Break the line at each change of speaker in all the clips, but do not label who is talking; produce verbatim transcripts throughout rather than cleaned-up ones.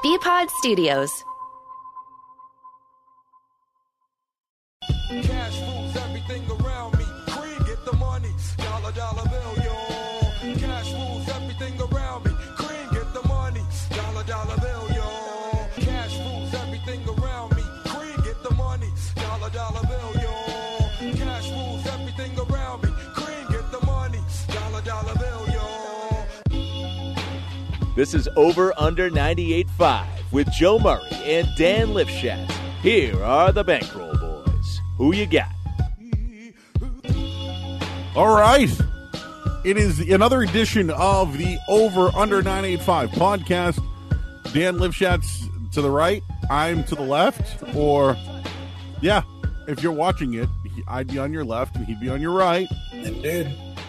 B-Pod Studios.
Cash rules everything around me. Cream, get the money. Dollar, dollar bill, yo. Cash rules everything around me. Cream, get the money. Dollar, dollar bill, yo. Cash rules everything around me. Cream, get the money. Dollar, dollar bill, yo. Cash rules everything around me. Cream, get the money. Dollar, dollar bill, yo.
This is Over Under ninety-eight point five with Joe Murray and Dan Lipschitz. Here are the Bankroll Boys. Who you got?
All right. It is another edition of the Over Under nine eighty-five podcast. Dan Lipschitz to the right. I'm to the left. Or, yeah, if you're watching it, I'd be on your left and he'd be on your right.
Indeed.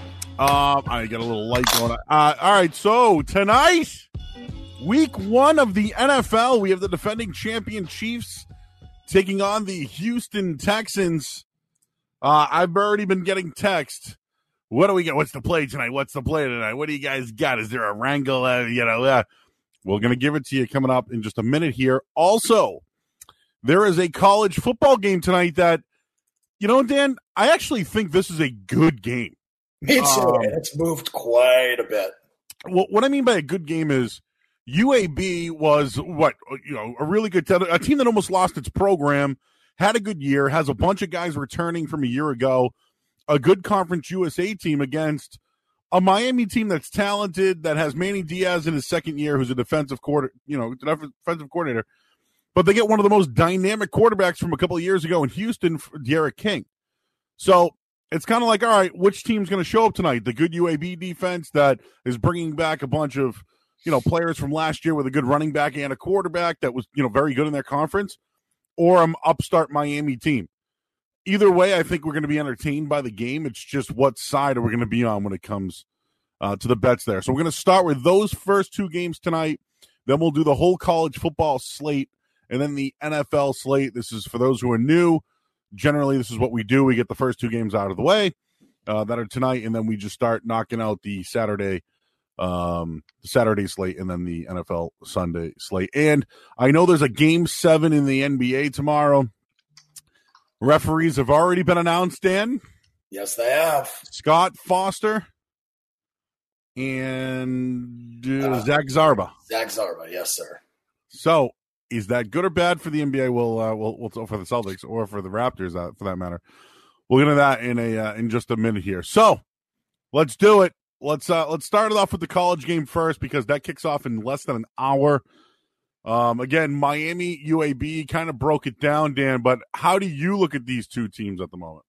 Um, I got a little light going on. Uh, all right, so tonight, week one of the N F L, we have the defending champion Chiefs taking on the Houston Texans. Uh, I've already been getting text. What do we got? What's the play tonight? What's the play tonight? What do you guys got? Is there a wrangle? Uh, you know, uh, we're going to give it to you coming up in just a minute here. Also, there is a college football game tonight that, you know, Dan, I actually think this is a good game.
Me too. Um, it's moved quite a bit.
What, what I mean by a good game is U A B was what, you know, a really good, a team that almost lost its program, had a good year, has a bunch of guys returning from a year ago, a good Conference U S A team against a Miami team that's talented, that has Manny Diaz in his second year, who's a defensive quarter, you know, defensive coordinator. But they get one of the most dynamic quarterbacks from a couple of years ago in Houston, D'Eriq King. So it's kind of like, all right, which team's going to show up tonight? The good U A B defense that is bringing back a bunch of, you know, players from last year with a good running back and a quarterback that was, you know, very good in their conference, or an upstart Miami team. Either way, I think we're going to be entertained by the game. It's just what side are we going to be on when it comes uh, to the bets there. So we're going to start with those first two games tonight. Then we'll do the whole college football slate and then the N F L slate. This is for those who are new. Generally, this is what we do. We get the first two games out of the way uh, that are tonight, and then we just start knocking out the Saturday um, the Saturday slate and then the N F L Sunday slate. And I know there's a game seven in the N B A tomorrow. Referees have already been announced, Dan.
Yes, they have.
Scott Foster and uh, uh, Zach Zarba.
Zach Zarba, yes, sir.
So, is that good or bad for the N B A? We'll, uh, we'll, we'll for the Celtics or for the Raptors, uh, for that matter. We'll get into that in a uh, in just a minute here. So, let's do it. Let's uh, let's start it off with the college game first because that kicks off in less than an hour. Um, again, Miami, U A B kind of broke it down, Dan, but how do you look at these two teams at the moment?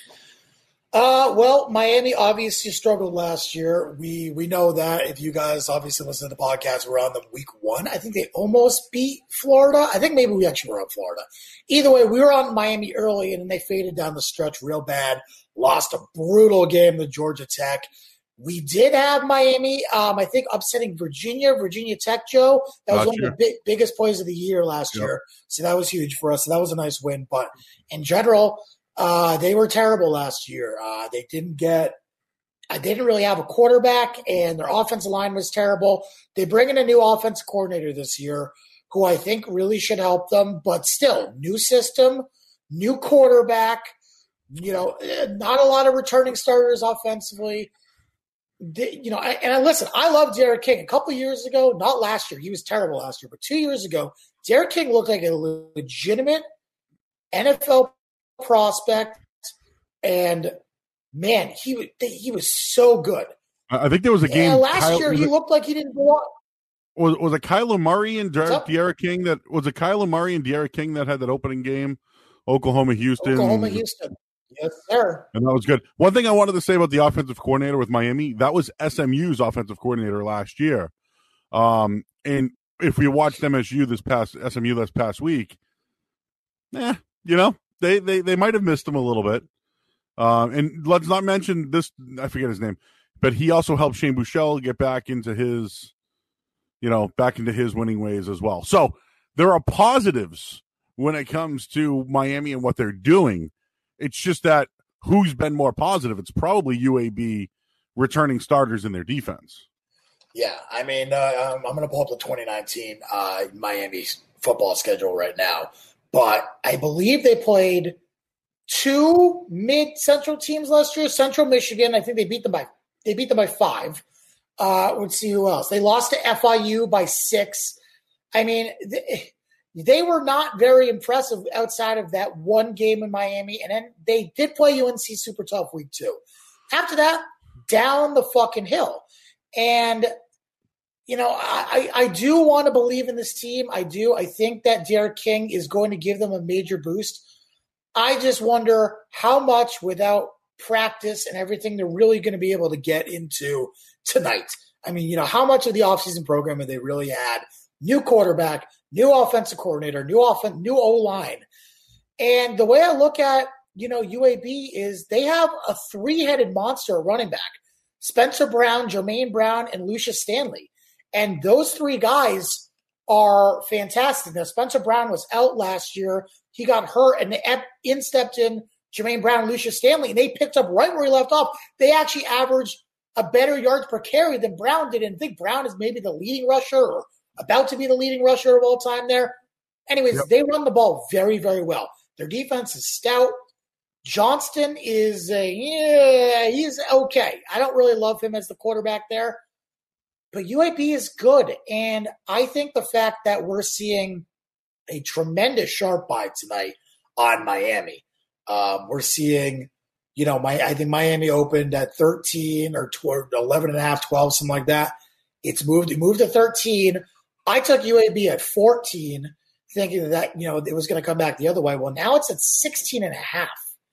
Uh, well, Miami obviously struggled last year. We we know that. If you guys obviously listen to the podcast, we're on them week one. I think they almost beat Florida. I think maybe we actually were on Florida. Either way, we were on Miami early, and then they faded down the stretch real bad. Lost a brutal game to Georgia Tech. We did have Miami, um, I think, upsetting Virginia, Virginia Tech, Joe. That was Not one sure. of the big, biggest plays of the year last yep. year. So that was huge for us. So that was a nice win. But in general, uh, they were terrible last year. Uh, they didn't get – they didn't really have a quarterback, and their offensive line was terrible. They bring in a new offensive coordinator this year who I think really should help them. But still, new system, new quarterback, you know, not a lot of returning starters offensively. You know, and I listen, I love D'Eriq King. A couple of years ago, not last year, he was terrible last year, but two years ago, D'Eriq King looked like a legitimate N F L prospect, and man, he he was so good.
I think there was a game
yeah, last
Kyle,
year. He
it,
looked like he didn't go on.
Was was it Kyler Murray and D'Eriq King that was it Kyler Murray and D'Eriq King that had that opening game? Oklahoma, Houston,
Oklahoma, Houston. Yes, sir.
And that was good. One thing I wanted to say about the offensive coordinator with Miami, that was S M U's offensive coordinator last year. Um, and if we watched M S U this past S M U this past week, eh, you know, they they they might have missed him a little bit. Um, and let's not mention this. I forget his name, but he also helped Shane Buechele get back into his, you know, back into his winning ways as well. So there are positives when it comes to Miami and what they're doing. It's just that who's been more positive? It's probably U A B returning starters in their defense.
Yeah, I mean, uh, um, I'm going to pull up the twenty nineteen uh, Miami football schedule right now, but I believe they played two mid-central teams last year. Central Michigan, I think they beat them by they beat them by five. Uh, let's see who else. They lost to F I U by six. I mean, they, they were not very impressive outside of that one game in Miami, and then they did play U N C super tough week two. After that, down the fucking hill. And, you know, I, I do want to believe in this team. I do. I think that Derek King is going to give them a major boost. I just wonder how much without practice and everything they're really going to be able to get into tonight. I mean, you know, how much of the offseason program have they really had? New quarterback, new offensive coordinator, new offense, new O-line. And the way I look at, you know, U A B is they have a three-headed monster running back. Spencer Brown, Jermaine Brown, and Lucius Stanley. And those three guys are fantastic. Now, Spencer Brown was out last year. He got hurt, and they in stepped in Jermaine Brown and Lucius Stanley, and they picked up right where he left off. They actually averaged a better yards per carry than Brown did, and I think Brown is maybe the leading rusher or about to be the leading rusher of all time there. Anyways, yep. They run the ball very, very well. Their defense is stout. Johnston is, a, yeah, he's okay. I don't really love him as the quarterback there. But U A B is good. And I think the fact that we're seeing a tremendous sharp buy tonight on Miami. Um, we're seeing, you know, my I think Miami opened at thirteen or twelve, eleven and a half, twelve, something like that. It's moved. It moved to thirteen. I took U A B at fourteen, thinking that, you know, it was going to come back the other way. Well, now it's at sixteen and a half.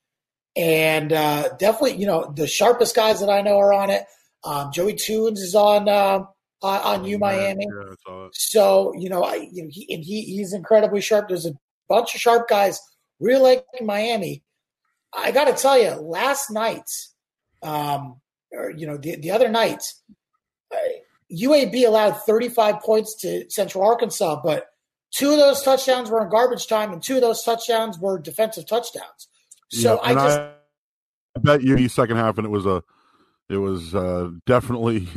And uh, definitely, you know, the sharpest guys that I know are on it. Um, Joey Tunes is on uh, on, on U Miami.
Yeah, that's all.
So, you know, I, you know, he, and he he's incredibly sharp. There's a bunch of sharp guys really like Miami. I got to tell you, last night, um, or you know, the the other night, uh, U A B allowed thirty-five points to Central Arkansas, but two of those touchdowns were in garbage time, and two of those touchdowns were defensive touchdowns. So
yeah,
I just
I bet you the second half, and it was a, it was uh, definitely,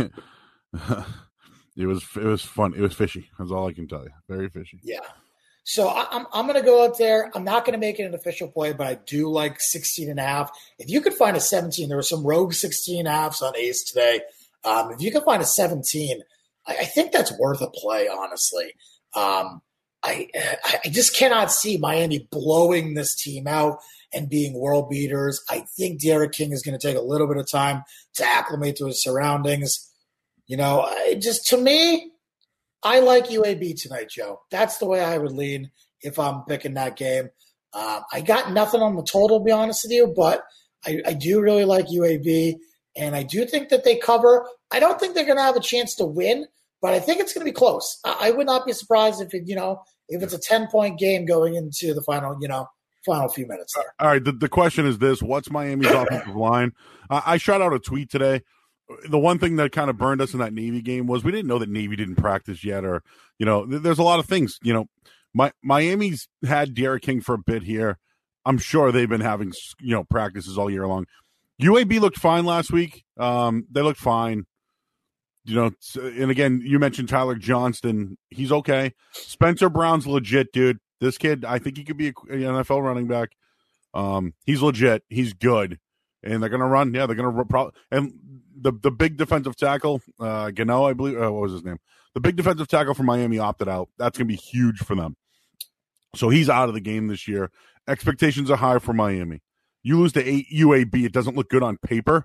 it was it was fun. It was fishy. That's all I can tell you. Very fishy.
Yeah. So I, I'm I'm going to go out there. I'm not going to make it an official play, but I do like sixteen and a half. If you could find a seventeen, there were some rogue sixteen and a halves on Ace today. Um, if you can find a seventeen, I, I think that's worth a play. Honestly, um, I I just cannot see Miami blowing this team out and being world beaters. I think Derek King is going to take a little bit of time to acclimate to his surroundings. You know, I, just to me, I like U A B tonight, Joe. That's the way I would lean if I'm picking that game. Um, I got nothing on the total, to be honest with you, but I, I do really like U A B, and I do think that they cover. I don't think they're going to have a chance to win, but I think it's going to be close. I, I would not be surprised if it, you know, if it's a ten-point game going into the final, you know, final few minutes there.
All right. The, the question is this: what's Miami's offensive line? Uh, I shot out a tweet today. The one thing that kind of burned us in that Navy game was we didn't know that Navy didn't practice yet, or you know, th- there's a lot of things. You know, my Miami's had Derek King for a bit here. I'm sure they've been having you know practices all year long. U A B looked fine last week. Um, they looked fine. You know, and again, you mentioned Tyler Johnston. He's okay. Spencer Brown's legit, dude. This kid, I think he could be an N F L running back. Um, he's legit. He's good, and they're gonna run. Yeah, they're gonna pro- and the the big defensive tackle, uh, Gano, I believe. Uh, what was his name? The big defensive tackle from Miami opted out. That's gonna be huge for them. So he's out of the game this year. Expectations are high for Miami. You lose to eight U A B, it doesn't look good on paper,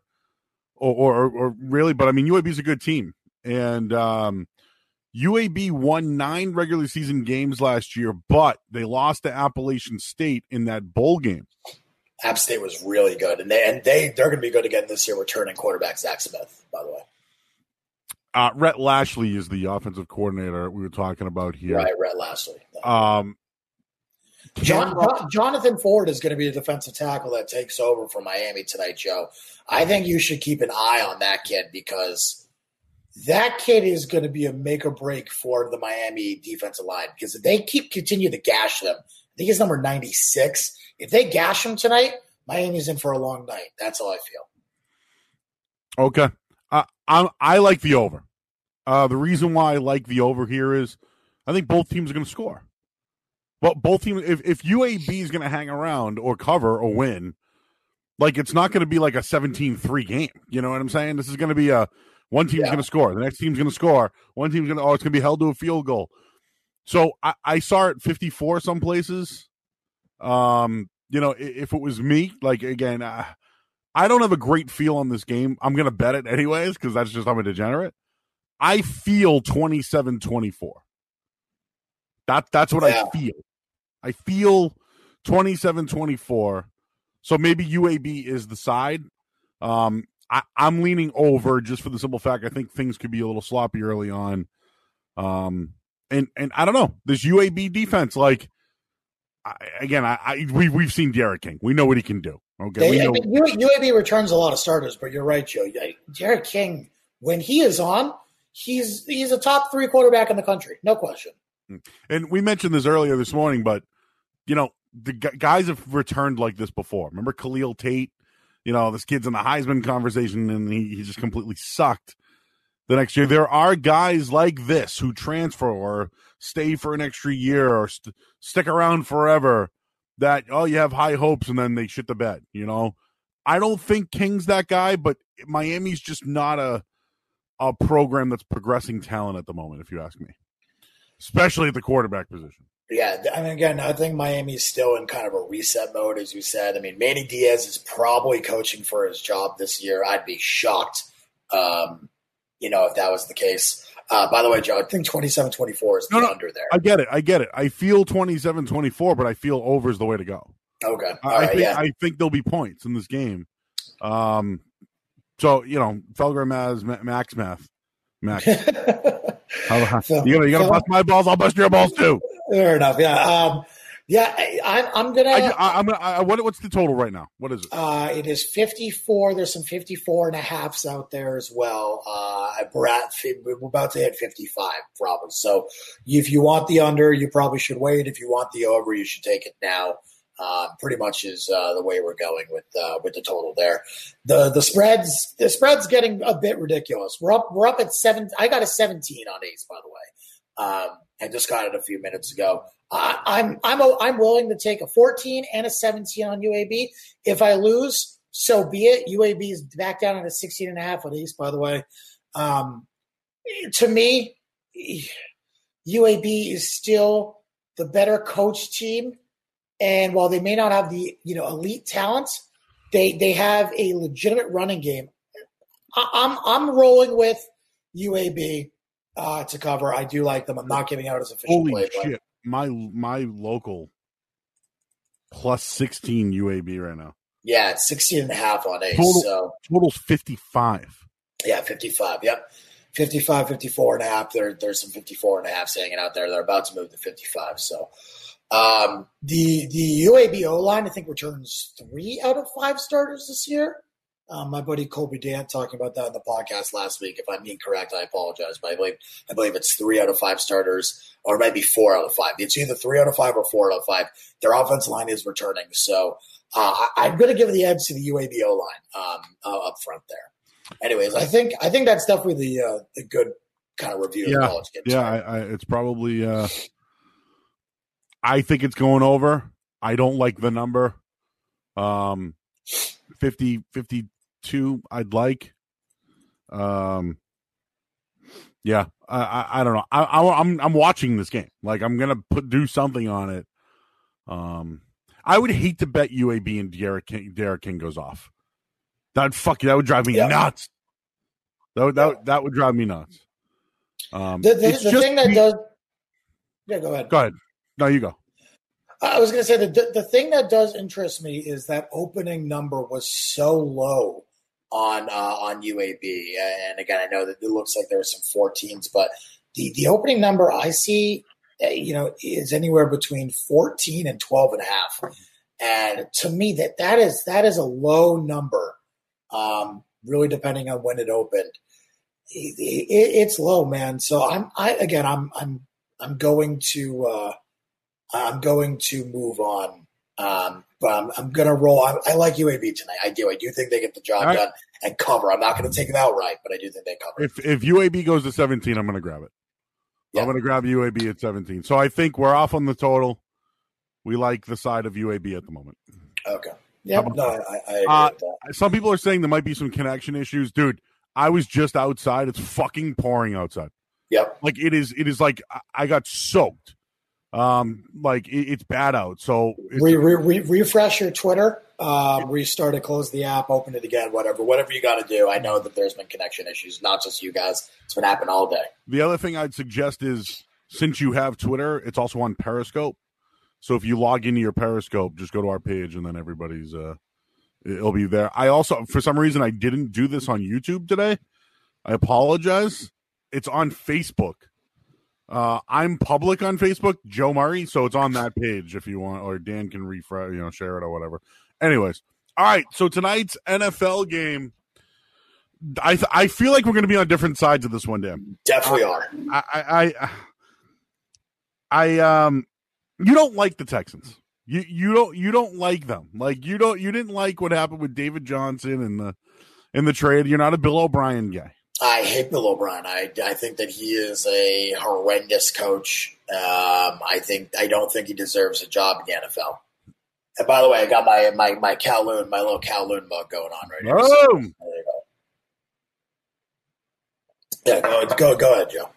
or or, or really, but I mean, U A B is a good team, and um, U A B won nine regular season games last year, but they lost to Appalachian State in that bowl game.
App State was really good, and they and they they're going to be good again this year. Returning quarterback Zach Smith, by the way.
Uh, Rhett Lashley is the offensive coordinator we were talking about here.
Right, Rhett Lashley.
Um,
John, Jonathan Ford is going to be the defensive tackle that takes over for Miami tonight, Joe. I think you should keep an eye on that kid because that kid is going to be a make or break for the Miami defensive line because if they keep continue to gash them, I think he's number ninety-six. If they gash him tonight, Miami's in for a long night. That's how I feel.
Okay. Uh, I'm, I like the over. Uh, the reason why I like the over here is I think both teams are going to score. But both teams, if, if U A B is going to hang around or cover or win, like it's not going to be like a seventeen three game. You know what I'm saying? This is going to be a one team's yeah. going to score, the next team's going to score, one team's going to, oh, it's going to be held to a field goal. So I, I saw it fifty-four some places. Um, you know, if it was me, like again, uh, I don't have a great feel on this game. I'm going to bet it anyways because that's just I'm a degenerate. I feel twenty-seven twenty-four. That, that's what yeah. I feel. I feel twenty-seven twenty-four. So maybe U A B is the side. Um, I, I'm leaning over just for the simple fact I think things could be a little sloppy early on. Um, and and I don't know. This U A B defense, like, I, again, I, I we, we've seen Derek King. We know what he can do. Okay,
they,
we know.
U A B returns a lot of starters, but you're right, Joe. Derek King, when he is on, he's he's a top three quarterback in the country. No question.
And we mentioned this earlier this morning, but, you know, the g- guys have returned like this before. Remember Khalil Tate? You know, this kid's in the Heisman conversation, and he, he just completely sucked the next year. There are guys like this who transfer or stay for an extra year or st- stick around forever that, oh, you have high hopes, and then they shit the bed, you know? I don't think King's that guy, but Miami's just not a a program that's progressing talent at the moment, if you ask me. Especially at the quarterback position.
Yeah, I mean, again, I think Miami's still in kind of a reset mode, as you said. I mean, Manny Diaz is probably coaching for his job this year. I'd be shocked, um, you know, if that was the case. Uh, by the way, Joe, I think twenty-seven twenty-four is the no, no, under there.
I get it. I get it. I feel twenty-seven twenty-four, but I feel over is the way to go.
Okay. All
I,
right,
think,
yeah.
I think there'll be points in this game. Um, so, you know, Felgram has Max math. Max. How,
so,
you gonna, you gonna
so,
bust my balls? I'll bust your balls too.
Fair enough. Yeah. Um, yeah. I, I'm gonna.
I, I, I'm gonna. I, what, what's the total right now? What is it?
Uh, it is fifty-four. There's some fifty-four and a halves out there as well. Uh, we're at. We're about to hit fifty-five probably. So if you want the under, you probably should wait. If you want the over, you should take it now. Uh, pretty much is uh, the way we're going with uh, with the total there. The the spreads the spread's getting a bit ridiculous. We're up we're up at seven. I got a seventeen on Ace, by the way. Um, I just got it a few minutes ago. Uh, I'm I'm a, I'm willing to take a fourteen and a seventeen on U A B. If I lose, so be it. U A B is back down at a sixteen and a half on Ace, by the way. Um, to me, U A B is still the better coach team. And while they may not have the, you know, elite talent, they they have a legitimate running game. I, I'm I'm rolling with U A B uh, to cover. I do like them. I'm not giving out as official
Holy
play.
Shit. My my local plus sixteen U A B right now.
Yeah, it's sixteen and a half on Ace.
Total,
so.
Total's fifty-five.
Yeah, fifty-five. Yep. fifty-five, fifty-four and a half. There, there's some fifty-four and a half hanging out there. They're about to move to fifty-five. So. Um, the the U A B O-line, I think, returns three out of five starters this year. Um, my buddy Colby Dant talking about that in the podcast last week. If I'm incorrect, I apologize, but I believe I believe it's three out of five starters, or maybe four out of five. It's either three out of five or four out of five. Their offensive line is returning, so uh, I, I'm going to give the edge to the U A B O-line um, uh, up front there. Anyways, I think I think that's definitely the uh, the good kind of review
yeah,
of college games.
Yeah, I, I, it's probably. Uh... I think it's going over. I don't like the number. Um, fifty, fifty-two, I'd like. Um, yeah, I, I, I don't know. I, I, I'm I'm watching this game. Like I'm gonna put do something on it. Um, I would hate to bet U A B and Derek King, Derek King goes off. That fuck that would drive me yeah. nuts. That would, that would, that would drive me nuts. Um,
the the, the thing that does. Yeah, go ahead.
Go ahead. No, you go.
I was going to say that the, the thing that does interest me is that opening number was so low on uh, on U A B. And again, I know that it looks like there were some fourteens, but the, the opening number I see, you know, is anywhere between fourteen and twelve and a half. And to me, that that is that is a low number. Um, really, depending on when it opened, it, it, it's low, man. So I'm I again, I'm I'm I'm going to. Uh, I'm going to move on, um, but I'm, I'm going to roll. I, I like U A B tonight. I do. I do think they get the job right. done. and cover. I'm not going to take it outright, but I do think they cover.
If if U A B goes to seventeen, I'm going to grab it. Yeah. I'm going to grab U A B at seventeen. So I think we're off on the total. We like the side of U A B at the moment.
Okay. Yeah. No, I, I agree
uh,
with that.
Some people are saying there might be some connection issues. Dude, I was just outside. It's fucking pouring outside.
Yep.
Like it is. It is like I got soaked. Um, like it, it's bad out. So
re, re, re, refresh your Twitter. Um, restart it. Close the app. Open it again. Whatever. Whatever you got to do. I know that there's been connection issues. Not just you guys. It's been happening all day.
The other thing I'd suggest is since you have Twitter, it's also on Periscope. So if you log into your Periscope, just go to our page and then everybody's uh, it'll be there. I also, for some reason, I didn't do this on YouTube today. I apologize. It's on Facebook. Uh, I'm public on Facebook, Joe Murray, so it's on that page if you want, or Dan can refresh, you know, share it or whatever. Anyways, all right. So tonight's N F L game, I th- I feel like we're going to be on different sides of this one, Dan.
Definitely are.
I I I, I um, you don't like the Texans. You you don't you don't like them. Like you don't you didn't like what happened with David Johnson in the in the trade. You're not a Bill O'Brien guy.
I hate Bill O'Brien. I, I think that he is a horrendous coach. Um, I think I don't think he deserves a job in the N F L. And by the way, I got my my my Kowloon, my little Kowloon mug going on right here. So, there you go. Yeah, go go go ahead, Joe.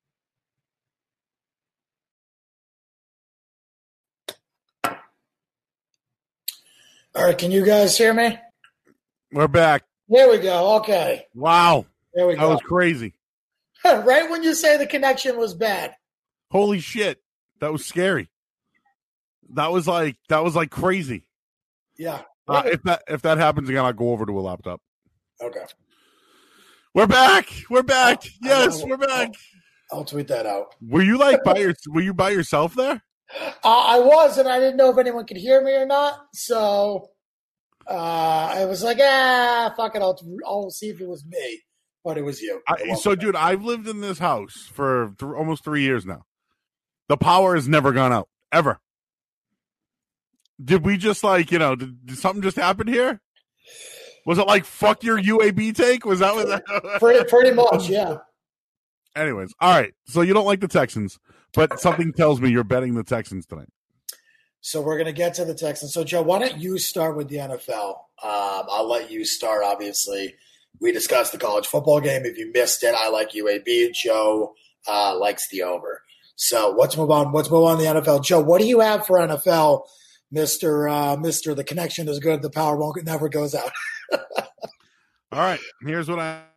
All right, can you guys hear me?
We're back.
There we go. Okay.
Wow.
There we
that
go.
That was crazy.
Right when you say the connection was bad.
Holy shit. That was scary. That was like that was like crazy.
Yeah.
Uh, if that if that happens again, I'll go over to a laptop.
Okay.
We're back. We're back. Oh, yes,
I'll,
we're back.
I'll, I'll tweet that out.
Were you like by your were you by yourself there?
Uh, I was, and I didn't know if anyone could hear me or not. So uh, I was like, ah, fuck it. I'll, I'll see if it was me. But it was you.
I, so, dude, I've lived in this house for th- almost three years now. The power has never gone out, ever. Did we just like, you know, did, did something just happen here? Was it like, fuck your U A B take? Was that what that?
pretty, pretty much, yeah.
Anyways, all right. So you don't like the Texans, but something tells me you're betting the Texans tonight.
So we're going to get to the Texans. So, Joe, why don't you start with the N F L? Um, I'll let you start, obviously. We discussed the college football game. If you missed it, I like U A B. Joe uh, likes the over. So let's move on. Let's move on to the N F L. Joe, what do you have for N F L, Mister Uh, Mister The connection is good. The power won't never goes out.
All right. Here's what I.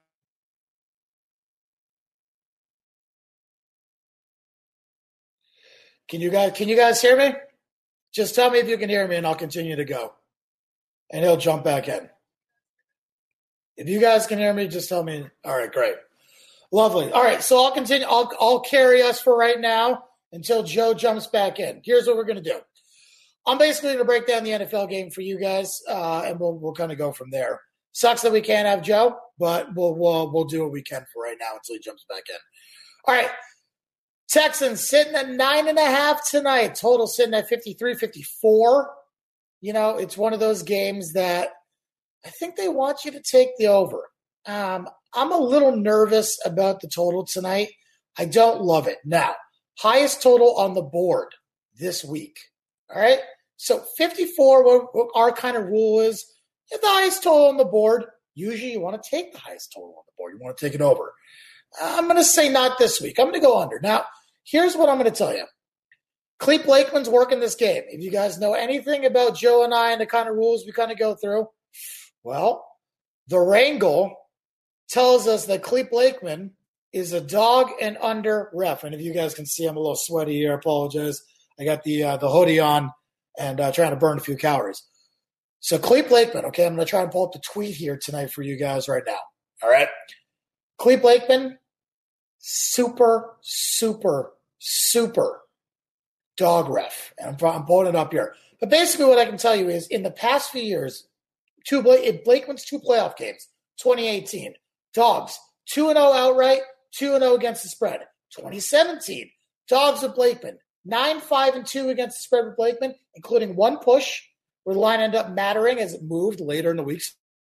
Can you guys? Can you guys hear me? Just tell me if you can hear me, and I'll continue to go. And he'll jump back in. If you guys can hear me, just tell me. All right, great. Lovely. All right, so I'll continue. I'll, I'll carry us for right now until Joe jumps back in. Here's what we're going to do. I'm basically going to break down the N F L game for you guys, uh, and we'll we'll kind of go from there. Sucks that we can't have Joe, but we'll, we'll, we'll do what we can for right now until he jumps back in. All right, Texans sitting at nine and a half tonight. Total sitting at fifty-three, fifty-four. You know, it's one of those games that I think they want you to take the over. Um, I'm a little nervous about the total tonight. I don't love it. Now, highest total on the board this week. All right? So fifty-four, what, what our kind of rule is, if the highest total on the board, usually you want to take the highest total on the board. You want to take it over. I'm going to say not this week. I'm going to go under. Now, here's what I'm going to tell you. Clete Blakeman's working this game. If you guys know anything about Joe and I and the kind of rules we kind of go through, well, the Wrangle tells us that Clete Blakeman is a dog and under ref. And if you guys can see, I'm a little sweaty here. I apologize. I got the uh, the hoodie on and uh, trying to burn a few calories. So Clete Blakeman, okay, I'm going to try and pull up the tweet here tonight for you guys right now. All right? Clete Blakeman, super, super, super dog ref. And I'm, I'm pulling it up here. But basically what I can tell you is in the past few years, two Blake, Blakeman's two playoff games, twenty eighteen, dogs, two and oh outright, two and oh against the spread. twenty seventeen, dogs with Blakeman, nine five and two against the spread with Blakeman, including one push where the line ended up mattering as it moved later in the week.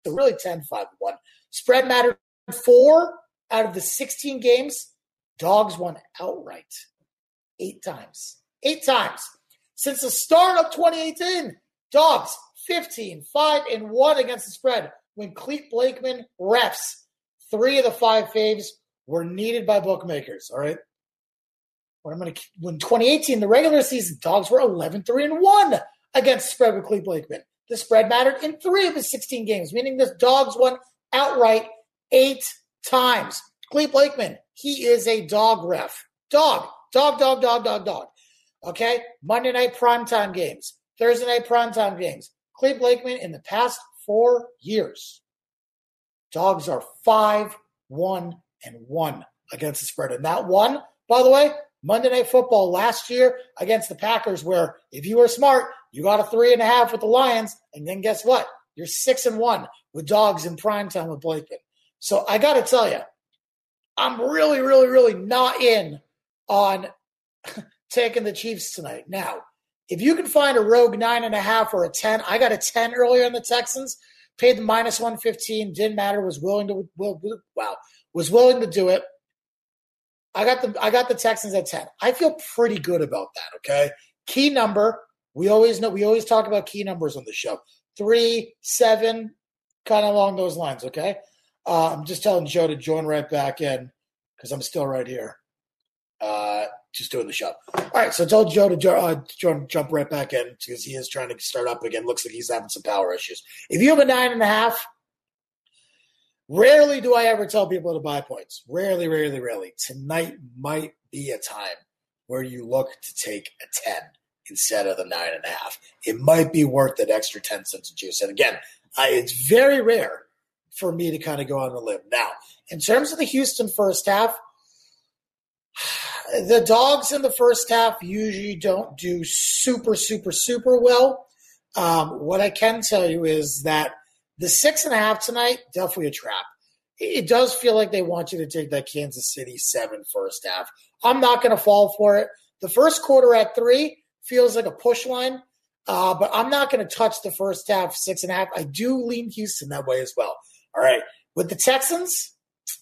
So really ten five and one. Spread mattered four out of the sixteen games. Dogs won outright eight times. Eight times. Since the start of twenty eighteen, Dogs fifteen five and one against the spread when Clete Blakeman refs. Three of the five faves were needed by bookmakers, all right? When, I'm gonna, when twenty eighteen, the regular season, Dogs were eleven three and one against the spread with Clete Blakeman. The spread mattered in three of his sixteen games, meaning the Dogs won outright eight times. Clete Blakeman, he is a dog ref. Dog, dog, dog, dog, dog, dog. Okay? Monday night primetime games, Thursday night primetime games. Clete Blakeman in the past four years. Dogs are five one and one against the spread. And that one, by the way, Monday Night Football last year against the Packers, where if you were smart, you got a three and a half with the Lions, and then guess what? You're six and one with Dogs in primetime with Blakeman. So I got to tell you, I'm really, really, really not in on taking the Chiefs tonight. Now, if you can find a rogue nine and a half or a ten, I got a ten earlier in the Texans, paid the minus one fifteen, didn't matter, was willing to, will, wow, was willing to do it. I got the I got the Texans at ten. I feel pretty good about that, okay? Key number, we always know we always talk about key numbers on the show. Three, seven, kind of along those lines, okay? Uh, I'm just telling Joe to join right back in because I'm still right here. Uh, just doing the show. All right, so I told Joe to jo- uh, join, jump right back in because he is trying to start up again. Looks like he's having some power issues. If you have a nine and a half, rarely do I ever tell people to buy points. Rarely, rarely, rarely. Tonight might be a time where you look to take a ten instead of the nine and a half. It might be worth that extra ten cents of juice. And again, I, it's very rare for me to kind of go on a limb. Now, in terms of the Houston first half, the Dogs in the first half usually don't do super, super, super well. Um, what I can tell you is that the six and a half tonight, definitely a trap. It does feel like they want you to take that Kansas City seven first half. I'm not going to fall for it. The first quarter at three feels like a push line, uh, but I'm not going to touch the first half six and a half. I do lean Houston that way as well. All right. With the Texans,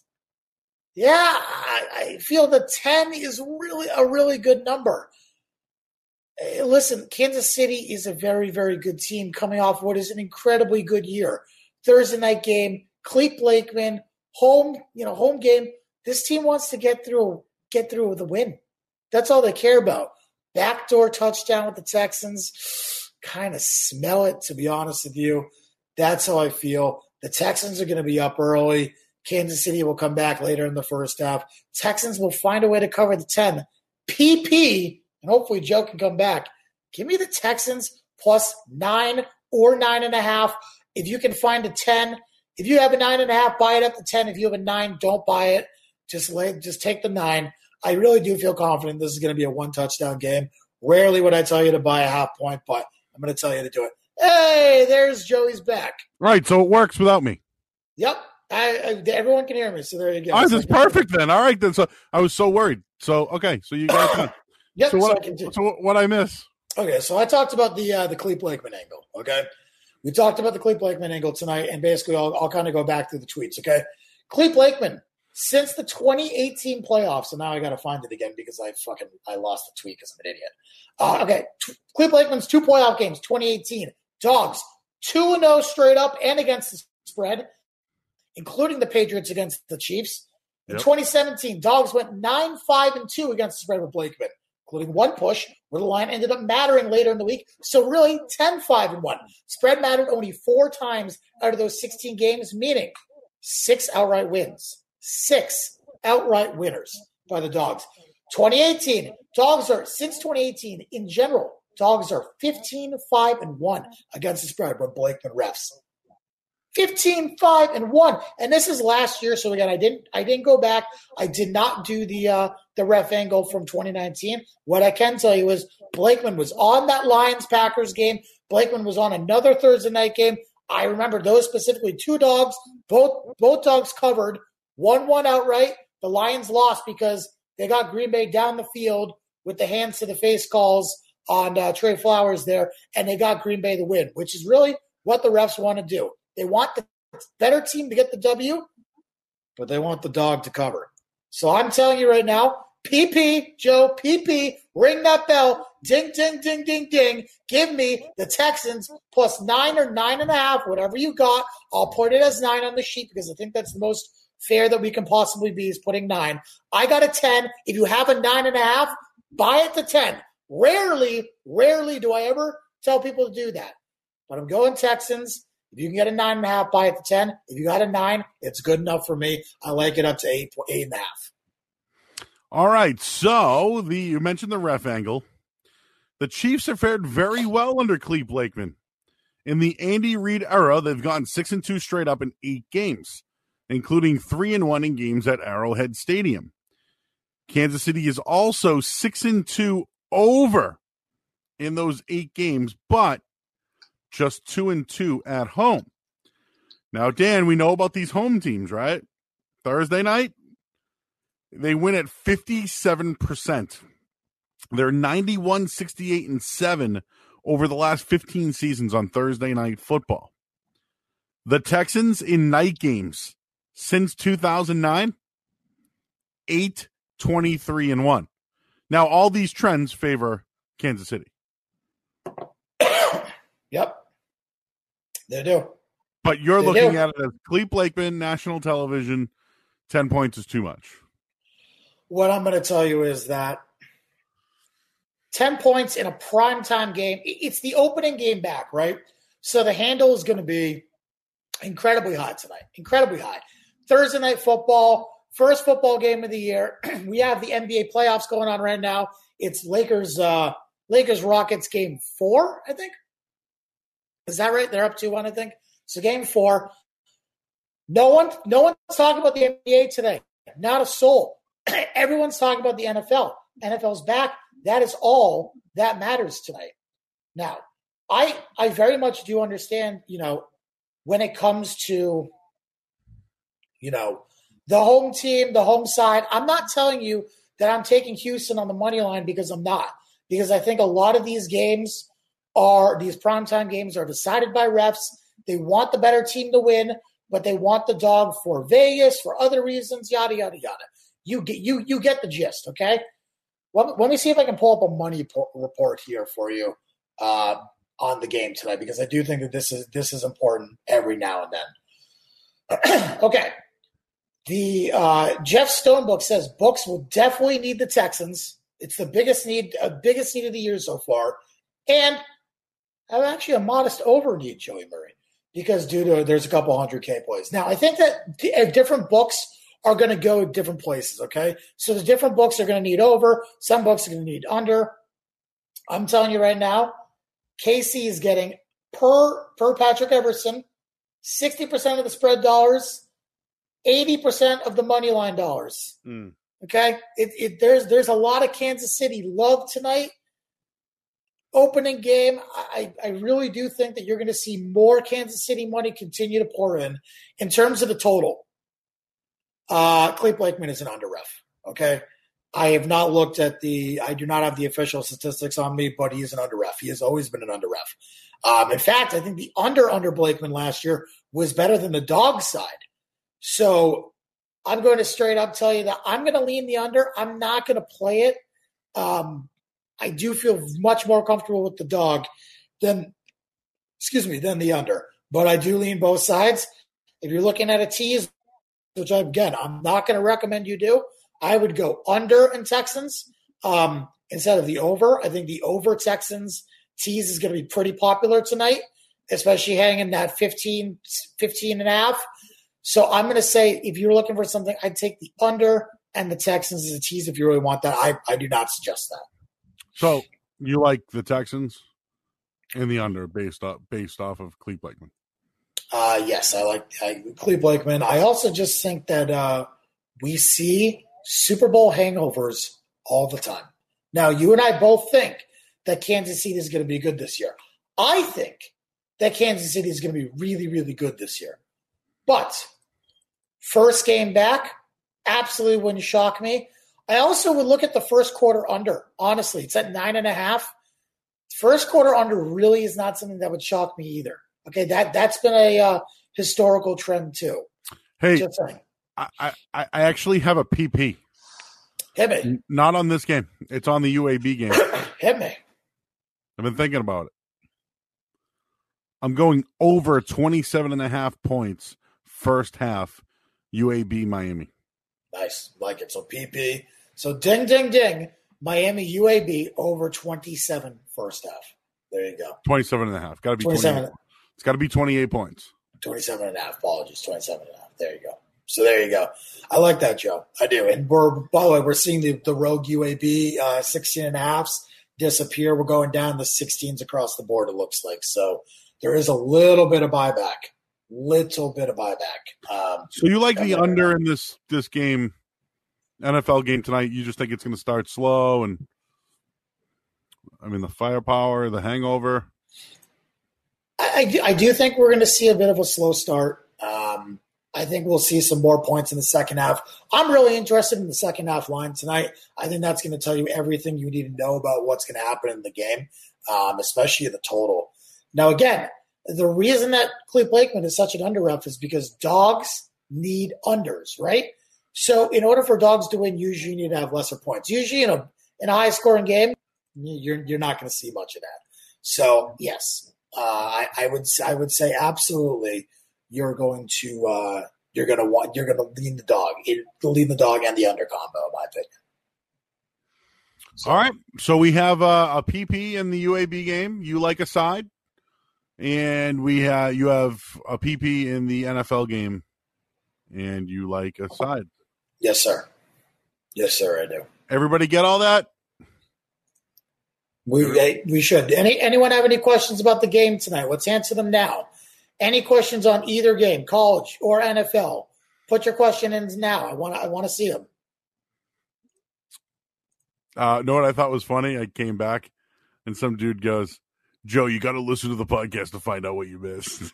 yeah, I, I feel the ten is really a really good number. Hey, listen, Kansas City is a very, very good team coming off what is an incredibly good year. Thursday night game, Clete Blakeman, home, you know, home game. This team wants to get through, get through with a win. That's all they care about. Backdoor touchdown with the Texans. Kind of smell it, to be honest with you. That's how I feel. The Texans are going to be up early. Kansas City will come back later in the first half. Texans will find a way to cover the ten. P P, and hopefully Joe can come back. Give me the Texans plus nine or nine and a half. If you can find a ten, if you have a nine and a half, buy it at the ten. If you have a nine, don't buy it. Just lay, just take the nine. I really do feel confident this is going to be a one touchdown game. Rarely would I tell you to buy a half point, but I'm going to tell you to do it. Hey, there's Joey's back.
Right, so it works without me.
Yep. I, I, everyone can hear me, so there you go.
Oh,
so
that's perfect then. All right, then. So I was so worried. So okay, so you guys. Can.
Yep.
So what?
So, I
so what I miss?
Okay, so I talked about the uh, the Clete Blakeman angle. Okay, we talked about the Clete Blakeman angle tonight, and basically I'll, I'll kind of go back through the tweets. Okay, Clete Blakeman since the twenty eighteen playoffs, and now I got to find it again because I fucking I lost the tweet because I'm an idiot. Uh, okay, Clete Blakeman's two playoff games, twenty eighteen. Dogs two and zero straight up and against the spread, including the Patriots against the Chiefs. In yep. twenty seventeen, Dogs went nine five and two against the spread with Blakeman, including one push where the line ended up mattering later in the week. So really ten five and one. Spread mattered only four times out of those sixteen games, meaning six outright wins. Six outright winners by the Dogs. twenty eighteen, Dogs are, since twenty eighteen, in general, Dogs are fifteen five and one against the spread when Blakeman refs. fifteen five and one, and this is last year. So again, I didn't, I didn't go back. I did not do the uh, the ref angle from twenty nineteen. What I can tell you is Blakeman was on that Lions Packers game. Blakeman was on another Thursday night game. I remember those specifically. Two Dogs, both both Dogs covered. one one outright. The Lions lost because they got Green Bay down the field with the hands to the face calls on uh, Trey Flowers there, and they got Green Bay the win, which is really what the refs want to do. They want the better team to get the W, but they want the dog to cover. So I'm telling you right now, P P, Joe, P P, ring that bell, ding, ding, ding, ding, ding. Give me the Texans plus nine or nine and a half, whatever you got. I'll put it as nine on the sheet because I think that's the most fair that we can possibly be is putting nine. I got a ten. If you have a nine and a half, buy it to ten. Rarely, rarely do I ever tell people to do that. But I'm going Texans. If you can get a nine and a half, buy it to ten. If you got a nine, it's good enough for me. I like it up to eight, eight and a half.
All right, so the you mentioned the ref angle. The Chiefs have fared very well under Cleve Blakeman. In the Andy Reid era, they've gone six and two straight up in eight games, including three and one in games at Arrowhead Stadium. Kansas City is also six and two over in those eight games, but just two and two at home. Now, Dan, we know about these home teams, right? Thursday night, they win at fifty-seven percent. They're ninety-one, sixty-eight, and seven over the last fifteen seasons on Thursday night football. The Texans in night games since two thousand nine, eight, twenty-three, and one. Now, all these trends favor Kansas City.
Yep. They do.
But you're
they
looking
do.
at it as Cleve Blakeman, national television, ten points is too much.
What I'm going to tell you is that ten points in a primetime game, it's the opening game back, right? So the handle is going to be incredibly high tonight, incredibly high. Thursday night football, first football game of the year. We have the N B A playoffs going on right now. It's Lakers, uh, Lakers Rockets game four, I think. Is that right? They're up two one, I think. So game four. No one, no one's talking about the N B A today. Not a soul. Everyone's talking about the N F L. N F L's back. That is all that matters tonight. Now, I I very much do understand, you know, when it comes to, you know, the home team, the home side. I'm not telling you that I'm taking Houston on the money line because I'm not. Because I think a lot of these games are, these primetime games are decided by refs. They want the better team to win, but they want the dog for Vegas, for other reasons, yada, yada, yada. You get you you get the gist, okay? Let, let me see if I can pull up a money po- report here for you uh, on the game tonight, because I do think that this is this is important every now and then. Okay. The uh, Jeff Stonebook says Books will definitely need the Texans. It's the biggest need, uh, biggest need of the year so far, and have actually a modest over need, Joey Murray, because due to there's a couple hundred K plays. Now, I think that d- different books are going to go different places, okay? So the different books are going to need over. Some books are going to need under. I'm telling you right now, K C is getting, per per Patrick Everson, sixty percent of the spread dollars, eighty percent of the money line dollars. Mm. Okay? It, it, there's, there's a lot of Kansas City love tonight. Opening game, I, I really do think that you're going to see more Kansas City money continue to pour in. In terms of the total, uh, Cleve Blakeman is an under ref, okay? I have not looked at the – I do not have the official statistics on me, but he is an under ref. He has always been an under ref. Um, in fact, I think the under under Blakeman last year was better than the dog side. So I'm going to straight up tell you that I'm going to lean the under. I'm not going to play it. Um, I do feel much more comfortable with the dog than, excuse me, than the under. But I do lean both sides. If you're looking at a tease, which, I, again, I'm not going to recommend you do, I would go under in Texans um, instead of the over. I think the over Texans tease is going to be pretty popular tonight, especially hanging that fifteen, fifteen and a half. So I'm going to say if you're looking for something, I'd take the under and the Texans as a tease if you really want that. I, I do not suggest that.
So you like the Texans and the under based off based off of Cleve Blakeman?
Uh, yes, I like I, Cleve Blakeman. I also just think that uh, we see Super Bowl hangovers all the time. Now, you and I both think that Kansas City is going to be good this year. I think that Kansas City is going to be really, really good this year. But first game back, absolutely wouldn't shock me. I also would look at the first quarter under. Honestly, it's at nine and a half. First quarter under really is not something that would shock me either. Okay, that that's been a uh, historical trend too.
Hey,
Just saying.
I, I, I actually have a P P.
Hit me.
Not on this game. It's on the U A B game.
Hit me.
I've been thinking about it. I'm going over twenty-seven and a half points first half U A B Miami.
Nice. Like it. So P P. So ding, ding, ding. Miami U A B over twenty-seven first half. There you go.
twenty-seven and a half. Got to be
twenty-seven.
twenty-eight. It's got to be twenty-eight points.
twenty-seven and a half. Apologies. twenty-seven and a half. There you go. So there you go. I like that, Joe. I do. And we're, by the way, we're seeing the, the rogue U A B uh, sixteen and a halves disappear. We're going down the sixteens across the board, it looks like. So there is a little bit of buyback. Little bit of buyback. Um,
so you like the under in this this game, N F L game tonight? You just think it's going to start slow, and I mean the firepower, the hangover.
I, I, do, I do think we're going to see a bit of a slow start. Um, I think we'll see some more points in the second half. I'm really interested in the second half line tonight. I think that's going to tell you everything you need to know about what's going to happen in the game, um, especially the total. Now, again, the reason that Cleve Blakeman is such an under ref is because dogs need unders, right? So in order for dogs to win, usually you need to have lesser points. Usually in a in a high scoring game, you're you're not going to see much of that. So yes, uh, I, I would I would say absolutely you're going to uh, you're going to want you're going to lean the dog, it, lean the dog and the under combo, in my opinion. So,
all right, so we have uh, a P P in the U A B game. You like a side, and we have you have a P P in the N F L game, and you like a side.
Yes, sir. Yes, sir. I do.
Everybody get all that?
We we should. Any anyone have any questions about the game tonight? Let's answer them now. Any questions on either game, college or N F L? Put your question in now. I want I want to see them.
Uh, know what I thought was funny? I came back, and some dude goes, "Joe, you got to listen to the podcast to find out what you missed."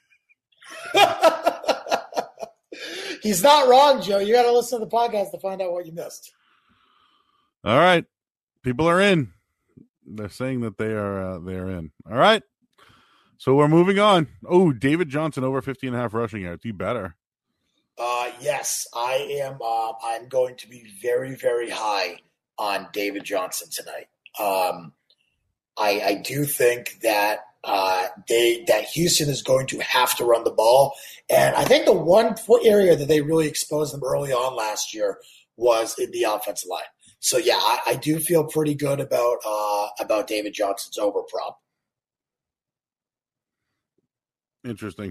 He's not wrong, Joe. You got to listen to the podcast to find out what you missed.
All right, people are in. They're saying that they are uh, they are in. All right. So we're moving on. Oh, David Johnson over fifty and a half rushing yards. He better.
Uh, yes, I am. Uh, I'm going to be very, very high on David Johnson tonight. Um, I, I do think that uh, they that Houston is going to have to run the ball, and I think the one area that they really exposed them early on last year was in the offensive line. So yeah, I, I do feel pretty good about uh, about David Johnson's over prop.
Interesting.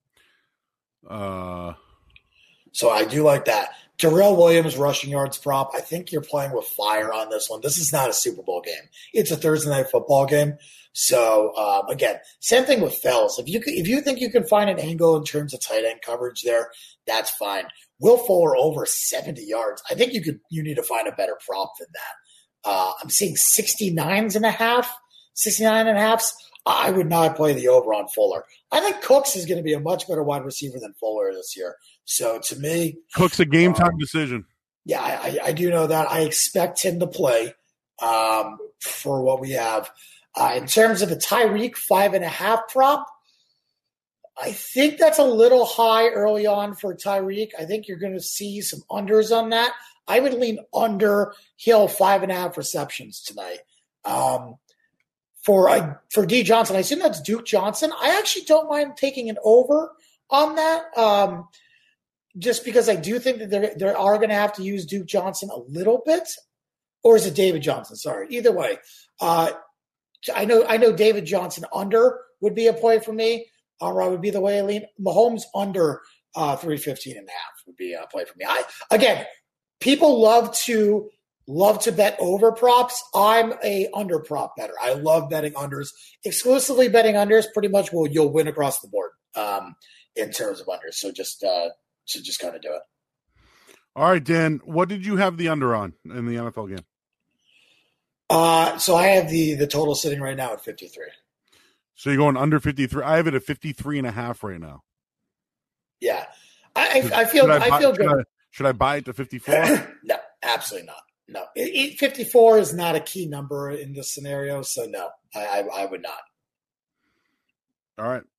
Uh,
so I do like that. Darrell Williams rushing yards prop. I think you're playing with fire on this one. This is not a Super Bowl game. It's a Thursday night football game. So um, again, same thing with Fells. If you if you think you can find an angle in terms of tight end coverage there, that's fine. Will Fuller over seventy yards. I think you could you need to find a better prop than that. Uh, I'm seeing sixty-nines and a half, sixty-nine and a half. I would not play the over on Fuller. I think Cooks is going to be a much better wide receiver than Fuller this year. So to me,
Cook's a game time um, decision.
Yeah, I, I do know that. I expect him to play um, for what we have. Uh, in terms of the Tyreek five and a half prop, I think that's a little high early on for Tyreek. I think you're going to see some unders on that. I would lean under Hill five and a half receptions tonight. Um, For uh, for D Johnson, I assume that's Duke Johnson. I actually don't mind taking an over on that, um, just because I do think that they they are going to have to use Duke Johnson a little bit, or is it David Johnson? Sorry, either way, uh, I know I know David Johnson under would be a play for me. Or I would be the way I lean. Mahomes under uh, three fifteen and a half would be a play for me. I again, people love to. Love to bet over props. I'm a under prop better. I love betting unders. Exclusively betting unders pretty much will you'll win across the board um, in terms of unders. So just uh, so just kind of do it.
All right, Dan, what did you have the under on in the N F L game?
Uh, so I have the the total sitting right now at fifty-three.
So you're going under fifty-three. I have it at fifty-three and a half right now.
Yeah. I, I, I feel I,
I
feel
should
good.
I, should I buy it to fifty-four?
No, absolutely not. No, fifty-four is not a key number in this scenario, so no, I, I, I would not.
All right.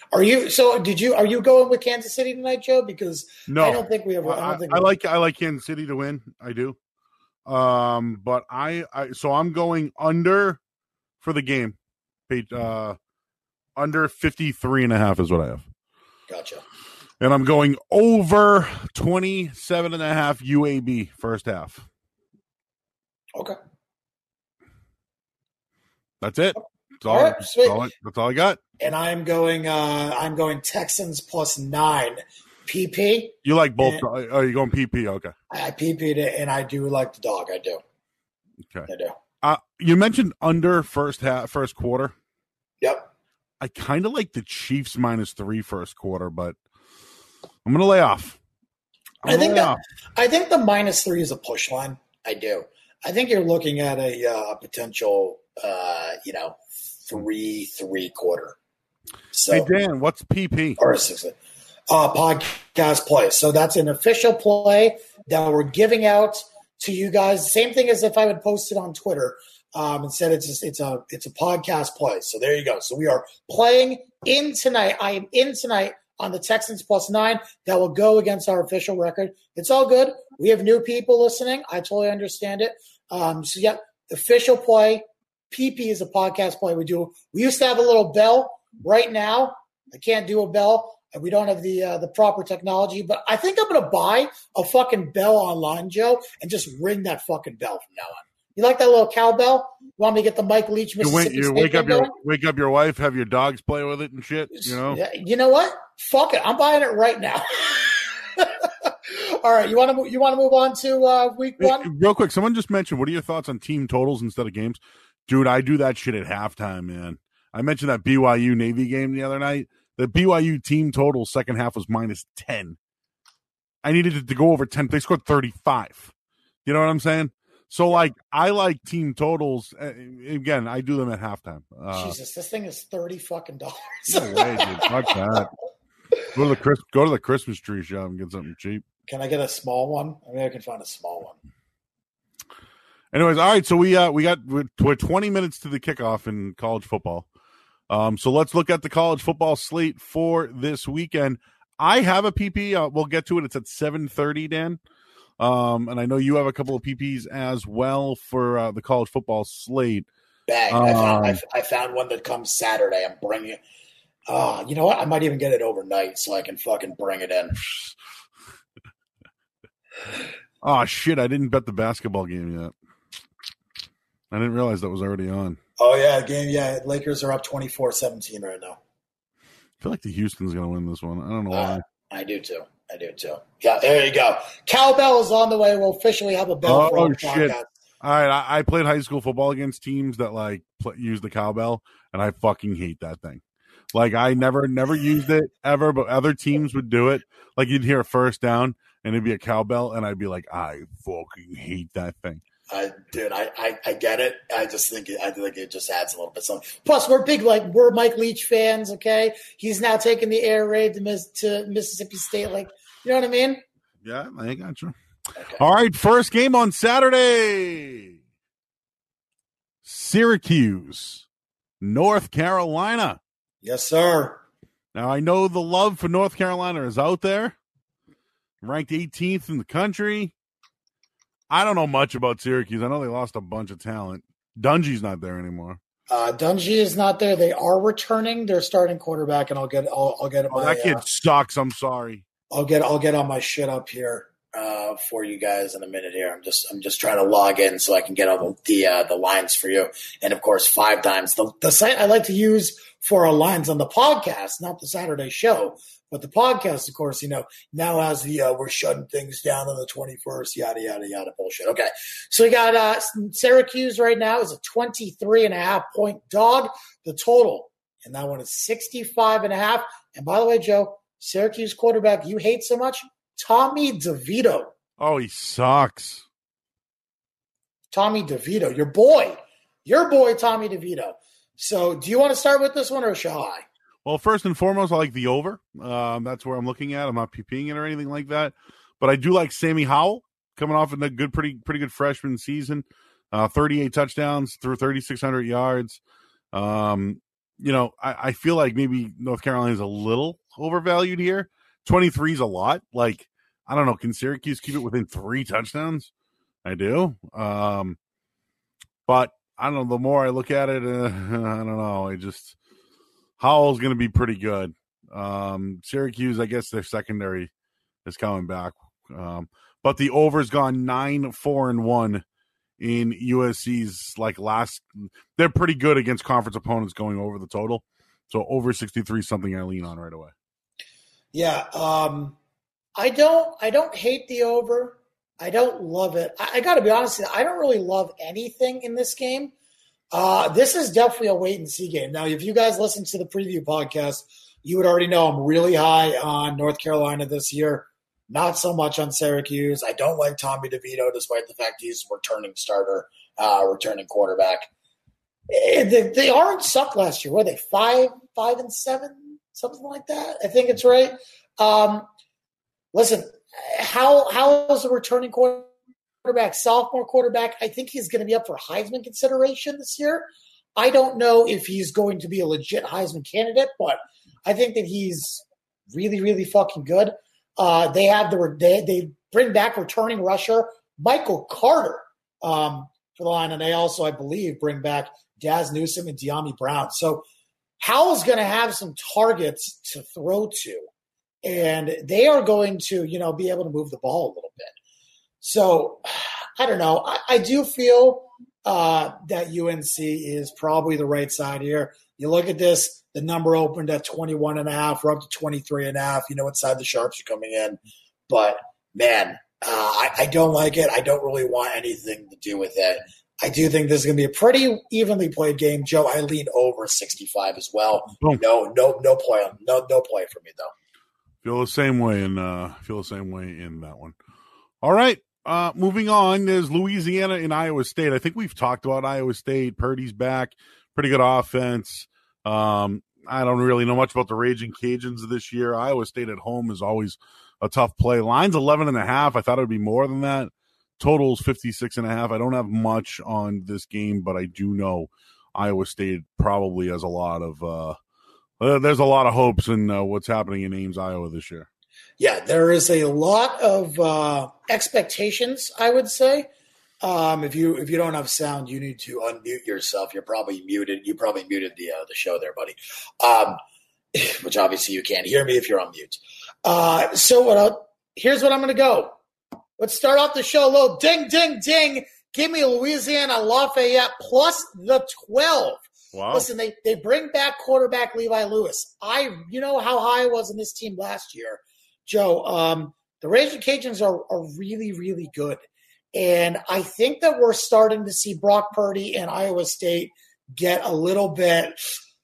Are you so? Did you? Are you going with Kansas City tonight, Joe? Because
No,
I don't think we have. I,
I,
don't think
I
we
like I like Kansas City to win. I do. Um, but I, I so I'm going under for the game. Uh, under fifty-three and a half is what I have.
Gotcha.
And I'm going over twenty-seven and a half U A B first half.
Okay.
That's it. That's all,
all right,
that's,
sweet.
all I, that's all I got.
And I'm going. Uh, I'm going Texans plus nine P P.
You like both?
And,
oh, you're going P P? Okay.
I P P'd it, and I do like the dog. I do.
Okay.
I do.
Uh, you mentioned under first half, first quarter.
Yep.
I kind of like the Chiefs minus three first quarter, but I'm going to lay off. I'm
I think
lay
that,
off.
I think the minus three is a push line. I do. I think you're looking at a uh, potential, uh, you know, three three quarter. So,
Hey Dan, what's P P?
Or a six. Uh, podcast play. So that's an official play that we're giving out to you guys. Same thing as if I would post it on Twitter. Um, and said it's a, it's a it's a podcast play. So there you go. So we are playing in tonight. I am in tonight on the Texans plus nine. That will go against our official record. It's all good. We have new people listening. I totally understand it. Um, so yeah, official play. P P is a podcast play we do. We used to have a little bell. Right now, I can't do a bell. And we don't have the uh, the proper technology. But I think I'm going to buy a fucking bell online, Joe, and just ring that fucking bell from now on. You like that little cowbell? You want me to get the Mike Leach
You,
Mississippi
wait, you wake up your wake up your wife, have your dogs play with it and shit. You know.
Yeah, you know what? Fuck it. I'm buying it right now. All right. You want to you want to move on to uh, week one?
Hey, real quick, someone just mentioned. What are your thoughts on team totals instead of games, dude? I do that shit at halftime, man. I mentioned that B Y U Navy game the other night. The B Y U team total second half was minus ten. I needed it to go over ten. They scored thirty-five. You know what I'm saying? So, like, I like team totals. Uh, again, I do them at halftime. Uh,
Jesus, this thing is thirty fucking dollars.
No way, dude. Fuck that. Go to the Chris, go to the Christmas tree shop and get something cheap.
Can I get a small one? I mean, I can find a small one.
Anyways, all right. So we uh we got we're, we're twenty minutes to the kickoff in college football. Um, so let's look at the college football slate for this weekend. I have a P P. Uh, we'll get to it. It's at seven thirty, Dan. Um, and I know you have a couple of P Ps as well for uh, the college football slate.
Bang!
Um,
I, found, I, I found one that comes Saturday. I'm bringing it. Uh, you know what? I might even get it overnight so I can fucking bring it in.
Oh shit! I didn't bet the basketball game yet. I didn't realize that was already on.
Oh yeah, game. Yeah, Lakers are up twenty-four seventeen right now.
I feel like the Houston's gonna win this one. I don't know why.
Uh, I do too. I do too. Yeah, there you go. Cowbell is on the way. We'll officially have a bell
Oh,
for our
shit.
podcast.
All right, I, I played high school football against teams that like pl- use the cowbell, and I fucking hate that thing. Like I never, never used it ever, but other teams would do it. Like you'd hear a first down, and it'd be a cowbell, and I'd be like, I fucking hate that thing.
I, dude, I, I, I get it. I just think it, I think it just adds a little bit something. Plus, we're big, like we're Mike Leach fans. Okay, he's now taking the air raid to, Miss, to Mississippi State. Like, you know what I mean?
Yeah, I got you.
Okay.
All right, first game on Saturday. Syracuse, North Carolina.
Yes, sir.
Now, I know the love for North Carolina is out there. Ranked eighteenth in the country. I don't know much about Syracuse. I know they lost a bunch of talent. Dungy's not there anymore.
Uh, Dungy is not there. They are returning their starting quarterback, and I'll get I'll, I'll get
Oh,
my
that kid
uh,
sucks. I'm sorry.
I'll get I'll get on my shit up here uh, for you guys in a minute. Here, I'm just I'm just trying to log in so I can get all the the, uh, the lines for you, and of course five times the the site I like to use for our lines on the podcast, not the Saturday show. But the podcast, of course, you know, now has the uh, we're shutting things down on the twenty-first, yada, yada, yada bullshit. Okay. So we got uh, Syracuse right now is a twenty-three and a half point dog. The total, and that one is sixty-five and a half. And by the way, Joe, Syracuse quarterback you hate so much, Tommy DeVito.
Oh, he sucks.
Tommy DeVito, your boy. Your boy, Tommy DeVito. So do you want to start with this one or shall I?
Well, first and foremost, I like the over. Um, that's where I'm looking at. I'm not PPing it or anything like that. But I do like Sammy Howell coming off in a good, pretty, pretty good freshman season. Uh, thirty-eight touchdowns through thirty-six hundred yards. Um, you know, I, I feel like maybe North Carolina is a little overvalued here. twenty-three is a lot. Like, I don't know. Can Syracuse keep it within three touchdowns? I do. Um, but I don't know. The more I look at it, uh, I don't know. I just Howell's going to be pretty good. Um, Syracuse, I guess their secondary is coming back. Um, but the over's gone nine, four, and one in U S C's like last. They're pretty good against conference opponents going over the total. So over sixty-three is something I lean on right away.
Yeah, um, I don't. I don't hate the over. I don't love it. I, I got to be honest with you, I don't really love anything in this game. Uh, this is definitely a wait and see game. Now, if you guys listen to the preview podcast, you would already know I'm really high on North Carolina this year. Not so much on Syracuse. I don't like Tommy DeVito, despite the fact he's a returning starter, uh, returning quarterback. They, they aren't sucked last year. Were they five, five and seven, something like that? I think it's right. Um, listen, how how is the returning quarterback, sophomore quarterback? I think he's going to be up for Heisman consideration this year. I don't know if he's going to be a legit Heisman candidate, but I think that he's really, really fucking good. Uh, they have the they, they bring back returning rusher Michael Carter um, for the line, and they also, I believe, bring back Daz Newsome and De'Ami Brown. So Howell's going to have some targets to throw to, and they are going to, you know, be able to move the ball a little bit. So I don't know. I, I do feel uh, that U N C is probably the right side here. You look at this, the number opened at twenty-one and a half. We're up to twenty-three and a half. You know what side the Sharps are coming in. But, man, uh, I, I don't like it. I don't really want anything to do with it. I do think this is going to be a pretty evenly played game. Joe, I lean over sixty-five as well.
Boom.
No, no, no play on no no play for me though.
Feel the same way in uh, feel the same way in that one. All right. Uh, moving on, there's Louisiana and Iowa State. I think we've talked about Iowa State. Purdy's back. Pretty good offense. Um, I don't really know much about the Raging Cajuns this year. Iowa State at home is always a tough play. Line's eleven and a half. I thought it would be more than that. Total's fifty-six and a half. I don't have much on this game, but I do know Iowa State probably has a lot of uh, uh, there's a lot of hopes in uh, what's happening in Ames, Iowa this year.
Yeah, there is a lot of uh, expectations, I would say. Um, if you if you don't have sound, you need to unmute yourself. You're probably muted. You probably muted the uh, the show there, buddy. Um, which obviously you can't hear me if you're on mute. Uh, so what? I'll, here's what I'm going to go. Let's start off the show low. Ding, ding, ding. Give me Louisiana Lafayette plus the twelve.
Wow.
Listen, they, they bring back quarterback Levi Lewis. I, you know how high I was in this team last year, Joe. Um, the Raging Cajuns are, are really, really good. And I think that we're starting to see Brock Purdy and Iowa State get a little bit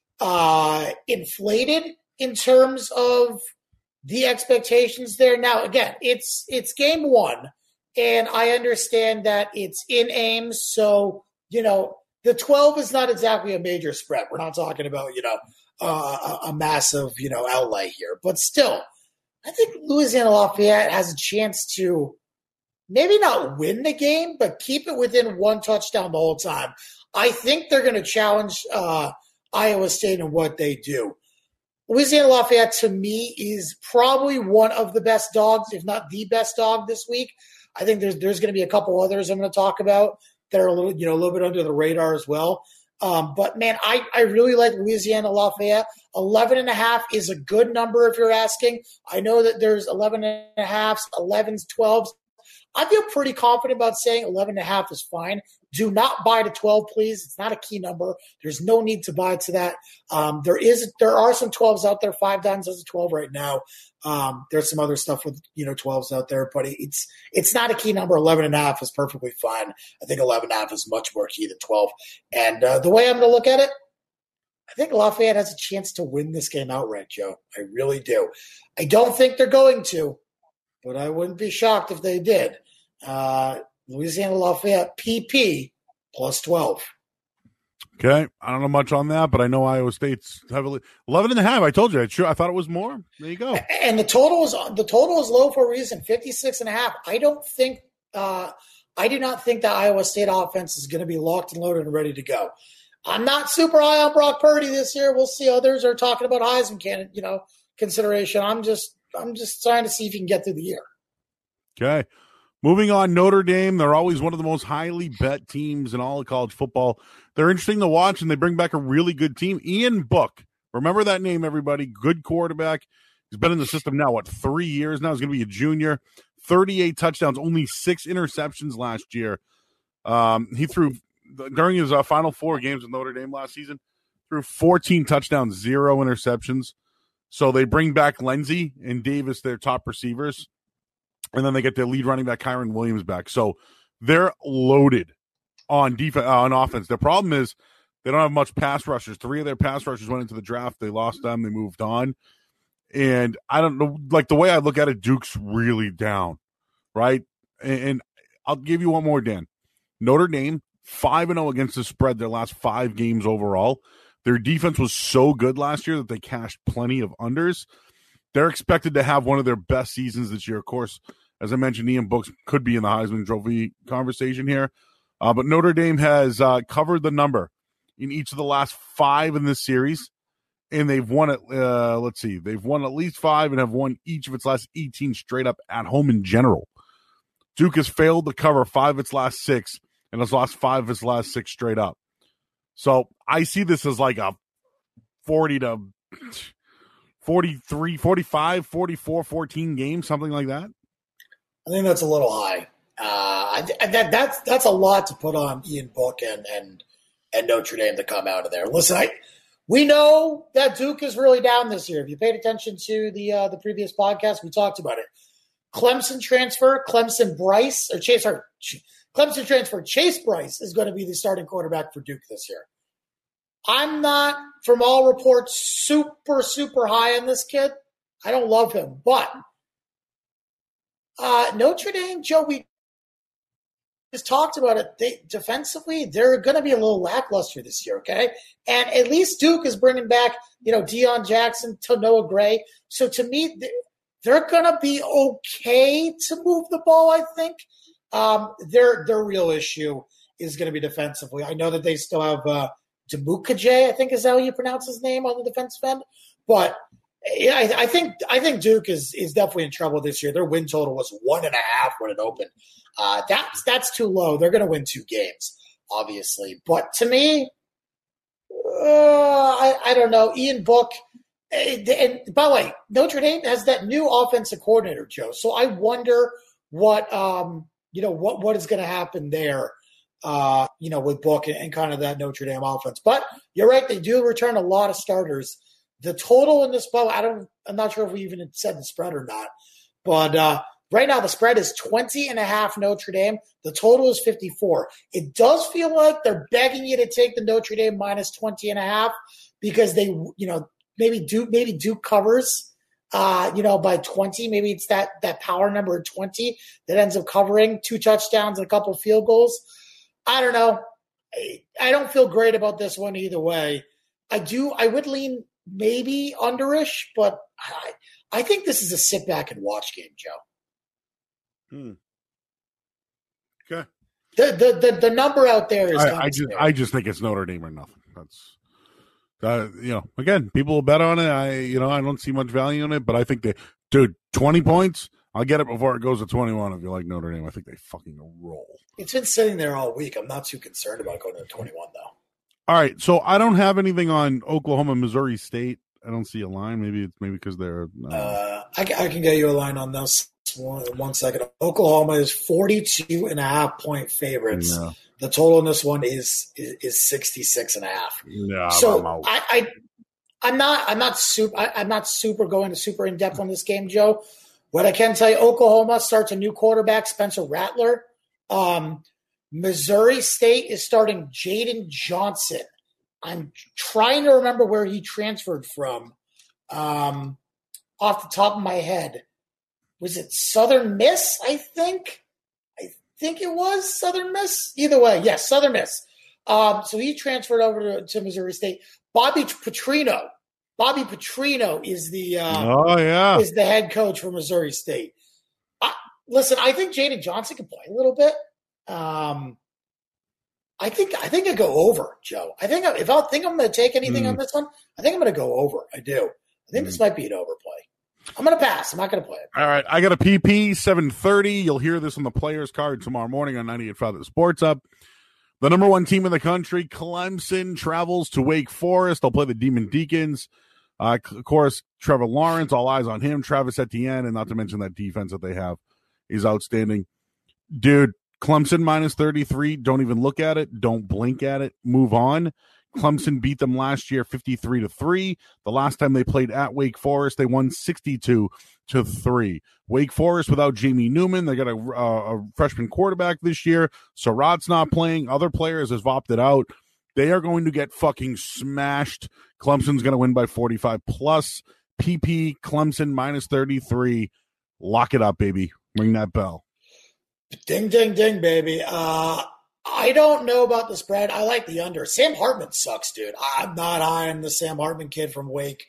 uh, inflated in terms of the expectations there. Now, again, it's it's game one, and I understand that it's in Ames, so, you know, the twelve is not exactly a major spread. We're not talking about, you know, uh, a, a massive, you know, outlay here. But still, I think Louisiana Lafayette has a chance to maybe not win the game, but keep it within one touchdown the whole time. I think they're going to challenge uh, Iowa State in what they do. Louisiana Lafayette, to me, is probably one of the best dogs, if not the best dog this week. I think there's there's going to be a couple others I'm going to talk about that are a little, you know, a little bit under the radar as well. Um, but, man, I, I really like Louisiana Lafayette. eleven and a half is a good number if you're asking. I know that there's eleven and a halves, elevens, twelves. I feel pretty confident about saying eleven and a half is fine. Do not buy to twelve, please. It's not a key number. There's no need to buy to that. Um, there is, there are some twelves out there. Five Dimes has a twelve right now. Um, there's some other stuff with, you know, twelves out there, but it's it's not a key number. eleven and a half is perfectly fine. I think eleven and a half is much more key than twelve. And uh, the way I'm going to look at it, I think Lafayette has a chance to win this game outright, Joe. I really do. I don't think they're going to, but I wouldn't be shocked if they did. Uh, Louisiana Lafayette P P plus twelve.
Okay. I don't know much on that, but I know Iowa State's heavily eleven and a half. I told you. I, sure, I thought it was more. There you go.
And the total is the total is low for a reason. fifty-six and a half. I don't think uh, I do not think the Iowa State offense is going to be locked and loaded and ready to go. I'm not super high on Brock Purdy this year. We'll see. Others are talking about Heisman candidate, you know, consideration. I'm just I'm just trying to see if you can get through the year.
Okay. Moving on, Notre Dame. They're always one of the most highly bet teams in all of college football. They're interesting to watch, and they bring back a really good team. Ian Book. Remember that name, everybody. Good quarterback. He's been in the system now, what, three years now? He's going to be a junior. thirty-eight touchdowns, only six interceptions last year. Um, he threw, during his uh, final four games with Notre Dame last season, threw fourteen touchdowns, zero interceptions. So they bring back Lindsey and Davis, their top receivers. And then they get their lead running back, Kyron Williams, back. So they're loaded on defense, uh, on offense. The problem is they don't have much pass rushers. Three of their pass rushers went into the draft. They lost them. They moved on. And I don't know, like the way I look at it, Duke's really down, right? And, and I'll give you one more, Dan. Notre Dame, five and oh against the spread their last five games overall. Their defense was so good last year that they cashed plenty of unders. They're expected to have one of their best seasons this year. Of course, as I mentioned, Ian Book could be in the Heisman Trophy conversation here. Uh, but Notre Dame has uh, covered the number in each of the last five in this series. And they've won it, uh, let's see, they've won at least five and have won each of its last eighteen straight up at home in general. Duke has failed to cover five of its last six and has lost five of its last six straight up. So I see this as like a forty to forty-three, forty-five, forty-four, fourteen game, something like that.
I think that's a little high. Uh, I, that, that's that's a lot to put on Ian Book and, and, and Notre Dame to come out of there. Listen, I – we know that Duke is really down this year. If you paid attention to the uh, the previous podcast, we talked about it. Clemson transfer, Clemson Bryce, or Chase, or Clemson transfer, Chase Bryce is going to be the starting quarterback for Duke this year. I'm not, from all reports, super, super high on this kid. I don't love him. But uh, Notre Dame, Joe, we just talked about it. They, defensively, they're going to be a little lackluster this year, okay? And at least Duke is bringing back, you know, Deion Jackson, to Noah Gray. So to me, they're going to be okay to move the ball, I think. Um, their their real issue is going to be defensively. I know that they still have uh, Demukaje, I think is how you pronounce his name, on the defensive end. But yeah, I, I think I think Duke is is definitely in trouble this year. Their win total was one and a half when it opened. Uh, that's that's too low. They're going to win two games, obviously. But to me, uh, I, I don't know. Ian Book, and, and by the way, Notre Dame has that new offensive coordinator, Joe. So I wonder what um, you know what what is going to happen there. Uh, you know, with Book and, and kind of that Notre Dame offense. But you're right; they do return a lot of starters. The total in this ball, I don't. I'm not sure if we even said the spread or not, but. Uh, Right now, the spread is twenty and a half Notre Dame. The total is fifty-four. It does feel like they're begging you to take the Notre Dame minus twenty and a half because they, you know, maybe Duke, maybe Duke covers, uh, you know, by twenty. Maybe it's that that power number of twenty that ends up covering two touchdowns and a couple of field goals. I don't know. I, I don't feel great about this one either way. I do. I would lean maybe underish, but I, I think this is a sit back and watch game, Joe.
Hmm. Okay.
The, the the the number out there is.
I, I just I just think it's Notre Dame or nothing. That's uh, you know, again, people will bet on it. I you know I don't see much value in it, but I think they, dude, twenty points. I'll get it before it goes to twenty-one. If you like Notre Dame, I think they fucking roll.
It's been sitting there all week. I'm not too concerned about going to twenty-one though.
All right, so I don't have anything on Oklahoma, Missouri State. I don't see a line. Maybe it's maybe because they're. Uh,
uh, I, I can get you a line on this. One, one second. Oklahoma is forty-two and a half point favorites. Yeah. The total in this one is, is is sixty-six and a half.
Yeah,
so I, I I'm not I'm not super I, I'm not super going to super in depth on this game, Joe. What I can tell you, Oklahoma starts a new quarterback, Spencer Rattler. Um, Missouri State is starting Jaden Johnson. I'm trying to remember where he transferred from. Um, off the top of my head. Was it Southern Miss, I think? I think it was Southern Miss. Either way, yes, Southern Miss. Um, so he transferred over to, to Missouri State. Bobby Petrino. Bobby Petrino is the uh,
oh yeah
is the head coach for Missouri State. I, listen, I think Jaden Johnson can play a little bit. Um, I think I think I go over, Joe. I think I, if I think I'm going to take anything
Mm.
on this one, I think I'm going to go over. I do. I think
Mm.
this might be an overplay. I'm going to pass. I'm not going to play it.
All right, I got a P P seven thirty. You'll hear this on the players card tomorrow morning on ninety-eight point five The Sports Up. The number one team in the country, Clemson, travels to Wake Forest. They'll play the Demon Deacons. Uh, of course, Trevor Lawrence, all eyes on him. Travis Etienne, and not to mention that defense that they have is outstanding. Dude, Clemson minus thirty-three. Don't even look at it. Don't blink at it. Move on. Clemson beat them last year fifty-three to three. The last time they played at Wake Forest, they won sixty-two to three. Wake Forest without Jamie Newman. They got a, uh, a freshman quarterback this year. Surratt's not playing. Other players have opted out. They are going to get fucking smashed. Clemson's going to win by forty-five plus. P P Clemson minus thirty-three. Lock it up, baby. Ring that bell.
Ding, ding, ding, baby. Uh, I don't know about the spread. I like the under. Sam Hartman sucks, dude. I'm not high on the Sam Hartman kid from Wake.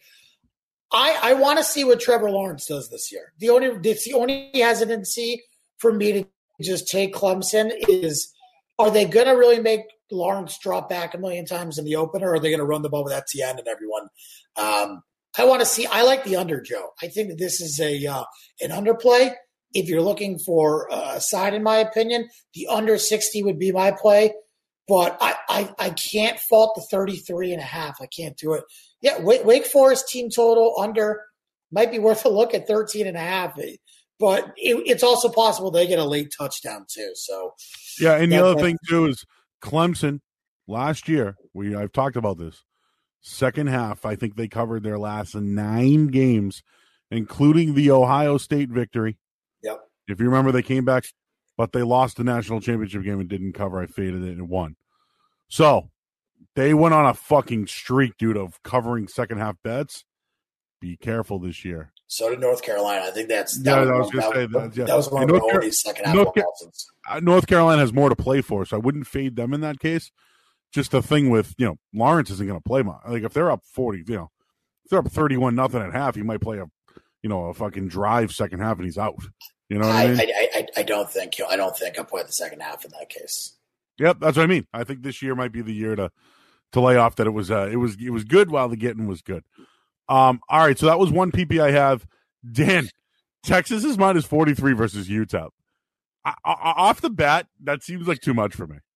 I, I want to see what Trevor Lawrence does this year. The only it's the only hesitancy for me to just take Clemson is, are they going to really make Lawrence drop back a million times in the opener, or are they going to run the ball with Etienne and everyone? Um, I want to see. I like the under, Joe. I think that this is a uh, an underplay. If you're looking for a side, in my opinion, the under sixty would be my play. But I, I, I can't fault the thirty-three and a half. I can't do it. Yeah, Wake, Wake Forest team total under might be worth a look at thirteen and a half. But it, it's also possible they get a late touchdown too. So
Yeah, and the
that,
other thing too is Clemson last year. We I've talked about this. Second half, I think they covered their last nine games, including the Ohio State victory.
Yep.
If you remember, they came back, but they lost the national championship game and didn't cover. I faded it and won. So they went on a fucking streak, dude, of covering second half bets. Be careful this year.
So did North Carolina. I think that's that
Yeah,
was,
I was
one,
gonna
that,
say that, yeah.
that was one
And
of
North Car-
Mahoney's second half
North Car-
losses.
Uh, North Carolina has more to play for, so I wouldn't fade them in that case. Just the thing with, you know, Lawrence isn't going to play much. Like if they're up forty, you know, if they're up thirty-one nothing at half, he might play a, you know, a fucking drive second half and he's out. You know what I,
I,
mean?
I, I, I don't think I don't think I'll play the second half in that case.
Yep, that's what I mean. I think this year might be the year to to lay off that it was uh, it was it was good while the getting was good. Um, all right, so that was one P P I have. Dan, Texas is minus forty-three versus U T E P. I, I, off the bat, that seems like too much for me.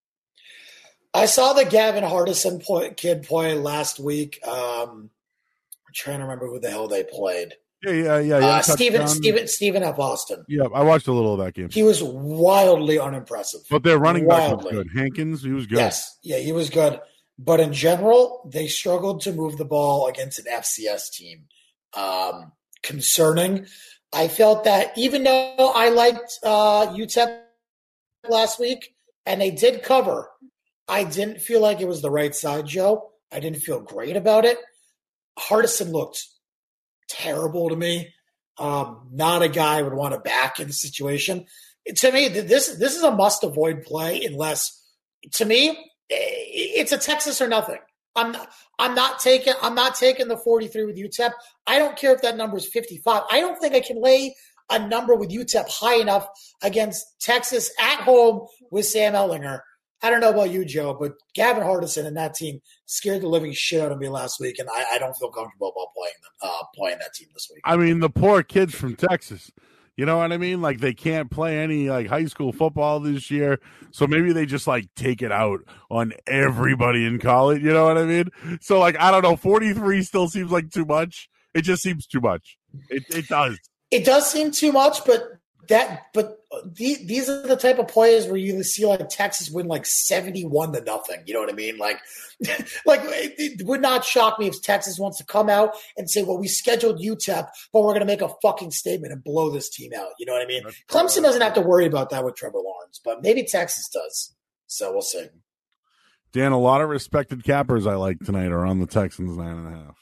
I saw the Gavin Hardison play, kid play last week. Um, I'm trying to remember who the hell they played.
Yeah, yeah, yeah. yeah
Uh, Stephen, Stephen, Stephen F. Austin.
Yeah, I watched a little of that game.
He was wildly unimpressive.
But their running back
wildly.
was good. Hankins, he was good.
Yes, yeah, he was good. But in general, they struggled to move the ball against an F C S team. Um, concerning. I felt that even though I liked uh, U T E P last week, and they did cover, I didn't feel like it was the right side, Joe. I didn't feel great about it. Hardison looked terrible to me. Um, not a guy I would want to back in the situation. To me, this this is a must-avoid play unless, to me, it's a Texas or nothing. I'm not, I'm not taking I'm not taking the forty-three with U T E P. I don't care if that number is fifty-five. I don't think I can lay a number with U T E P high enough against Texas at home with Sam Ehlinger. I don't know about you, Joe, but Gavin Hardison and that team scared the living shit out of me last week, and I, I don't feel comfortable about playing them, uh, playing that team this week.
I mean, the poor kids from Texas. You know what I mean? Like they can't play any like high school football this year, so maybe they just like take it out on everybody in college. You know what I mean? So like I don't know, forty-three still seems like too much. It just seems too much. It it does.
It does seem too much, but that but the, these are the type of players where you see like Texas win like seventy-one to nothing. You know what I mean? Like, like it, it would not shock me if Texas wants to come out and say, "Well, we scheduled U T E P, but we're going to make a fucking statement and blow this team out." You know what I mean?
That's
Clemson doesn't have to worry about that with Trevor Lawrence, but maybe Texas does. So we'll see.
Dan, a lot of respected cappers I like tonight are on the Texans nine and a half.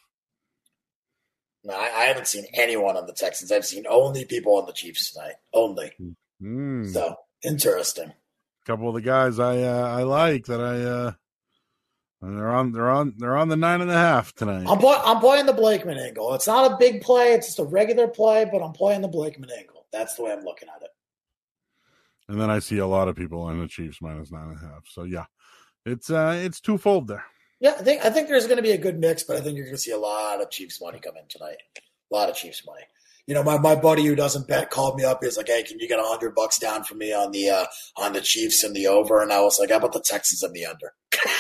No, I, I haven't seen anyone on the Texans. I've seen only people on the Chiefs tonight. Only.
Mm.
So interesting.
A couple of the guys I uh, I like that I uh, they're on they're on they're on the nine and a half tonight.
I'm play, I'm playing the Blakeman angle. It's not a big play. It's just a regular play, but I'm playing the Blakeman angle. That's the way I'm looking at it.
And then I see a lot of people on the Chiefs minus nine and a half. So yeah, It's uh, it's twofold there.
Yeah, I think I think there's going to be a good mix, but I think you're going to see a lot of Chiefs money come in tonight. A lot of Chiefs money. You know, my, my buddy who doesn't bet called me up. He's like, "Hey, can you get a hundred bucks down for me on the uh, on the Chiefs and the over?" And I was like, "How about the Texans and the under?"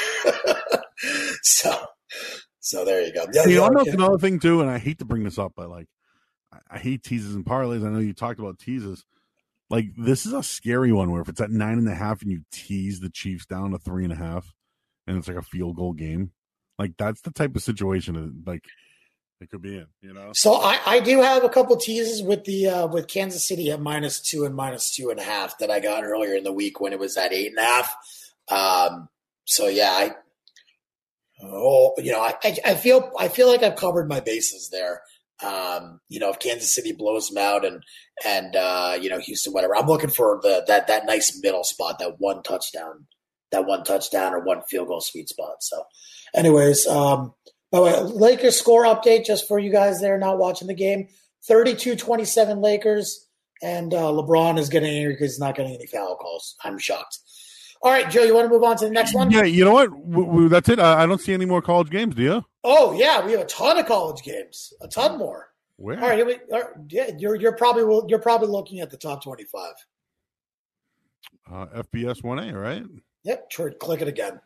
so, so there you go. Yeah,
you
yeah,
know,
okay.
another thing too, and I hate to bring this up, but like, I, I hate teases and parlays. I know you talked about teases. Like, this is a scary one where if it's at nine and a half and you tease the Chiefs down to three and a half, and it's like a field goal game, like that's the type of situation that, like, it could be in, you know?
So I, I do have a couple teases with the uh, with Kansas City at minus two and minus two and a half that I got earlier in the week when it was at eight and a half. Um, so yeah, I oh you know I, I feel I feel like I've covered my bases there. Um, you know, if Kansas City blows them out and and uh, you know Houston, whatever, I'm looking for the that that nice middle spot, that one touchdown, that one touchdown or one field goal sweet spot. So, anyways. Um, By the way, Lakers score update just for you guys there not watching the game. thirty-two twenty-seven Lakers, and uh, LeBron is getting angry because he's not getting any foul calls. I'm shocked. All right, Joe, you want to move on to the next one?
Yeah, you know what? We, we, that's it. I, I don't see any more college games, do you?
Oh, yeah, we have a ton of college games. A ton more.
Where?
All right, here we, all right yeah, you're you're probably you're probably looking at the top twenty-five.
Uh, F B S one A, right?
Yep, sure, click it again.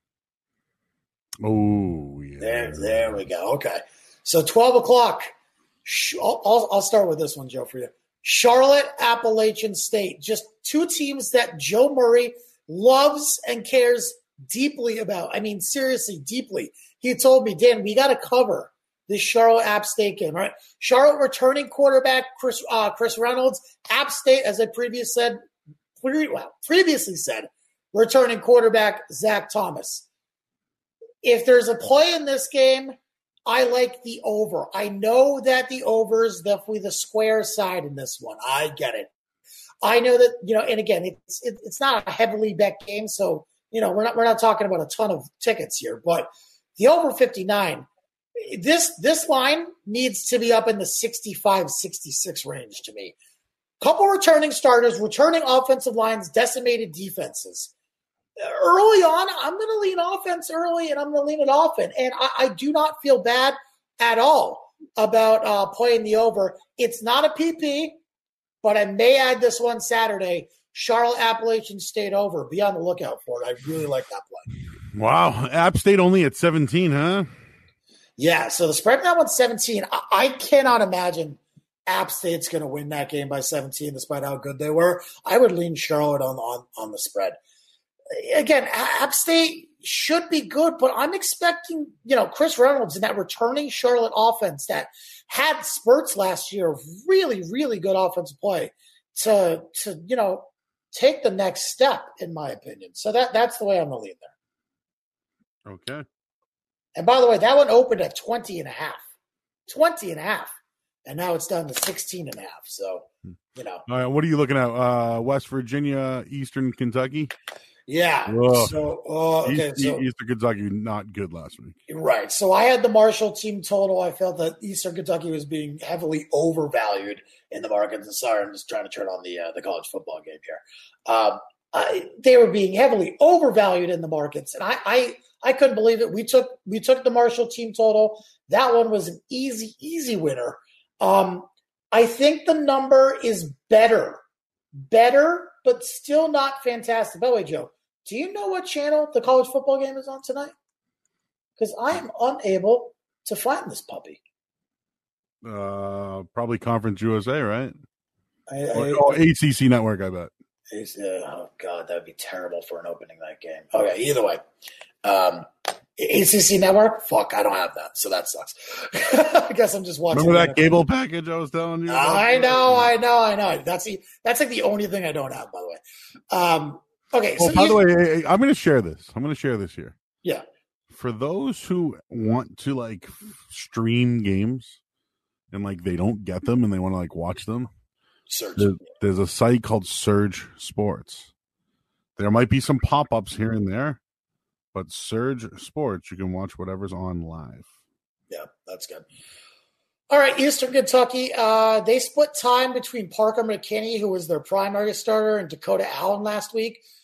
Oh, yeah.
There, there we go. Okay. So twelve o'clock. I'll, I'll, I'll start with this one, Joe, for you. Charlotte, Appalachian State. Just two teams that Joe Murray loves and cares deeply about. I mean, seriously, deeply. He told me, Dan, we got to cover this Charlotte App State game, right? Charlotte returning quarterback Chris uh, Chris Reynolds. App State, as I previously said, well, previously said, returning quarterback Zach Thomas. If there's a play in this game, I like the over. I know that the over is definitely the square side in this one. I get it. I know that, you know, and again, it's it, it's not a heavily bet game, so, you know, we're not we're not talking about a ton of tickets here, but the over fifty-nine, this this line needs to be up in the sixty-five, sixty-six range to me. Couple returning starters, returning offensive lines, decimated defenses. Early on, I'm going to lean offense early, and I'm going to lean it often. And I, I do not feel bad at all about uh, playing the over. It's not a P P, but I may add this one Saturday, Charlotte Appalachian State over. Be on the lookout for it. I really like that play.
Wow. App State only at seventeen, huh?
Yeah, so the spread now one's seventeen. I, I cannot imagine App State's going to win that game by seventeen, despite how good they were. I would lean Charlotte on, on, on the spread. Again, App State should be good, but I'm expecting, you know, Chris Reynolds and that returning Charlotte offense that had spurts last year of really, really good offensive play to, to you know, take the next step, in my opinion. So that that's the way I'm going to lean there.
Okay.
And by the way, that one opened at twenty and a half. twenty and a half. And now it's down to sixteen and a half. So, you know.
All right, what are you looking at? Uh, West Virginia, Eastern Kentucky?
Yeah.
Whoa.
So, uh, okay.
East,
so,
Eastern Kentucky, not good last week.
Right. So I had the Marshall team total. I felt that Eastern Kentucky was being heavily overvalued in the market. And sorry, I'm just trying to turn on the uh, the college football game here. Um, I, they were being heavily overvalued in the markets, and I, I I couldn't believe it. We took we took the Marshall team total. That one was an easy easy winner. Um, I think the number is better, better, but still not fantastic. By the way, Joe, do you know what channel the college football game is on tonight? Because I am unable to find this puppy.
Uh, probably Conference U S A, right?
I,
Or,
I,
or A C C Network, I bet.
It's, uh, oh, God, that would be terrible for an opening night game. Okay, either way. Um, A C C Network? Fuck, I don't have that, so that sucks. I guess I'm just watching.
Remember that cable package I was telling you about?
I know, I know, I know. That's the, that's like the only thing I don't have, by the way. Um, okay,
Oh,
so
by
you,
the way, I'm going to share this. I'm going to share this here.
yeah.
For those who want to, like, stream games and, like, they don't get them and they want to, like, watch them,
Search.
there, there's a site called Surge Sports. There might be some pop-ups here and there, but Surge Sports, you can watch whatever's on live.
Yeah, that's good. All right, Eastern Kentucky. Uh, they split time between Parker McKinney, who was their primary starter, and Dakota Allen last week.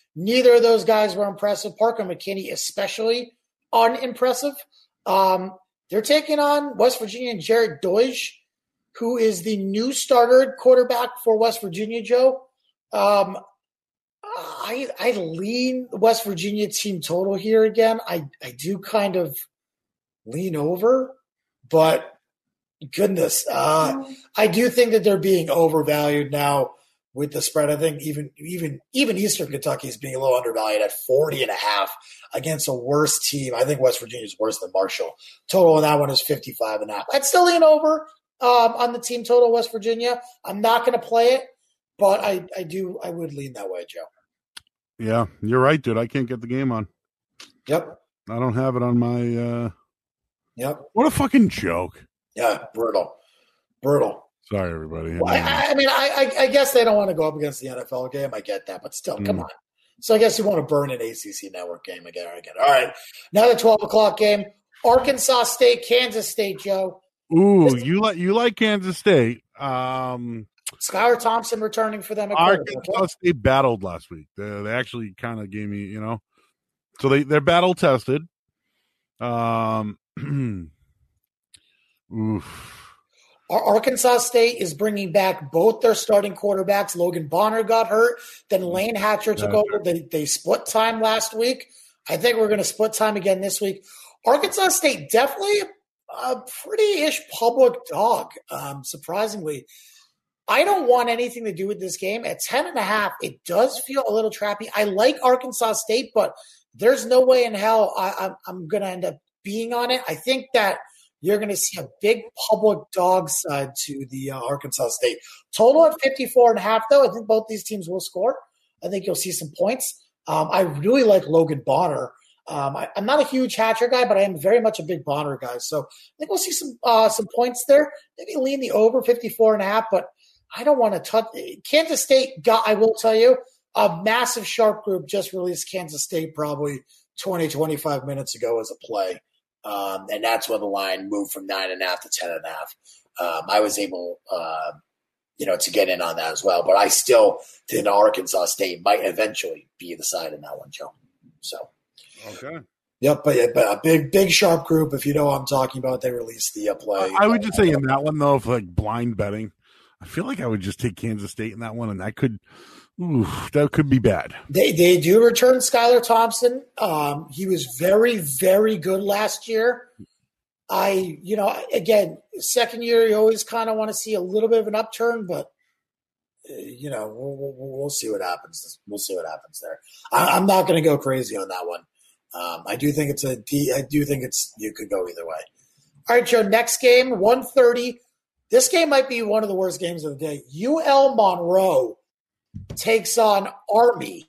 Neither of those guys were impressive. Parker McKinney especially unimpressive. Um, they're taking on West Virginia and Jared Doige, who is the new starter quarterback for West Virginia, Joe. Um, I I lean the West Virginia team total here again. I, I do kind of lean over, but goodness, uh, I do think that they're being overvalued now with the spread. I think even even even Eastern Kentucky is being a little undervalued at forty and a half against a worse team. I think West Virginia is worse than Marshall. Total on that one is fifty-five and a half. I'd still lean over um, on the team total West Virginia. I'm not going to play it, but I, I do I would lean that way, Joe.
Yeah, you're right, dude. I can't get the game on.
Yep.
I don't have it on my uh
Yep.
What a fucking joke.
Yeah, brutal. Brutal.
Sorry, everybody.
Well, I, I mean, I, I guess they don't want to go up against the N F L game. I get that, but still, mm. come on. So I guess you want to burn an A C C network game again. again. All right. Now the twelve o'clock game. Arkansas State, Kansas State, Joe.
Ooh, this, you like you like Kansas State. Um
Skylar Thompson returning for them. At
Arkansas State battled last week. They, they actually kind of gave me, you know. So they, they're battle tested. Um oof.
Arkansas State is bringing back both their starting quarterbacks. Logan Bonner got hurt. Then Lane Hatcher took That's over. They, they split time last week. I think we're going to split time again this week. Arkansas State, definitely a pretty-ish public dog, um, surprisingly. I don't want anything to do with this game. At ten and a half, it does feel a little trappy. I like Arkansas State, but there's no way in hell I, I'm, I'm going to end up being on it. I think that you're going to see a big public dog side to the uh, Arkansas State. Total at fifty-four and a half, though. I think both these teams will score. I think you'll see some points. Um, I really like Logan Bonner. Um, I, I'm not a huge Hatcher guy, but I am very much a big Bonner guy. So I think we'll see some uh, some points there. Maybe lean the over fifty-four and a half, but I don't want to touch Kansas State. Got, I will tell you, a massive sharp group just released Kansas State probably twenty, twenty-five minutes ago as a play. Um, and that's when the line moved from nine and a half to ten and a half. Um, I was able, uh, you know, to get in on that as well, but I still think Arkansas State might eventually be the side in that one, Joe. So,
okay.
Yep, but, but a big, big sharp group. If you know what I'm talking about, they released the uh, play.
I would just say in that one though, if like blind betting, I feel like I would just take Kansas State in that one, and that could. Ooh, that could be bad.
They they do return Skylar Thompson. Um, he was very, very good last year. I, you know, again, second year, you always kind of want to see a little bit of an upturn, but, uh, you know, we'll, we'll, we'll see what happens. We'll see what happens there. I, I'm not going to go crazy on that one. Um, I do think it's a – I do think it's – you could go either way. All right, Joe, next game, one thirty. This game might be one of the worst games of the day. U L Monroe takes on Army.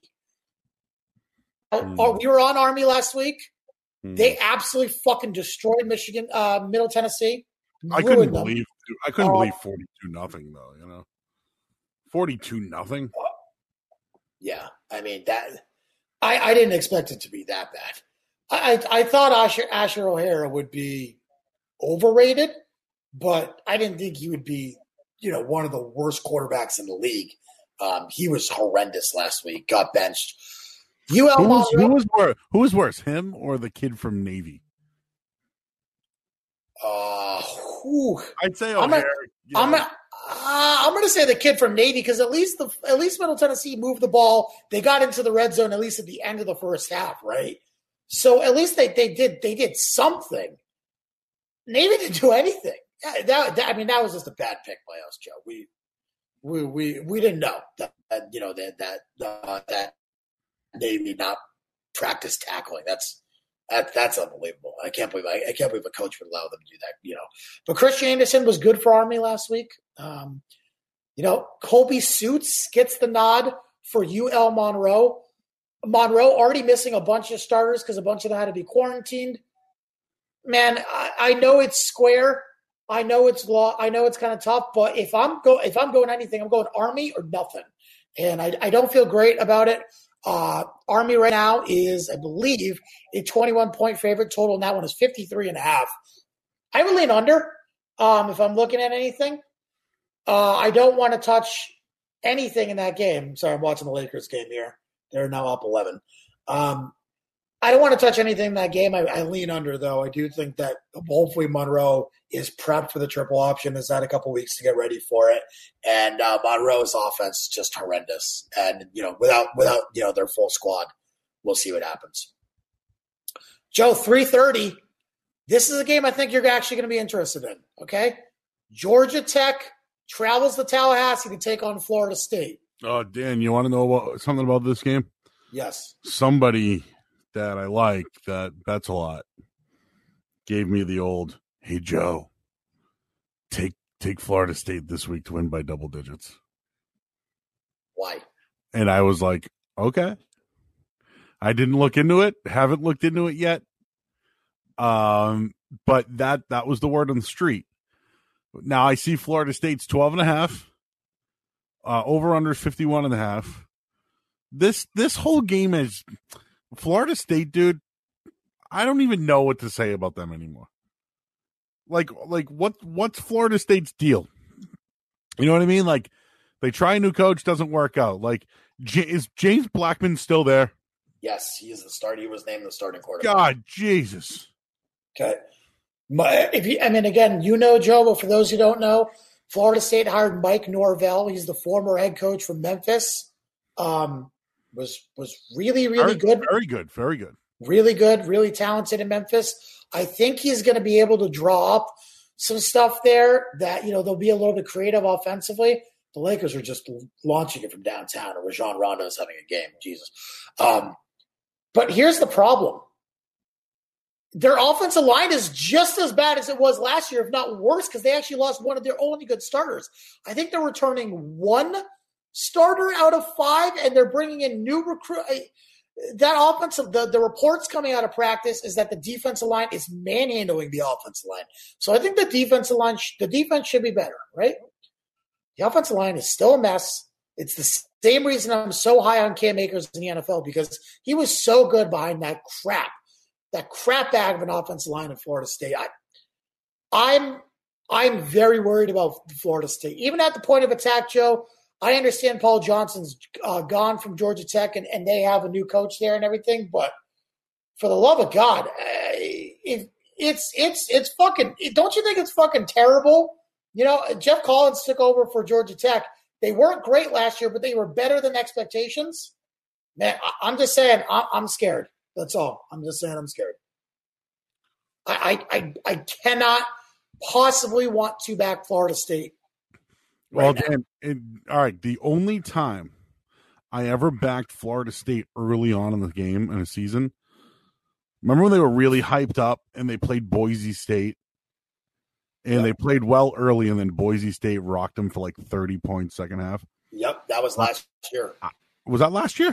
Mm. We were on Army last week. Mm. They absolutely fucking destroyed Michigan, uh, Middle Tennessee.
I couldn't them. believe. I couldn't uh, believe forty-two nothing though. You know, forty-two nothing.
Yeah, I mean that. I, I didn't expect it to be that bad. I I, I thought Asher Asher O'Hara would be overrated, but I didn't think he would be, you know, one of the worst quarterbacks in the league. Um, he was horrendous last week. Got benched. U L
who was, who was worse? Who was worse, him or the kid from Navy?
Uh, whew.
I'd say
I'm
O'Hara.
A, I'm, a, uh, I'm going to say the kid from Navy because at least the at least Middle Tennessee moved the ball. They got into the red zone at least at the end of the first half, right? So at least they they did they did something. Navy didn't do anything. That, that I mean, that was just a bad pick by us, Joe. We. We we we didn't know that, that you know that that uh, that Navy not practice tackling. That's that that's unbelievable. I can't believe I, I can't believe a coach would allow them to do that. You know, but Christian Anderson was good for Army last week. Um, you know, Colby Suits gets the nod for U L Monroe. Monroe already missing a bunch of starters because a bunch of them had to be quarantined. Man, I, I know it's square. I know it's law. I know it's kind of tough, but if I'm go if I'm going anything, I'm going Army or nothing, and I, I don't feel great about it. Uh, Army right now is, I believe, a twenty-one point favorite. Total in that one is fifty-three and a half. I would lean under um, if I'm looking at anything. Uh, I don't want to touch anything in that game. Sorry, I'm watching the Lakers game here. They're now up eleven. Um, I don't want to touch anything in that game. I, I lean under, though. I do think that hopefully Monroe is prepped for the triple option, has had a couple weeks to get ready for it. And uh, Monroe's offense is just horrendous. And, you know, without, without you know, their full squad, we'll see what happens. Joe, three thirty. This is a game I think you're actually going to be interested in, okay? Georgia Tech travels to Tallahassee to take on Florida State.
Oh, Dan, you want to know about, something about this game?
Yes.
Somebody that I like that bets a lot gave me the old, hey, Joe, take take Florida State this week to win by double digits.
Why?
And I was like, okay. I didn't look into it, haven't looked into it yet. Um, but that that was the word on the street. Now I see Florida State's twelve and a half. Uh, over under fifty-one and a half. This this whole game is Florida State, dude. I don't even know what to say about them anymore. Like, like what what's Florida State's deal? You know what I mean? Like, they try a new coach, doesn't work out. Like, J- is James Blackman still there?
Yes, he is the starter. He was named the starting quarterback.
God, Jesus.
Okay. My, if you, I mean, again, you know, Joe, but for those who don't know, Florida State hired Mike Norvell. He's the former head coach from Memphis. Um, was was really, really
very,
good.
Very good. Very good.
Really good. Really talented in Memphis. I think he's going to be able to draw up some stuff there that, you know, they'll be a little bit creative offensively. The Lakers are just launching it from downtown, and Rajon Rondo is having a game. Jesus. Um, but here's the problem. Their offensive line is just as bad as it was last year, if not worse, because they actually lost one of their only good starters. I think they're returning one starter out of five, and they're bringing in new recruit. That offensive, the, the reports coming out of practice is that the defensive line is manhandling the offensive line. So I think the defensive line, the defense should be better, right? The offensive line is still a mess. It's the same reason I'm so high on Cam Akers in the N F L, because he was so good behind that crap. That crap bag of an offensive line in Florida State. I, I'm I'm very worried about Florida State. Even at the point of attack, Joe, I understand Paul Johnson's uh, gone from Georgia Tech and, and they have a new coach there and everything, but for the love of God, uh, it, it's it's it's fucking. Don't you think it's fucking terrible? You know, Jeff Collins took over for Georgia Tech. They weren't great last year, but they were better than expectations. Man, I, I'm just saying, I, I'm scared. That's all. I'm just saying I'm scared. I I I, I cannot possibly want to back Florida State. Right
well, Dan, it, all right. The only time I ever backed Florida State early on in the game in a season, remember when they were really hyped up and they played Boise State? And yep. They played well early, and then Boise State rocked them for like thirty points second half.
Yep, that was last year.
Was that last year?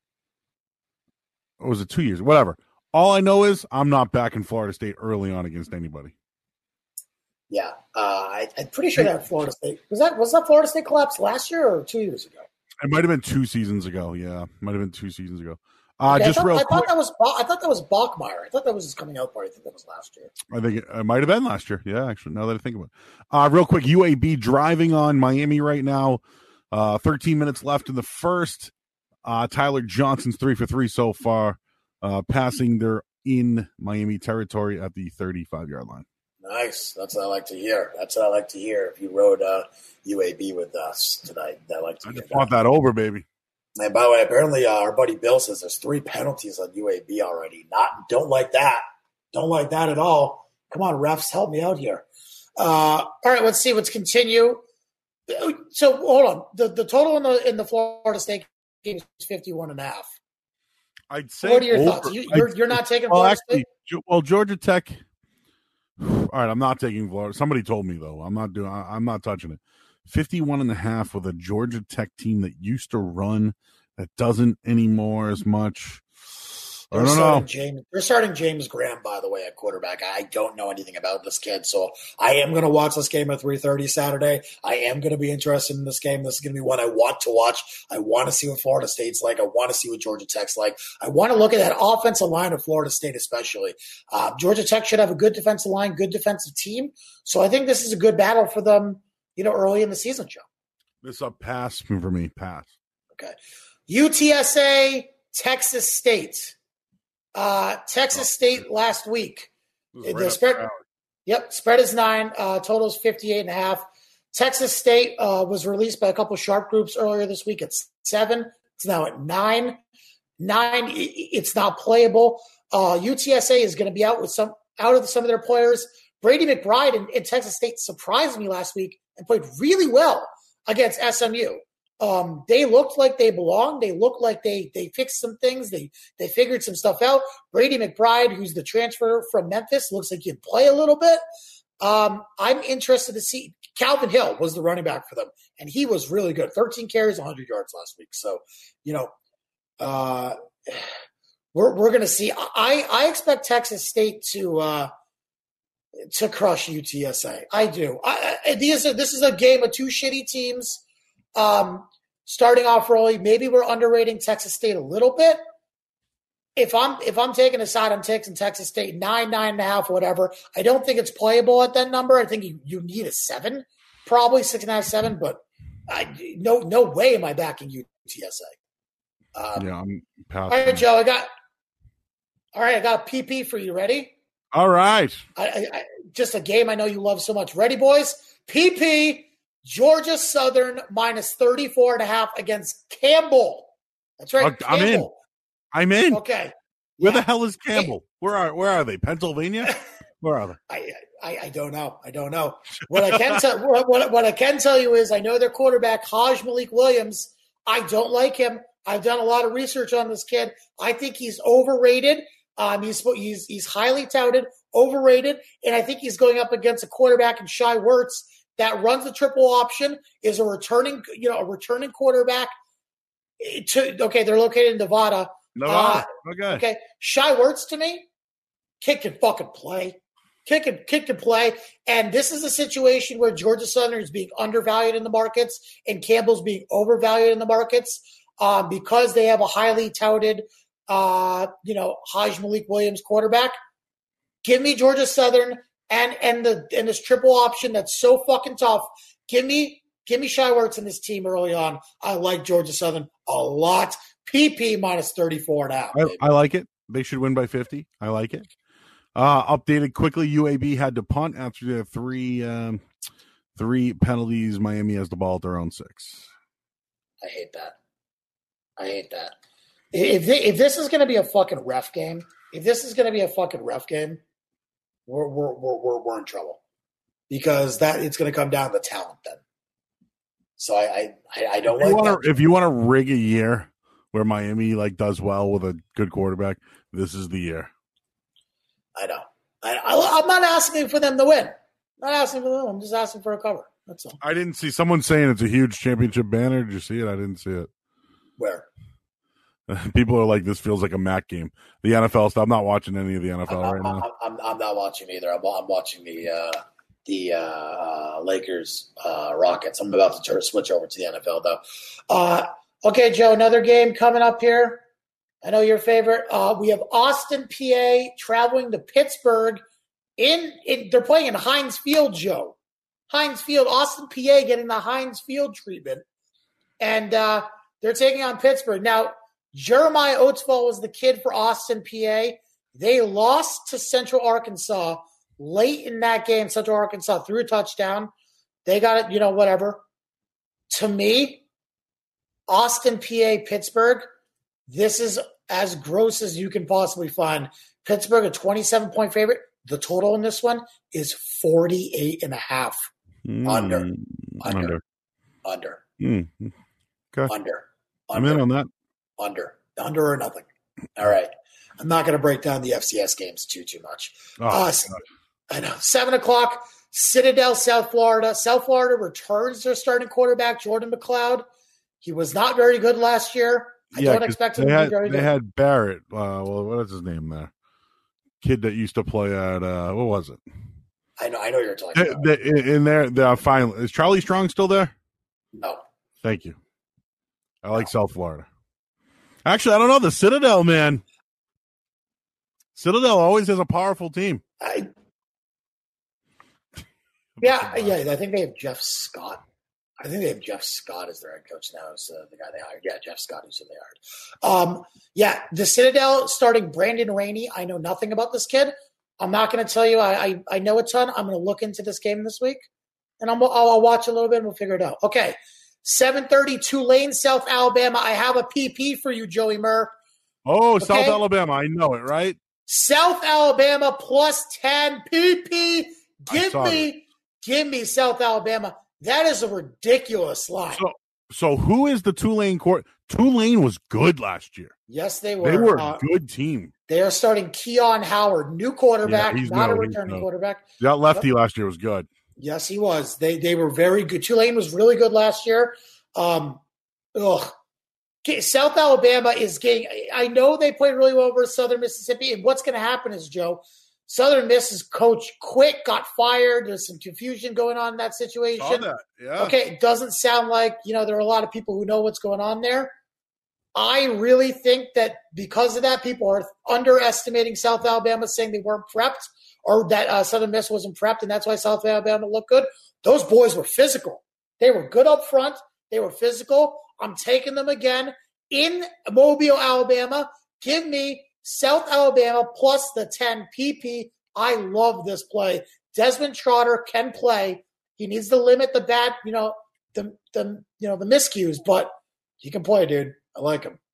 Or was it two years? Whatever. All I know is I'm not backing Florida State early on against anybody.
Yeah, uh, I, I'm pretty sure that Florida State was that was that Florida State collapse last year or two years ago.
It might have been two seasons ago. Yeah, might have been two seasons ago. Uh,
okay,
just
I thought,
real
I
quick.
thought that was I thought that was Bachmeyer. I thought that was his coming out party. I think that was last year.
I think it, it might have been last year. Yeah, actually, now that I think about it. Uh, real quick, U A B driving on Miami right now. Uh, thirteen minutes left in the first. Uh, Tyler Johnson's three for three so far, uh, passing their in Miami territory at the thirty-five yard line.
Nice. That's what I like to hear. That's what I like to hear. If you rode uh, U A B with us tonight, I like to
I
hear
just want that over, baby.
And by the way, apparently uh, our buddy Bill says there's three penalties on U A B already. Not don't like that. Don't like that at all. Come on, refs, help me out here. Uh, all right, let's see. Let's continue. So hold on. The the total in the in the Florida State game is fifty-one and a half.
I'd say.
What are your
over.
thoughts? You, you're, you're not taking
well,
Florida
actually,
State?
Well, Georgia Tech. All right, I'm not taking Florida. Somebody told me though. I'm not doing. I'm not touching it. fifty-one and a half with a Georgia Tech team that used to run, that doesn't anymore as much. I
They're
don't know.
James, they're starting James Graham, by the way, at quarterback. I don't know anything about this kid, so I am going to watch this game at three thirty Saturday. I am going to be interested in this game. This is going to be one I want to watch. I want to see what Florida State's like. I want to see what Georgia Tech's like. I want to look at that offensive line of Florida State especially. Uh, Georgia Tech should have a good defensive line, good defensive team. So I think this is a good battle for them, you know, early in the season, Joe.
This is a pass for me. Pass.
Okay. U T S A Texas State. Uh, Texas State last week.
Right
The spread, yep, spread is nine. Uh, total is fifty-eight and a half. Texas State uh, was released by a couple sharp groups earlier this week at seven. It's now at nine. Nine, it's not playable. Uh, U T S A is going to be out with some out of some of their players. Brady McBride in, in Texas State surprised me last week and played really well against S M U. Um, they looked like they belonged. They looked like they they fixed some things. They they figured some stuff out. Brady McBride, who's the transfer from Memphis, looks like he can play a little bit. Um, I'm interested to see. Calvin Hill was the running back for them, and he was really good. thirteen carries, one hundred yards last week. So, you know, uh, we're we're going to see. I I expect Texas State to uh, to crush U T S A. I do. I, I, these are, this is a game of two shitty teams. Um, starting off early, maybe we're underrating Texas State a little bit. If I'm if I'm taking a side, I'm taking Texas State nine, nine and a half, whatever. I don't think it's playable at that number. I think you, you need a seven, probably six and a half, seven. But I, no no way am I backing U T S A. Um,
yeah, I'm
all right, Joe. I got all right. I got a P P for you. Ready?
All right.
I, I, I just a game I know you love so much. Ready, boys? P P. Georgia Southern minus thirty-four and a half against Campbell. That's right.
I'm
Campbell.
in. I'm in.
Okay.
Where
Yeah.
the hell is Campbell? Where are where are they? Pennsylvania? Where are they?
I, I I don't know. I don't know. What I can tell what, what what I can tell you is I know their quarterback Haj Malik Williams. I don't like him. I've done a lot of research on this kid. I think he's overrated. Um, he's he's he's highly touted, overrated, and I think he's going up against a quarterback in Shai Wertz that runs the triple option. Is a returning you know a returning quarterback. To okay, they're located in Nevada.
No,
Uh,
okay.
Okay, Shai Wertz to me, kid can fucking play. Kid can, kid can play. And this is a situation where Georgia Southern is being undervalued in the markets and Campbell's being overvalued in the markets um, because they have a highly touted, uh, you know, Haj Malik Williams quarterback. Give me Georgia Southern and and the and this triple option that's so fucking tough. Give me give me Shai Wertz in this team early on. I like Georgia Southern a lot. P P minus thirty-four and a half.
I, I like it. They should win by fifty. I like it. Uh, updated quickly, U A B had to punt after their three um, three penalties. Miami has the ball at their own six.
I hate that. I hate that. If they, if this is going to be a fucking ref game, if this is going to be a fucking ref game, we're we're we're we're, we're in trouble because that it's going to come down to talent then. So I I, I don't
If you
like
wanna-
that.
if you want to rig a year where Miami like does well with a good quarterback, this is the year.
I know. I, I, I'm not asking for them to win. I'm not asking for them. I'm just asking for a cover. That's all.
I didn't see someone saying it's a huge championship banner. Did you see it? I didn't see it.
Where?
People are like, this feels like a M A C game. The N F L stuff. I'm not watching any of the N F L
I'm,
right now.
I'm, I'm, I'm not watching either. I'm, I'm watching the uh, the uh, Lakers uh, Rockets. I'm about to turn, switch over to the N F L though. Uh, okay, Joe. Another game coming up here. I know your favorite. Uh, we have Austin, P A, traveling to Pittsburgh. In, in they're playing in Heinz Field, Joe. Heinz Field, Austin, P A, getting the Heinz Field treatment, and uh, they're taking on Pittsburgh now. Jeremiah Oatsfall was the kid for Austin, P A. They lost to Central Arkansas late in that game. Central Arkansas threw a touchdown. They got it, you know, whatever. To me, Austin, P A, Pittsburgh. This is as gross as you can possibly find. Pittsburgh, a twenty-seven point favorite. The total in this one is forty-eight and a half.
Mm,
Under. Under.
under.
Under.
Mm, okay.
Under.
I'm
Under.
in on that.
Under. Under or nothing. All right. I'm not going to break down the F C S games too, too much.
Oh,
Uh, I know. Seven o'clock, Citadel, South Florida. South Florida returns their starting quarterback, Jordan McLeod. He was not very good last year. I
yeah,
don't
'cause
expect him
they
to
had,
be very
They
good.
had Barrett. Uh, well, what is his name there? Kid that used to play at, uh, what was it?
I know. I know you're talking
They-
about.
they- in in there, the final. Is Charlie Strong still there?
No.
Thank you. I like South Florida. Actually, I don't know. The Citadel, man. Citadel always has a powerful team.
I, yeah, yeah. I think they have Jeff Scott. I think they have Jeff Scott as their head coach now. Is uh, the guy they hired? Yeah, Jeff Scott is who they hired. Um, yeah, the Citadel starting Brandon Rainey. I know nothing about this kid. I'm not going to tell you. I, I I know a ton. I'm going to look into this game this week, and I'm, I'll, I'll watch a little bit and we'll figure it out. Okay, seven thirty Tulane, South Alabama. I have a P P for you, Joey Murr.
Oh,
okay?
South Alabama. I know it, right?
South Alabama plus ten P P. Give me, it. give me South Alabama. That is a ridiculous line.
So, so who is the Tulane court? Tulane was good last year.
Yes, they were.
They were a
uh,
good team.
They are starting Keon Howard, new quarterback,
yeah,
not
no,
a returning
no.
quarterback.
That lefty
yep.
last year was good.
Yes, he was. They they were very good. Tulane was really good last year. Um, ugh. South Alabama is getting – I know they played really well versus Southern Mississippi, and what's going to happen is, Joe, Southern Miss's coach quit, got fired. There's some confusion going on in that situation.
Saw that. Yeah.
Okay, it doesn't sound like, you know, there are a lot of people who know what's going on there. I really think that because of that, people are underestimating South Alabama, saying they weren't prepped or that uh, Southern Miss wasn't prepped, and that's why South Alabama looked good. Those boys were physical. They were good up front. They were physical. I'm taking them again in Mobile, Alabama. Give me South Alabama plus the ten P P. I love this play. Desmond Trotter can play. He needs to limit the bad, you know, the the you know the miscues, but he can play, dude. I like him.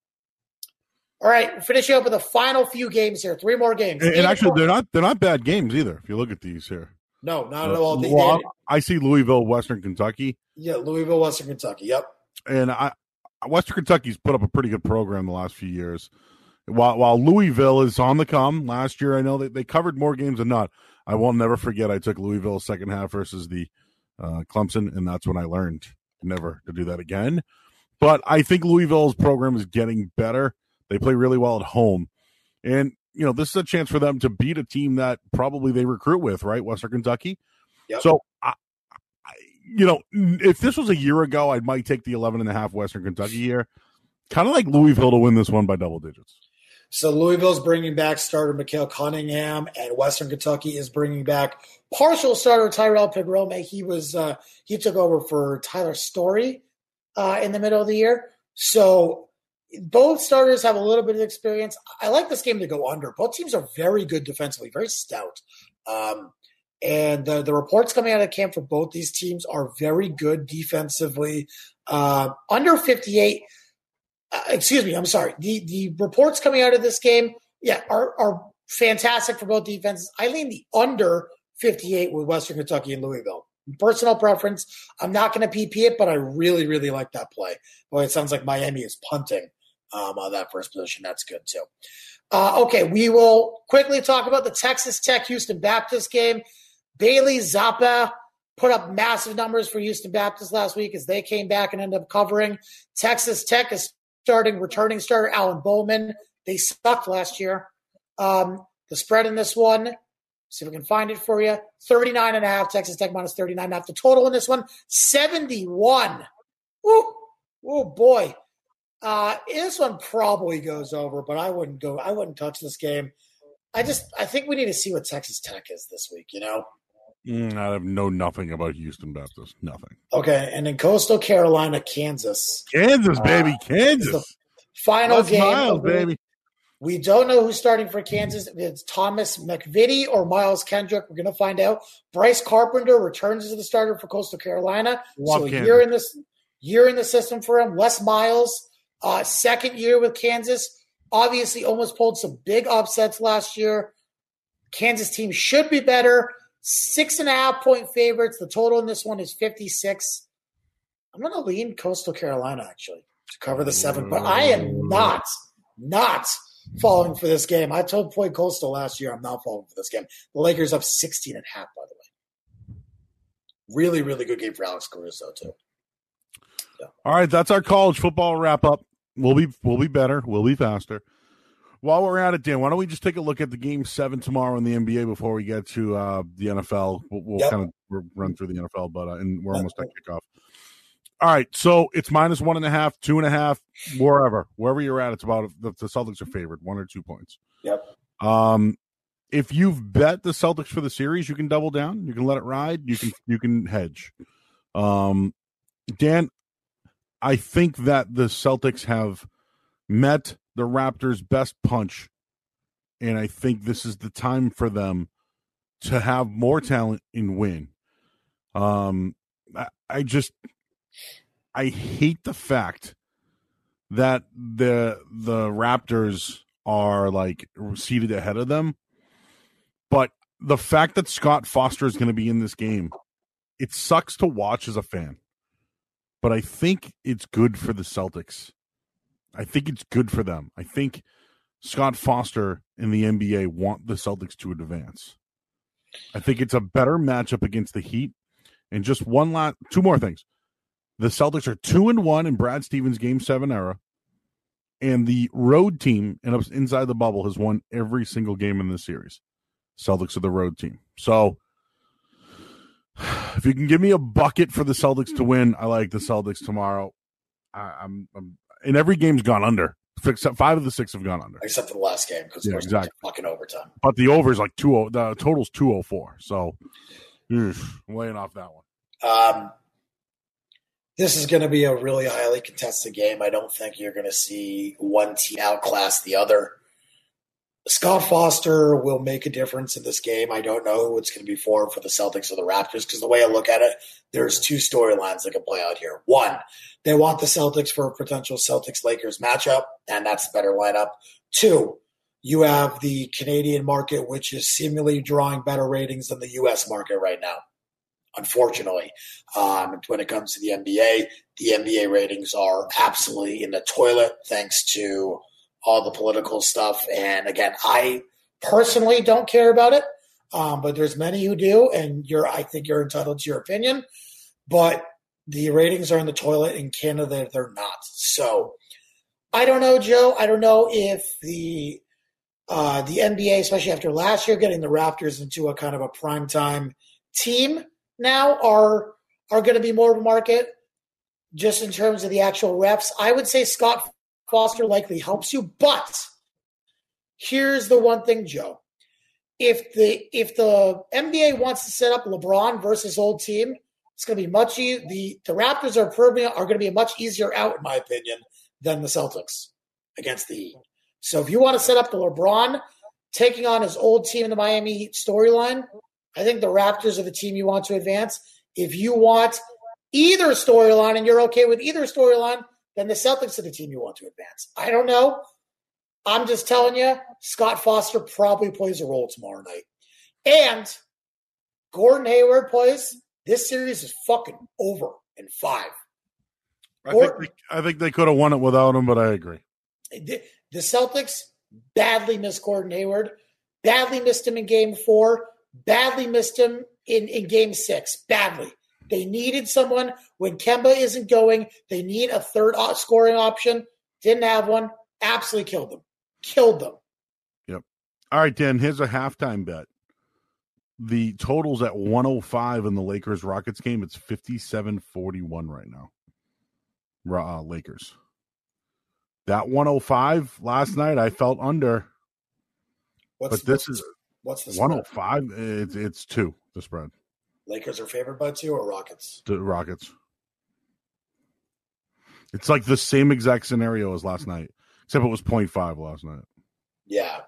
All right, finishing up with the final few games here. Three more games.
And, and actually, they're not they're not bad games either. If you look at these here.
No, not
uh,
at all. They,
well,
they,
I see Louisville, Western Kentucky.
Yeah, Louisville, Western Kentucky. Yep.
And I, Western Kentucky's put up a pretty good program the last few years. While while Louisville is on the come, last year I know they, they covered more games than not. I will never forget I took Louisville second half versus the uh, Clemson, and that's when I learned never to do that again. But I think Louisville's program is getting better. They play really well at home. And, you know, this is a chance for them to beat a team that probably they recruit with, right? Western Kentucky.
Yep.
So, I, I, you know, if this was a year ago, I might take the eleven and a half Western Kentucky here. Kind of like Louisville to win this one by double digits.
So Louisville's bringing back starter Mikael Cunningham, and Western Kentucky is bringing back partial starter Tyrell Pigrome. He was uh, he took over for Tyler Story uh, in the middle of the year. So both starters have a little bit of experience. I like this game to go under. Both teams are very good defensively, very stout. Um, and the, the reports coming out of camp for both these teams are very good defensively. Uh, under fifty-eight. Uh, excuse me, I'm sorry. The the reports coming out of this game, yeah, are are fantastic for both defenses. I lean the under fifty-eight with Western Kentucky and Louisville. Personal preference. I'm not going to P P it, but I really, really like that play. Boy, it sounds like Miami is punting um, on that first position. That's good too. Uh, okay, we will quickly talk about the Texas Tech Houston Baptist game. Bailey Zappa put up massive numbers for Houston Baptist last week as they came back and ended up covering. Texas Tech is starting returning starter Alan Bowman. They sucked last year. Um, the spread in this one, see if we can find it for you, thirty-nine and a half, Texas Tech minus thirty-nine and a half. The total in this one, seventy-one. Woo! Oh, boy. Uh, this one probably goes over, but I wouldn't go. I wouldn't touch this game. I just, I think we need to see what Texas Tech is this week, you know?
Mm, I have know nothing about Houston Baptist. Nothing.
Okay, and in Coastal Carolina, Kansas.
Kansas, baby.
Uh,
Kansas.
The final
Let's
game.
Miles,
of,
baby.
We don't know who's starting for Kansas. If it's Thomas McVitie or Miles Kendrick. We're going to find out. Bryce Carpenter returns as the starter for Coastal Carolina.
Love
so a
Kansas.
year in this year in the system for him. Les Miles, uh, second year with Kansas. Obviously, almost pulled some big upsets last year. Kansas team should be better. Six and a half point favorites. The total in this one is fifty-six. I'm going to lean Coastal Carolina, actually, to cover the seven. But I am not, not falling for this game. I told Floyd Coastal last year I'm not falling for this game. The Lakers up sixteen and a half, by the way. Really, really good game for Alex Caruso, too. Yeah.
All right, that's our college football wrap up. We'll be we'll be better. We'll be faster. While we're at it, Dan, why don't we just take a look at the game seven tomorrow in the N B A before we get to uh, the N F L? We'll, we'll
Yep.
kind of run through the N F L, but uh, and we're almost at kickoff. All right, so it's minus one and a half, two and a half, wherever, wherever you're at. It's about the, the Celtics are favored, one or two points.
Yep.
Um, if you've bet the Celtics for the series, you can double down. You can let it ride. You can you can hedge. Um, Dan, I think that the Celtics have met the Raptors' best punch, and I think this is the time for them to have more talent and win. Um, I, I just, I hate the fact that the the Raptors are like seated ahead of them, but the fact that Scott Foster is going to be in this game, it sucks to watch as a fan. But I think it's good for the Celtics. I think it's good for them. I think Scott Foster and the N B A want the Celtics to advance. I think it's a better matchup against the Heat. And just one last, two more things. The Celtics are two and one in Brad Stevens' Game Seven era, and the road team and inside the bubble has won every single game in this series. Celtics are the road team. So if you can give me a bucket for the Celtics to win, I like the Celtics tomorrow. I, I'm, I'm and every game's gone under. Except five of the six have gone under,
except for the last game because
yeah,
there's
exactly.
fucking overtime.
But the over is like two. The total's two oh four. So I'm laying off that one.
Um, this is going to be a really highly contested game. I don't think you're going to see one team outclass the other. Scott Foster will make a difference in this game. I don't know who it's going to be for for the Celtics or the Raptors because the way I look at it, there's two storylines that can play out here. One, they want the Celtics for a potential Celtics-Lakers matchup, and that's the better lineup. Two, you have the Canadian market, which is seemingly drawing better ratings than the U S market right now, unfortunately. Um, when it comes to the N B A, the N B A ratings are absolutely in the toilet thanks to all the political stuff. And again, I personally don't care about it, um, but there's many who do, and you're, I think you're entitled to your opinion. But the ratings are in the toilet in Canada; they're not. So I don't know, Joe. I don't know if the uh, the N B A, especially after last year, getting the Raptors into a kind of a primetime team now, are are going to be more of a market just in terms of the actual reps. I would say Scott Foster likely helps you, but here's the one thing, Joe. If the if the N B A wants to set up LeBron versus old team, it's going to be much e- the the Raptors are probably are going to be a much easier out, in my opinion, than the Celtics against the Heat. So if you want to set up the LeBron taking on his old team in the Miami Heat storyline, I think the Raptors are the team you want to advance. If you want either storyline and you're okay with either storyline, then the Celtics are the team you want to advance. I don't know. I'm just telling you, Scott Foster probably plays a role tomorrow night. And Gordon Hayward plays. This series is fucking over in five.
I think, they, I think they could have won it without him, but I agree.
The, the Celtics badly missed Gordon Hayward, badly missed him in game four, badly missed him in, in game six, badly. They needed someone when Kemba isn't going. They need a third scoring option. Didn't have one. Absolutely killed them. Killed them.
Yep. All right, Dan, here's a halftime bet. The total's at one oh five in the Lakers-Rockets game. It's fifty-seven forty-one right now. Uh, Lakers. That one oh five last night, I felt under.
What's,
but this
what's,
is
what's the
one oh five. It's, it's two, the spread.
Lakers are favored by two or Rockets?
The Rockets. It's like the same exact scenario as last night, except it was point five last night.
Yeah.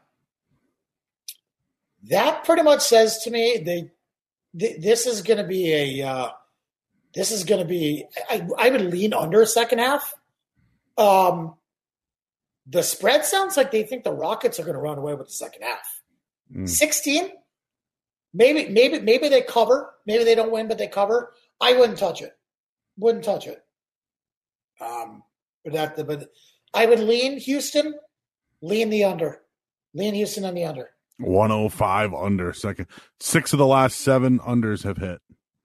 That pretty much says to me they th- this is going to be a uh, this is going to be I, I would lean under second half. Um, the spread sounds like they think the Rockets are going to run away with the second half. Mm. sixteen Maybe, maybe, maybe they cover. Maybe they don't win, but they cover. I wouldn't touch it. Wouldn't touch it. Um, but that, but I would lean Houston. Lean the under. Lean Houston on the under.
one oh five under second. Six of the last seven unders have hit.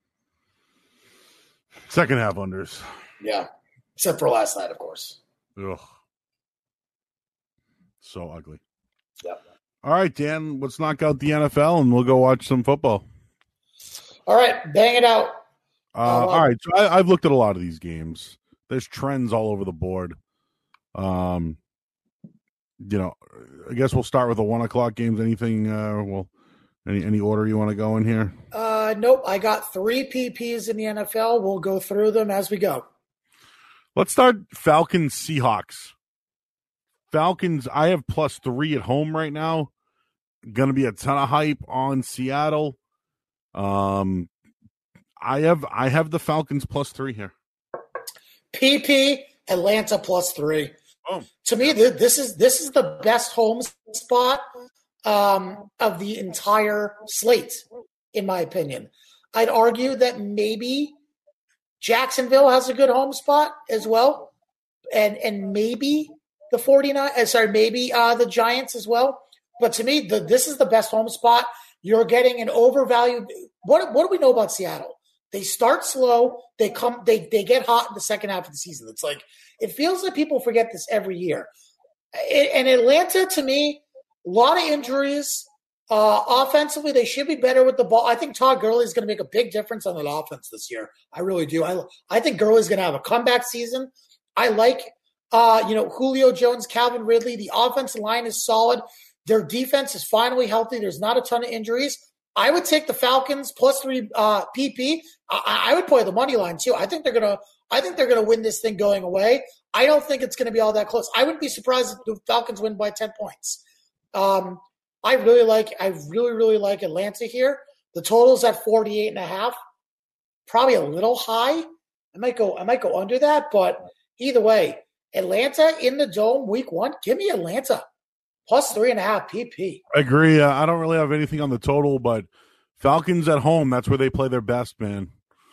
Second half unders.
Yeah, except for last night, of course.
Ugh. So ugly.
Yep.
All right, Dan, let's knock out the N F L and we'll go watch some football.
All right, bang it out.
Uh, uh, all right, so I, I've looked at a lot of these games. There's trends all over the board. Um, you know, I guess we'll start with the one o'clock games. Anything? Uh, well, any any order you want to go in here?
Uh, Uh, nope. I got three P Ps in the N F L. We'll go through them as we go.
Let's start Falcons Seahawks. Falcons, I have plus three at home right now. Going to be a ton of hype on Seattle. Um, I have I have the Falcons plus three here.
P P Atlanta plus three.
Oh.
To me, th- this is this is the best home spot um, of the entire slate, in my opinion. I'd argue that maybe Jacksonville has a good home spot as well, and and maybe the 49 uh, sorry, maybe uh, the Giants as well. But to me, the, this is the best home spot. You're getting an overvalued. What what do we know about Seattle? They start slow. They come. They they get hot in the second half of the season. It's like it feels like people forget this every year. And Atlanta, to me, a lot of injuries. Uh, offensively, they should be better with the ball. I think Todd Gurley is going to make a big difference on that offense this year. I really do. I I think Gurley is going to have a comeback season. I like, uh, you know, Julio Jones, Calvin Ridley. The offensive line is solid. Their defense is finally healthy. There's not a ton of injuries. I would take the Falcons plus three uh, P P. I, I would play the money line too. I think they're gonna. I think they're gonna win this thing going away. I don't think it's gonna be all that close. I wouldn't be surprised if the Falcons win by ten points. Um, I really like. I really really like Atlanta here. The total's at forty-eight and a half. Probably a little high. I might go. I might go under that. But either way, Atlanta in the Dome week one. Give me Atlanta. Plus three and a half P P.
I agree. Uh, I don't really have anything on the total, but Falcons at home, that's where they play their best, man.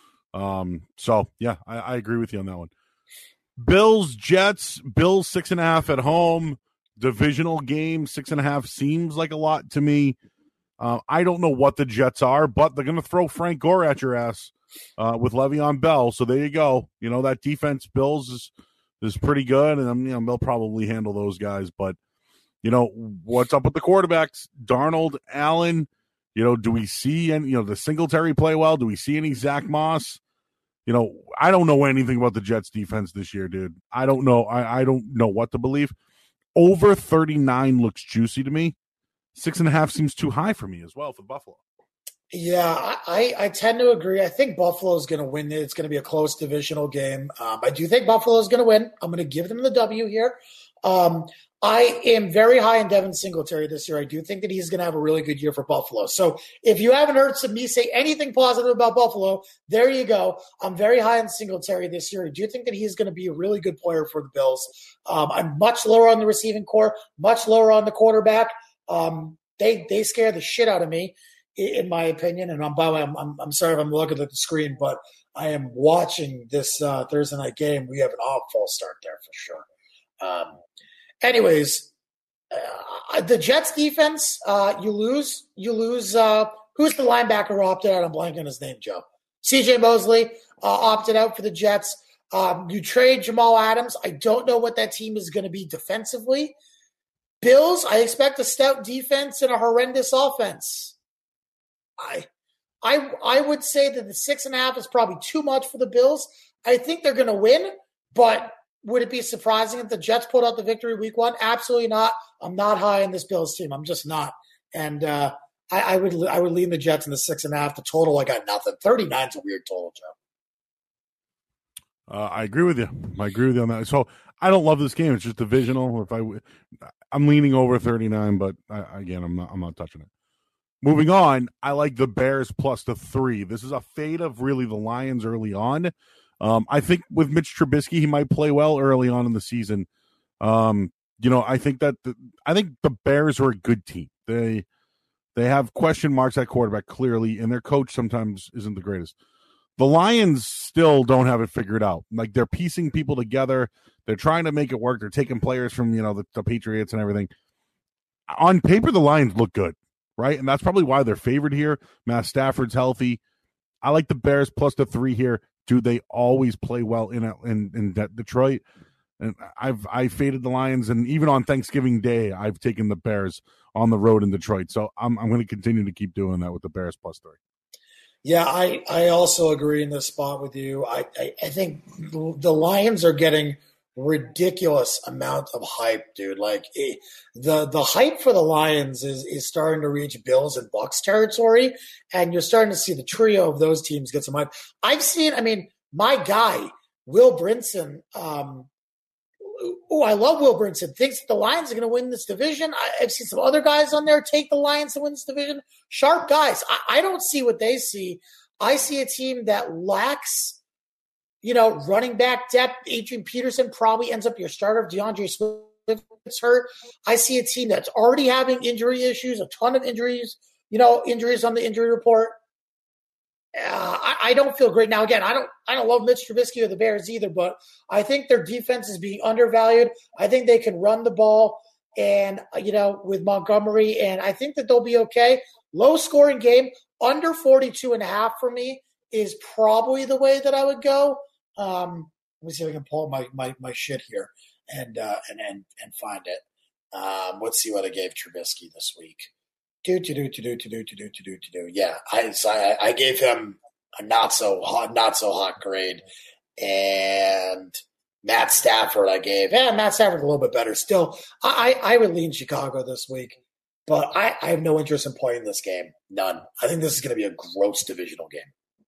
Um, so, yeah, I, I agree with you on that one. Bills, Jets, Bills six and a half at home. Divisional game, six and a half seems like a lot to me. Uh, I don't know what the Jets are, but they're going to throw Frank Gore at your ass uh, with Le'Veon Bell. So there you go. You know, that defense, Bills, is, is pretty good, and you know, they'll probably handle those guys, but you know, what's up with the quarterbacks? Darnold, Allen, you know, do we see any, you know, the Singletary play well? Do we see any Zach Moss? You know, I don't know anything about the Jets defense this year, dude. I don't know. I, I don't know what to believe. Over thirty-nine looks juicy to me. Six and a half seems too high for me as well for Buffalo.
Yeah, I, I tend to agree. I think Buffalo is going to win it. It's going to be a close divisional game. Um, I do think Buffalo is going to win. I'm going to give them the W here. Um, I am very high in Devin Singletary this year. I do think that he's going to have a really good year for Buffalo. So if you haven't heard some me say anything positive about Buffalo, there you go. I'm very high in Singletary this year. I do think that he's going to be a really good player for the Bills. Um, I'm much lower on the receiving core, much lower on the quarterback. Um, they they scare the shit out of me, in my opinion. And I'm by the way, I'm, I'm, I'm sorry if I'm looking at the screen, but I am watching this uh, Thursday night game. We have an off false start there for sure. Um, anyways, uh, the Jets defense, uh, you lose, you lose. Uh, who's the linebacker who opted out? I'm blanking on his name, Joe. C J Mosley uh, opted out for the Jets. Um, you trade Jamal Adams. I don't know what that team is going to be defensively. Bills, I expect a stout defense and a horrendous offense. I, I, I would say that the six and a half is probably too much for the Bills. I think they're going to win, but would it be surprising if the Jets pulled out the victory week one? Absolutely not. I'm not high in this Bills team. I'm just not. And uh, I, I would I would lean the Jets in the six and a half. The total, I got nothing. thirty-nine is a weird total, Joe.
Uh, I agree with you. I agree with you on that. So I don't love this game. It's just divisional. If I, I'm leaning over thirty-nine, but I, again, I'm not. I'm not touching it. Moving on, I like the Bears plus the three. This is a fade of really the Lions early on. Um, I think with Mitch Trubisky, he might play well early on in the season. Um, you know, I think that the, I think the Bears are a good team. They they have question marks at quarterback clearly, and their coach sometimes isn't the greatest. The Lions still don't have it figured out. Like they're piecing people together. They're trying to make it work. They're taking players from you know the, the Patriots and everything. On paper, the Lions look good, right? And that's probably why they're favored here. Matt Stafford's healthy. I like the Bears plus the three here. Do they always play well in in, in Detroit? And I've I faded the Lions, and even on Thanksgiving Day, I've taken the Bears on the road in Detroit. So I'm I'm going to continue to keep doing that with the Bears plus three.
Yeah, I, I also agree in this spot with you. I, I, I think the Lions are getting ridiculous amount of hype, dude. Like it, the the hype for the Lions is is starting to reach Bills and Bucks territory, and you're starting to see the trio of those teams get some hype. I've seen, I mean, my guy Will Brinson. Um, oh, I love Will Brinson. Thinks that the Lions are going to win this division. I, I've seen some other guys on there take the Lions to win this division. Sharp guys. I, I don't see what they see. I see a team that lacks, you know, running back depth. Adrian Peterson probably ends up your starter if DeAndre Swift gets hurt. I see a team that's already having injury issues, a ton of injuries, you know, injuries on the injury report. Uh, I, I don't feel great. Now, again, I don't I don't love Mitch Trubisky or the Bears either, but I think their defense is being undervalued. I think they can run the ball and, you know, with Montgomery, and I think that they'll be okay. Low-scoring game, under forty-two and a half for me is probably the way that I would go. Um, let me see if I can pull my my, my shit here and, uh, and and and find it. Um, let's see what I gave Trubisky this week. Do do do do do do do do do do do. Yeah, I so I, I gave him a not so hot not so hot grade, and Matt Stafford I gave. Yeah, Matt Stafford a little bit better. Still, I I would lean Chicago this week, but I, I have no interest in playing this game. None. I think this is going to be a gross divisional game.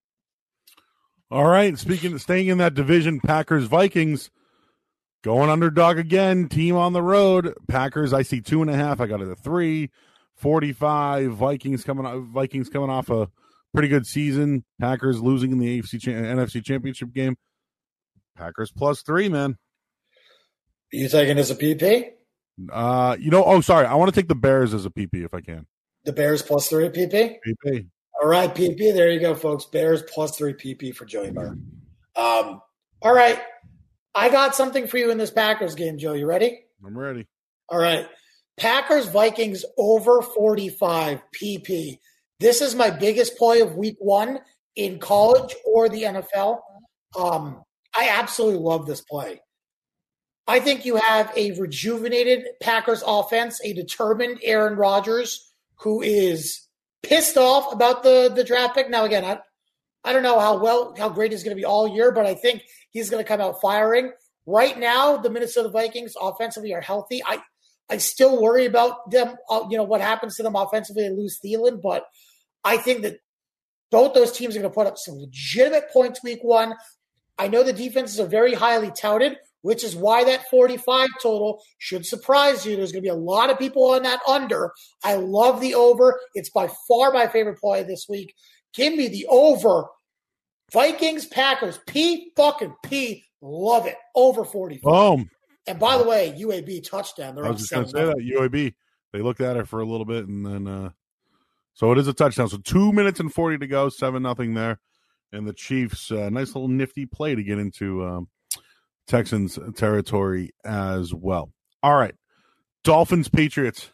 All right. Speaking of staying in that division, Packers Vikings going underdog again. Team on the road. Packers. I see two and a half. I got it at three. forty-five. Vikings coming off. Vikings coming off a pretty good season. Packers losing in the A F C N F C Championship game. Packers plus three, man.
You taking as a P P?
Uh, you know. Oh, sorry. I want to take the Bears as a P P if I can.
The Bears plus three P P.
P P.
All right, P P. There you go, folks. Bears plus three P P for Joey Burr. Um. All right. I got something for you in this Packers game, Joe. You ready?
I'm ready.
All right. Packers Vikings over forty-five P P. This is my biggest play of week one in college or the N F L. Um, I absolutely love this play. I think you have a rejuvenated Packers offense, a determined Aaron Rodgers who is pissed off about the, the draft pick. Now, again, I, I don't know how well, how great he's going to be all year, but I think he's going to come out firing. Right now, the Minnesota Vikings offensively are healthy. I, I still worry about them, uh, you know, what happens to them offensively. They lose Thielen, but I think that both those teams are going to put up some legitimate points week one. I know the defenses are very highly touted, which is why that forty-five total should surprise you. There's going to be a lot of people on that under. I love the over. It's by far my favorite play this week. Give me the over. Vikings, Packers, P fucking P. Love it. Over forty-five.
Boom.
And by the way, U A B touchdown. They're
I was just going to say that. U A B, they looked at it for a little bit, and then uh, so it is a touchdown. So two minutes and forty to go, seven nothing there. And the Chiefs, uh, nice little nifty play to get into um, Texans territory as well. All right. Dolphins, Patriots.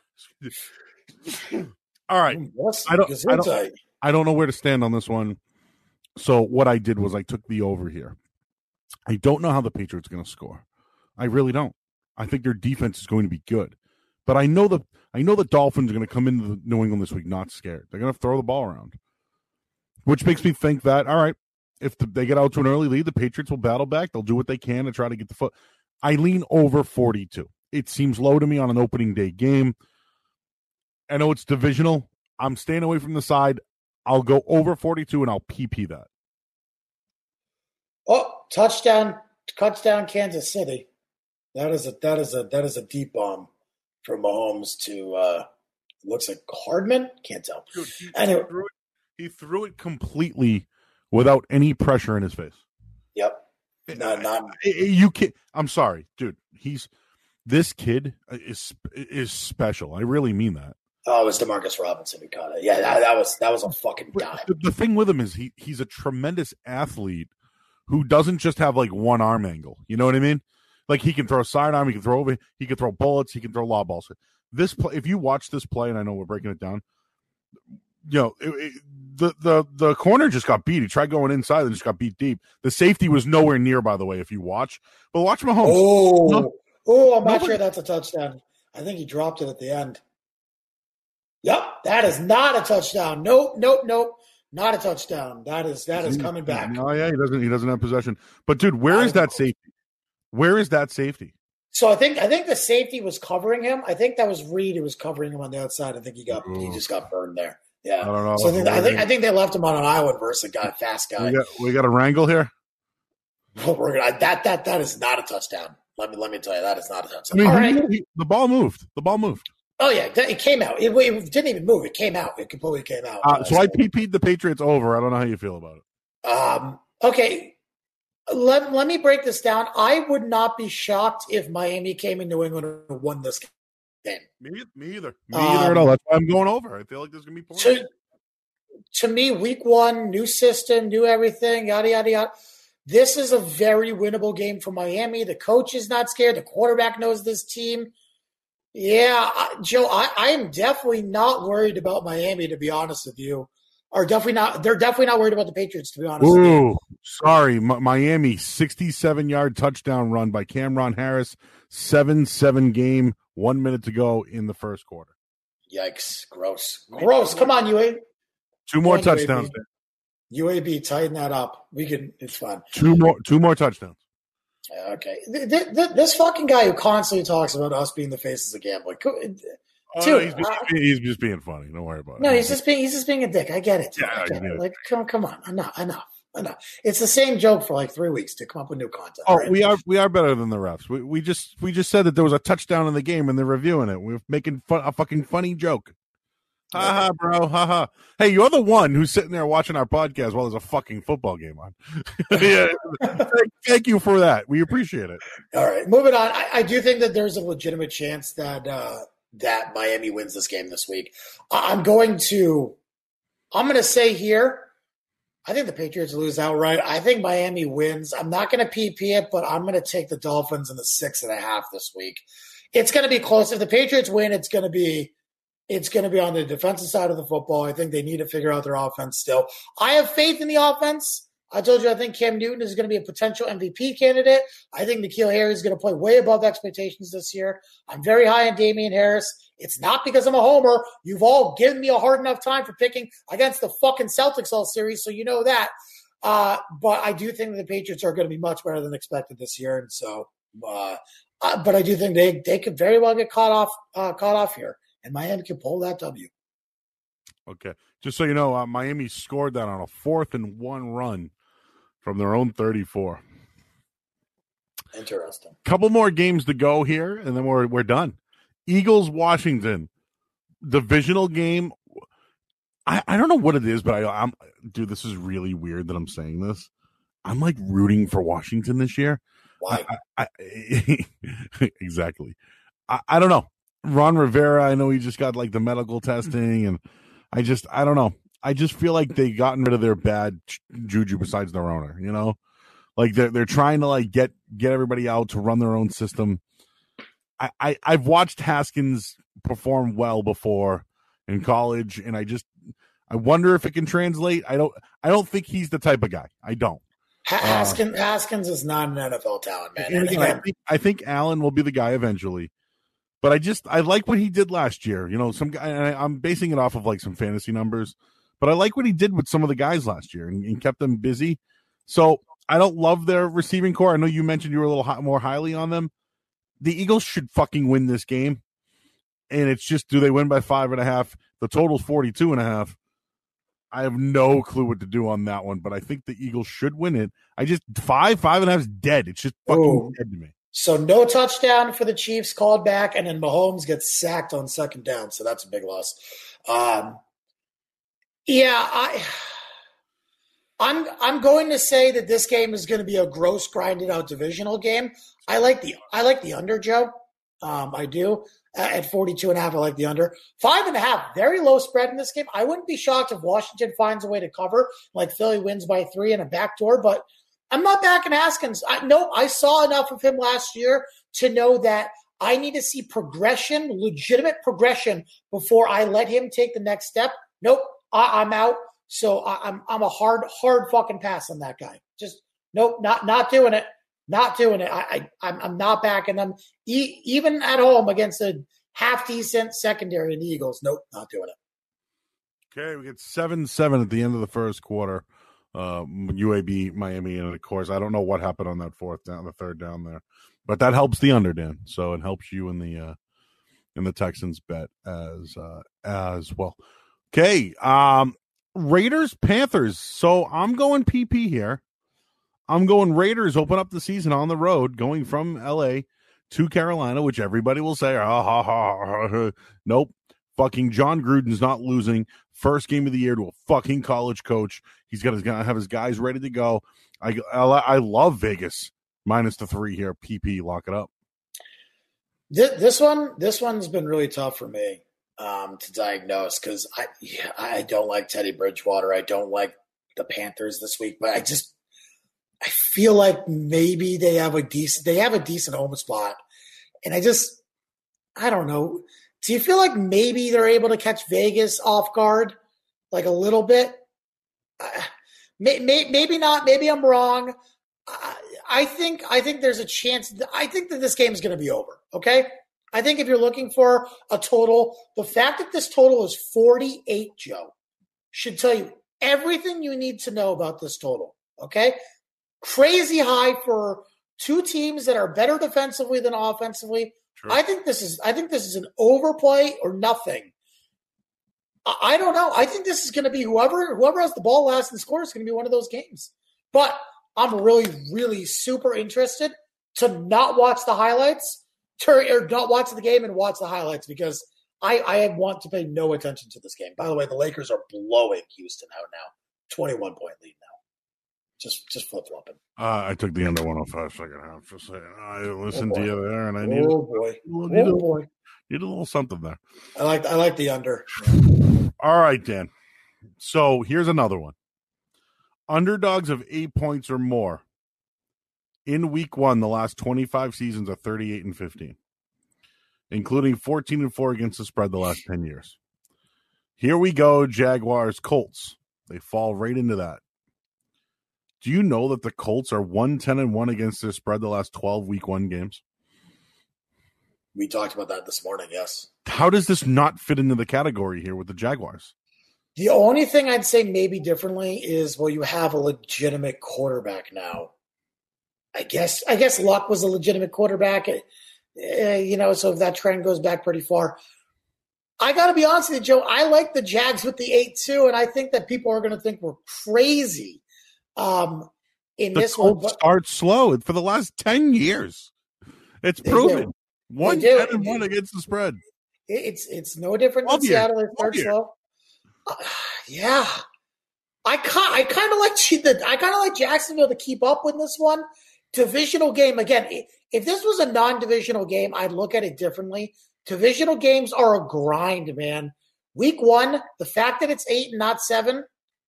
All right. I don't, I, don't, I don't know where to stand on this one. So what I did was I took the over here. I don't know how the Patriots are going to score. I really don't. I think their defense is going to be good. But I know the I know the Dolphins are going to come into the New England this week not scared. They're going to throw the ball around. Which makes me think that, all right, if the, they get out to an early lead, the Patriots will battle back. They'll do what they can to try to get the foot. I lean over forty-two. It seems low to me on an opening day game. I know it's divisional. I'm staying away from the side. I'll go over forty-two, and I'll P P that.
Oh, touchdown, touchdown, Kansas City. That is a that is a that is a deep bomb from Mahomes to uh, looks like Hardman. Can't tell.
Dude, he,
anyway.
he, threw it, he threw it completely without any pressure in his face.
Yep. No, not
you can I'm sorry, dude. He's this kid is is special. I really mean that.
Oh, it was Demarcus Robinson who caught it. Yeah, that, that was that was a fucking dime.
The, the thing with him is he he's a tremendous athlete who doesn't just have like one arm angle. You know what I mean? Like he can throw a sidearm, he can throw over, he can throw bullets, he can throw law balls. This play, if you watch this play, and I know we're breaking it down, you know, it, it, the the the corner just got beat. He tried going inside and just got beat deep. The safety was nowhere near, by the way, if you watch. But watch Mahomes.
Oh,
no,
oh, I'm not
nobody,
sure that's a touchdown. I think he dropped it at the end. Yep, that is not a touchdown. Nope, nope, nope. Not a touchdown. That is that is coming back.
Oh yeah, he doesn't he doesn't have possession. But dude, where is that safety? Where is that safety?
So I think I think the safety was covering him. I think that was Reed who was covering him on the outside. I think he got Ooh. he just got burned there. Yeah.
I don't know.
So I think I think, I think they left him on an island versus a guy, fast guy.
We got, we got a wrangle here.
Well, we're gonna, that that that is not a touchdown. Let me let me tell you, that is not a touchdown.
I mean,
All right.
he, the ball moved. The ball moved.
Oh yeah, it came out. It, it didn't even move. It came out. It completely came out.
Uh, so I P P'd the Patriots over. I don't know how you feel about it.
Um. Okay. Let, let me break this down. I would not be shocked if Miami came in New England and won this game.
Me, me either. Me um, either at all. That's why I'm going over. I feel like there's going to be points.
To, to me, week one, new system, new everything, yada, yada, yada. This is a very winnable game for Miami. The coach is not scared. The quarterback knows this team. Yeah, I, Joe, I, I am definitely not worried about Miami, to be honest with you. Or definitely not. They're definitely not worried about the Patriots, to be honest.
Ooh, sorry, M- Miami sixty-seven yard touchdown run by Cameron Harris. seven seven game, one minute to go in the first quarter.
Yikes! Gross, gross. Come on, U A.
Two more touchdowns.
U A B, tighten that up. We can. It's fun.
Two more. Two more touchdowns.
Okay, th- th- th- this fucking guy who constantly talks about us being the faces of gambling.
Oh, Dude, no, he's, just, uh, he's just being funny. Don't worry about it.
No, he's just being he's just being a dick. I get it.
Yeah,
I get
I
it. Like, come, come on, enough, enough, enough. It's the same joke for like three weeks to come up with new content.
Oh,
right?
we are we are better than the refs. We we just we just said that there was a touchdown in the game and they're reviewing it. We're making fun, a fucking funny joke. Ha ha, bro. Ha ha. Hey, you're the one who's sitting there watching our podcast while there's a fucking football game on. yeah. thank, thank you for that. We appreciate it.
All right, moving on. I, I do think that there's a legitimate chance that. Uh, that Miami wins this game this week. I'm going to, I'm going to say here, I think the Patriots lose outright. I think Miami wins. I'm not going to P P it, but I'm going to take the Dolphins in the six and a half this week. It's going to be close. If the Patriots win, it's going to be, it's going to be on the defensive side of the football. I think they need to figure out their offense still. I have faith in the offense. I told you I think Cam Newton is going to be a potential M V P candidate. I think N'Keal Harry is going to play way above expectations this year. I'm very high on Damian Harris. It's not because I'm a homer. You've all given me a hard enough time for picking against the fucking Celtics all series, so you know that. Uh, but I do think that the Patriots are going to be much better than expected this year, and so. Uh, uh, but I do think they they could very well get caught off uh, caught off here, and Miami can pull that W.
Okay, just so you know, uh, Miami scored that on a fourth and one run from their own thirty-four.
Interesting.
Couple more games to go here, and then we're we're done. Eagles, Washington, divisional game. I, I don't know what it is, but I, I'm dude. This is really weird that I'm saying this. I'm like rooting for Washington this year.
Why?
I, I, exactly. I, I don't know. Ron Rivera. I know he just got like the medical testing, and I just I don't know. I just feel like they gotten rid of their bad juju besides their owner, you know, like they're, they're trying to like get, get everybody out to run their own system. I, I I've watched Haskins perform well before in college. And I just, I wonder if it can translate. I don't, I don't think he's the type of guy. I don't.
Haskins, uh, Haskins is not an N F L talent, man.
And again, I think, I think Allen will be the guy eventually. But I just, I like what he did last year. You know, some guy, and I, I'm basing it off of like some fantasy numbers. But I like what he did with some of the guys last year and, and kept them busy. So I don't love their receiving core. I know you mentioned you were a little high, more highly on them. The Eagles should fucking win this game. And it's just, do they win by five and a half? The total's forty-two and a half. I have no clue what to do on that one, but I think the Eagles should win it. I just, five, five and a half is dead. It's just fucking Ooh. dead to me.
So no touchdown for the Chiefs called back, and then Mahomes gets sacked on second down. So that's a big loss. Um, Yeah, I, I'm I'm going to say that this game is going to be a gross, grinded out divisional game. I like the I like the under, Joe. Um, I do at forty-two and a half. I like the under. Five and a half, very low spread in this game. I wouldn't be shocked if Washington finds a way to cover, like Philly wins by three and a backdoor. But I'm not backing Haskins. I no, I saw enough of him last year to know that I need to see progression, legitimate progression, before I let him take the next step. Nope. I, I'm out, so I, I'm I'm a hard hard fucking pass on that guy. Just nope, not not doing it, not doing it. I, I I'm I'm not backing them e- even at home against a half decent secondary in the Eagles. Nope, not doing it.
Okay, we get seven seven at the end of the first quarter. uh, U A B, Miami, and of course, I don't know what happened on that fourth down, the third down there, but that helps the under, Dan. So it helps you in the uh, in the Texans bet as uh, as well. Okay, um, Raiders Panthers. So I'm going P P here. I'm going Raiders open up the season on the road, going from L A to Carolina, which everybody will say, ah, ha, ha, ha, ha. Nope. Fucking John Gruden's not losing. First game of the year to a fucking college coach. He's got his gonna have his guys ready to go. I, I I love Vegas minus the three here. P P, lock it up.
This one, this one's been really tough for me um, to diagnose because I yeah, I don't like Teddy Bridgewater. I don't like the Panthers this week, but I just I feel like maybe they have a decent they have a decent home spot, and I just I don't know. Do you feel like maybe they're able to catch Vegas off guard, like a little bit? Uh, may, may, maybe not. Maybe I'm wrong. Uh, I think I think there's a chance. I think that this game is going to be over. Okay, I think if you're looking for a total, the fact that this total is forty-eight, Joe, should tell you everything you need to know about this total. Okay, crazy high for two teams that are better defensively than offensively. Sure. I think this is I think this is an overplay or nothing. I, I don't know. I think this is going to be whoever whoever has the ball last and scores is going to be one of those games. But I'm really, really super interested to not watch the highlights, to, or not watch the game and watch the highlights because I, I want to pay no attention to this game. By the way, the Lakers are blowing Houston out now, twenty-one point lead now. Just just flip flopping.
Uh, I took the under one oh five second half. Just saying, I listened
oh
to you there, and I need
oh boy,
need,
oh
a,
boy,
need a little something there.
I like I like the under.
All right, Dan. So here's another one. Underdogs of eight points or more in week one, the last twenty-five seasons are thirty-eight and fifteen, including fourteen and four against the spread the last ten years. Here we go, Jaguars, Colts. They fall right into that. Do you know that the Colts are one ten and one against their spread the last twelve week one games?
We talked about that this morning, yes.
How does this not fit into the category here with the Jaguars?
The only thing I'd say maybe differently is, well, you have a legitimate quarterback now. I guess I guess Luck was a legitimate quarterback, uh, you know, so if that trend goes back pretty far. I got to be honest with you, Joe, I like the Jags with the eight two, and I think that people are going to think we're crazy um, in
the
this
Colts
one.
Start slow for the last ten years. It's proven. one ten and one against the spread.
It's it's no different than Seattle. They start slow. Uh, yeah, I kind I kind of like the I kind of like Jacksonville to keep up with this one. Divisional game again. If this was a non-divisional game, I'd look at it differently. Divisional games are a grind, man. Week one, the fact that it's eight and not seven,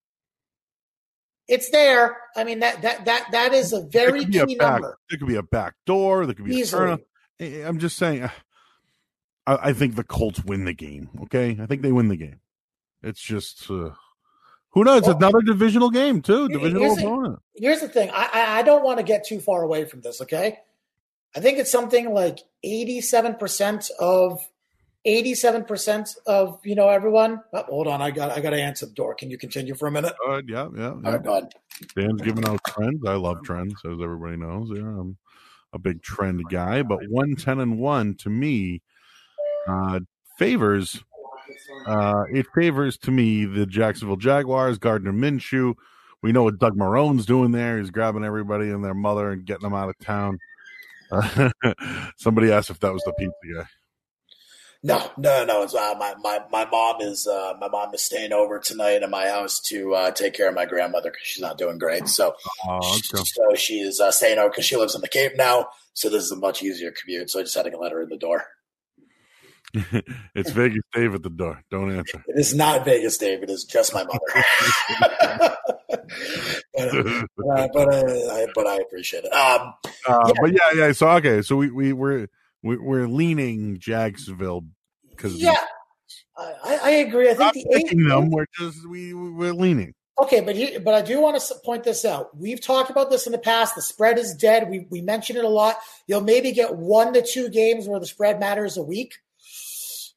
it's there. I mean that that that that is a very key
a back,
number.
There could be a back door. There could be
Easily.
a turn. I'm just saying. I, I think the Colts win the game. Okay, I think they win the game. It's just uh, who knows? Well, it's another divisional game too. Divisional opponent.
Here's the thing. I, I I don't want to get too far away from this. Okay, I think it's something like eighty-seven percent of eighty-seven percent of you know everyone. Oh, hold on, I got I got to answer the door. Can you continue for a minute?
Uh, yeah, yeah. yeah.
All right, go ahead.
Dan's giving out trends. I love trends, as everybody knows. Yeah, I'm a big trend guy. But one ten and one to me uh, favors. Uh, it favors to me the Jacksonville Jaguars, Gardner Minshew. We know what Doug Marone's doing there. He's grabbing everybody and their mother and getting them out of town. Uh, somebody asked if that was the pizza guy.
No, no, no. It's, uh, my my my mom is uh, my mom is staying over tonight at my house to uh, take care of my grandmother because she's not doing great. So,
oh, okay.
so she is uh, staying over because she lives in the Cape now. So this is a much easier commute. So I just had to let her in the door.
It's Vegas Dave at the door. Don't answer.
It is not Vegas Dave. It is just my mother. but, uh, but, uh, I, but I appreciate it. Um,
uh,
yeah.
But yeah, yeah. So okay, so we we we're we're leaning Jacksonville because
yeah, I, I agree. I think
not
the
picking
eight,
them. We're just we we're leaning.
Okay, but he, but I do want to point this out. We've talked about this in the past. The spread is dead. We we mentioned it a lot. You'll maybe get one to two games where the spread matters a week.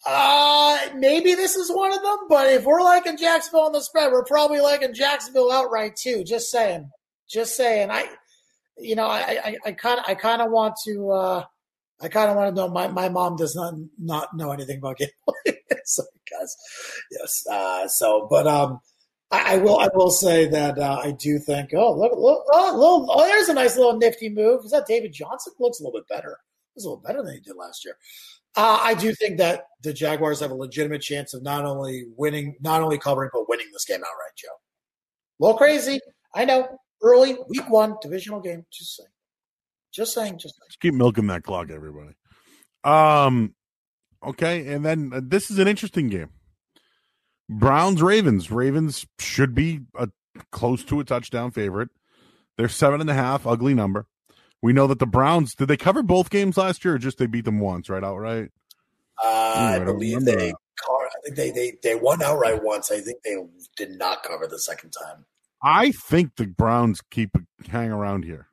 Uh, maybe this is one of them, but if we're liking Jacksonville on the spread, we're probably liking Jacksonville outright too. Just saying. Just saying. I, you know, I, I, kind of, I kind of want to, uh, I kind of want to know. My, my mom does not not know anything about gambling, so guys, yes. Uh, so, but um, I, I will, I will say that uh, I do think. Oh, look, look, oh, little, oh, there's a nice little nifty move. Is that David Johnson? Looks a little bit better. Looks a little better than he did last year. Uh, I do think that the Jaguars have a legitimate chance of not only winning, not only covering, but winning this game outright, Joe. A little crazy. I know. Early, week one, divisional game. Just saying. Just saying. Just saying.
Just keep milking that clock, everybody. Um, okay, and then uh, this is an interesting game. Browns-Ravens. Ravens should be a, close to a touchdown favorite. They're seven and a half, ugly number. We know that the Browns, did they cover both games last year or just they beat them once, right? Outright?
Uh, I, I believe they, I think they, they, they won outright once. I think they did not cover the second time.
I think the Browns keep hang around here.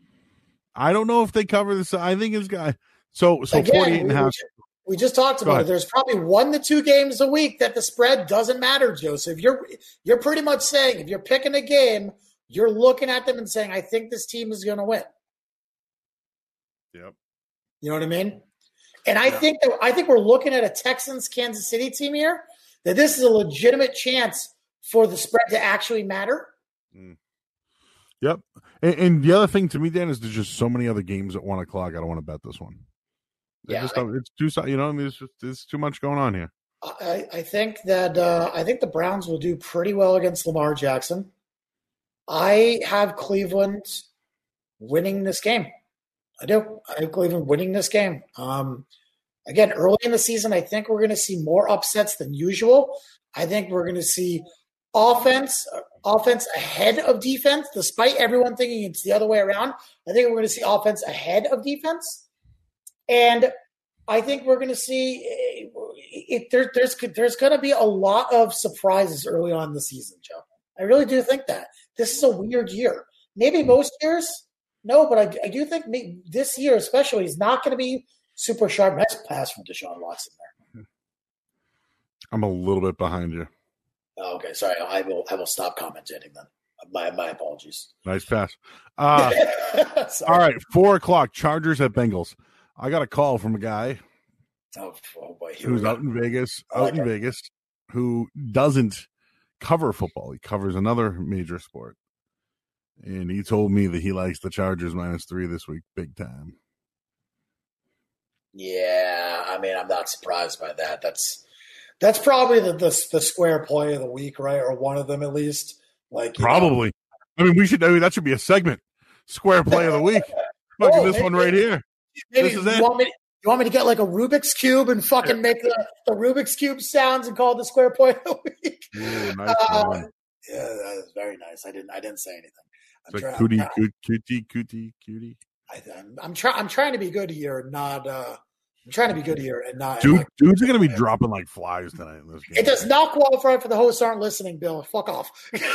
I don't know if they cover this. I think it's guy. So, so
Again,
forty-eight and a half.
We, we just talked about it. There's probably one to two games a week that the spread doesn't matter, Joseph. You're, you're pretty much saying if you're picking a game, you're looking at them and saying, I think this team is going to win.
Yep.
You know what I mean? And I yeah. think that I think we're looking at a Texans Kansas City team here that this is a legitimate chance for the spread to actually matter.
Mm. Yep. And, and the other thing to me, Dan, is there's just so many other games at one o'clock. I don't want to bet this one. Yeah, just, I, it's too. You know, I mean, it's just there's too much going on here.
I, I think that uh, I think the Browns will do pretty well against Lamar Jackson. I have Cleveland winning this game. I do. I have Cleveland winning this game. Um, again, early in the season, I think we're going to see more upsets than usual. I think we're going to see offense, offense ahead of defense, despite everyone thinking it's the other way around. I think we're going to see offense ahead of defense, and I think we're going to see it, there, there's there's going to be a lot of surprises early on in the season, Joe. I really do think that this is a weird year. Maybe most years. No, but I, I do think this year especially is not going to be super sharp. Nice pass from Deshaun Watson there.
I'm a little bit behind you.
Oh, okay, sorry. I will I will stop commentating then. My my apologies.
Nice pass. Uh, all right, four o'clock. Chargers at Bengals. I got a call from a guy
oh, oh boy,
who's out in Vegas, out like in it. Vegas, who doesn't cover football. He covers another major sport. And he told me that he likes the Chargers minus three this week, big time.
Yeah, I mean, I'm not surprised by that. That's that's probably the the, the square play of the week, right? Or one of them at least. Like
probably. Know. I mean, we should. I mean, that should be a segment. Square play of the week. Look at this maybe, one right here.
Maybe
this is
you
it.
Want me to, you want me to get like a Rubik's Cube and fucking yeah. make the, the Rubik's Cube sounds and call it the square play of the week?
Ooh, nice
uh, yeah, that was very nice. I didn't. I didn't say anything.
I'm it's like cootie, I'm, cootie, cootie, cootie, cootie.
I, I'm, I'm trying. I'm trying to be good here, not. Uh, I'm trying to be good here, and not.
Dude,
not,
dudes are going to be dropping like flies tonight in this game.
It does not qualify for the hosts aren't listening, Bill. Fuck off.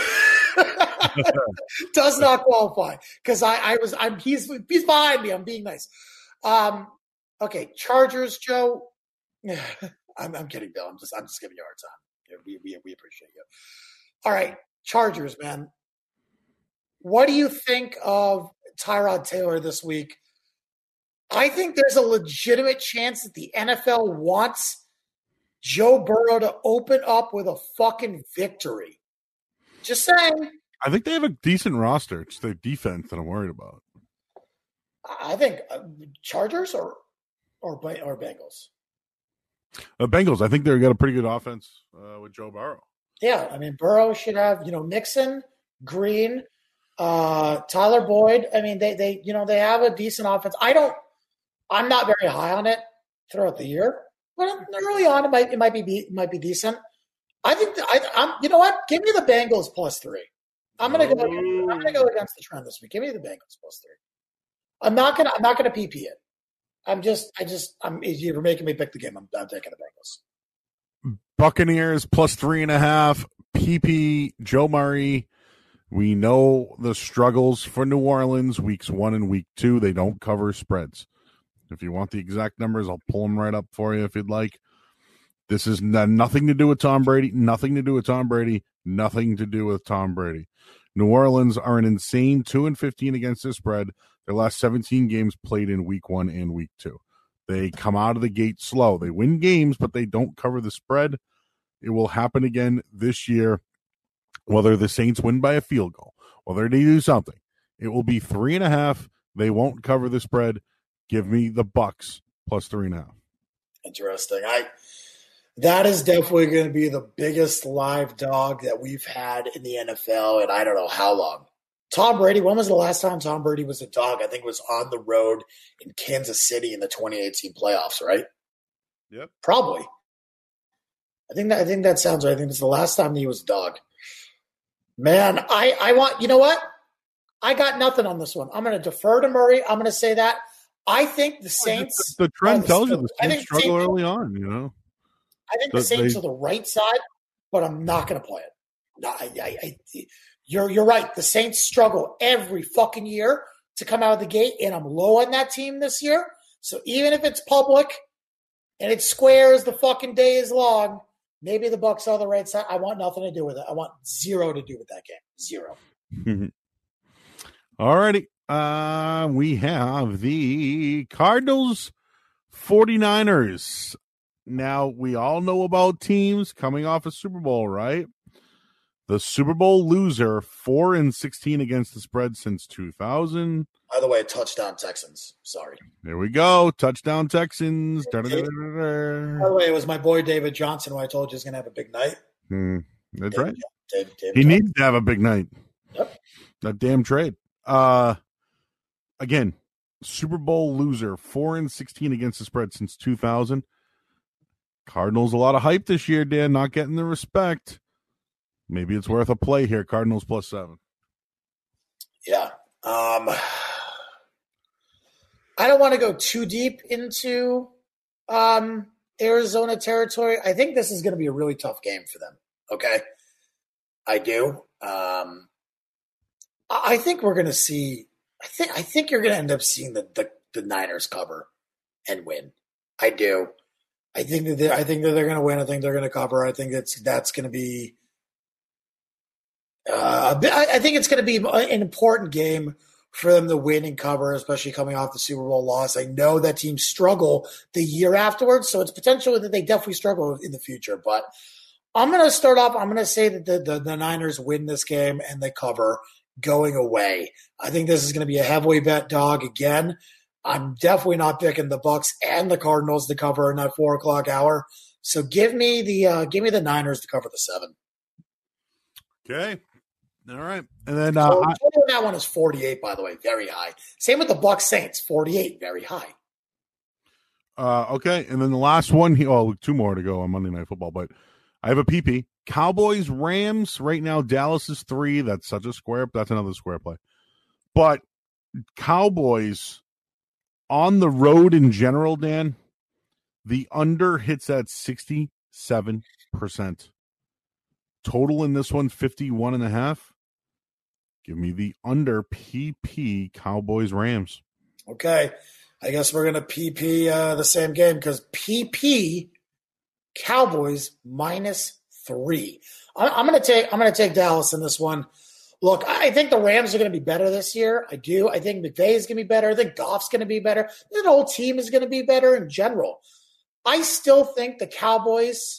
Does not qualify because I, I was. I'm. He's. He's behind me. I'm being nice. Um. Okay, Chargers, Joe. I'm. I'm kidding, Bill. I'm just. I'm just giving you a hard time. We we we appreciate you. All right, Chargers, man. What do you think of Tyrod Taylor this week? I think there's a legitimate chance that the N F L wants Joe Burrow to open up with a fucking victory. Just saying.
I think they have a decent roster. It's their defense that I'm worried about.
I think uh, Chargers or or or Bengals.
Uh, Bengals. I think they've got a pretty good offense uh, with Joe Burrow.
Yeah, I mean Burrow should have you know Nixon, Green. Uh, Tyler Boyd. I mean, they, they, you know, they have a decent offense. I don't, I'm not very high on it throughout the year, but early on, it might, it might be, it might be decent. I think that I, I'm, you know what? Give me the Bengals plus three. I'm going to go, I'm going to go against the trend this week. Give me the Bengals plus three. I'm not going to, I'm not going to P P it. I'm just, I just, I'm, you're making me pick the game. I'm, I'm taking the Bengals.
Buccaneers plus three and a half. P P, Joe Murray. We know the struggles for New Orleans weeks one and week two. They don't cover spreads. If you want the exact numbers, I'll pull them right up for you if you'd like. This is n- nothing to do with Tom Brady, nothing to do with Tom Brady, nothing to do with Tom Brady. New Orleans are an insane two and fifteen against the spread. Their last seventeen games played in week one and week two. They come out of the gate slow. They win games, but they don't cover the spread. It will happen again this year, whether the Saints win by a field goal, whether they do something. It will be three and a half. They won't cover the spread. Give me the Bucks plus three and a half.
Interesting. I that is definitely going to be the biggest live dog that we've had in the N F L, and I don't know how long. Tom Brady, when was the last time Tom Brady was a dog? I think it was on the road in Kansas City in the twenty eighteen playoffs, right?
Yep.
Probably. I think that I think that sounds right. I think it's the last time he was a dog. Man, I, I want you know what? I got nothing on this one. I'm going to defer to Murray. I'm going to say that. I think the Saints.
The, the trend
the
tells
still,
you the Saints struggle Saints, early on, you know.
I think the, the Saints they, are the right side, but I'm not going to play it. No, I, I, I, you're you're right. The Saints struggle every fucking year to come out of the gate, and I'm low on that team this year. So even if it's public and it squares the fucking day is long, maybe the Bucks are the right side. I want nothing to do with it. I want zero to do with that game. Zero.
All righty. Uh, we have the Cardinals forty-niners. Now, we all know about teams coming off a Super Bowl, right? The Super Bowl loser, four and sixteen against the spread since two thousand.
By the way, touchdown Texans. Sorry.
There we go. Touchdown Texans.
By the way, it was my boy David Johnson who I told you is going to have a big night.
Mm, that's
David,
right.
David, David
he
Johnson.
needs to have a big night.
Yep.
That damn trade. Uh, again, Super Bowl loser, four and sixteen against the spread since two thousand. Cardinals, a lot of hype this year, Dan, not getting the respect. Maybe it's worth a play here. Cardinals plus seven.
Yeah. Um, I don't want to go too deep into um, Arizona territory. I think this is going to be a really tough game for them. Okay. I do. Um, I think we're going to see, I think, I think you're going to end up seeing the, the, the Niners cover and win. I do. I think that I think that they're going to win. I think they're going to cover. I think that's that's going to be. Uh, I, I think it's going to be an important game for them to win and cover, especially coming off the Super Bowl loss. I know that teams struggle the year afterwards, so it's potential that they definitely struggle in the future. But I'm going to start off. I'm going to say that the, the the Niners win this game and they cover going away. I think this is going to be a heavily bet dog again. I'm definitely not picking the Bucks and the Cardinals to cover in that four o'clock hour. So give me the uh, give me the Niners to cover the seven.
Okay, all right, and then uh,
so,
I,
that one is forty-eight, by the way, very high. Same with the Bucks Saints, forty-eight, very high.
Uh, okay, and then the last one. Here, oh, two more to go on Monday Night Football, but I have a P P. Cowboys Rams right now. Dallas is three. That's such a square. That's another square play, but Cowboys. On the road in general, Dan, the under hits at sixty-seven percent. Total in this one, fifty-one and a half. Give me the under P P Cowboys Rams.
Okay. I guess we're going to P P uh, the same game because P P Cowboys minus three. I, I'm going to take I'm going to take Dallas in this one. Look, I think the Rams are going to be better this year. I do. I think McVay is going to be better. I think Goff's going to be better. The whole team is going to be better in general. I still think the Cowboys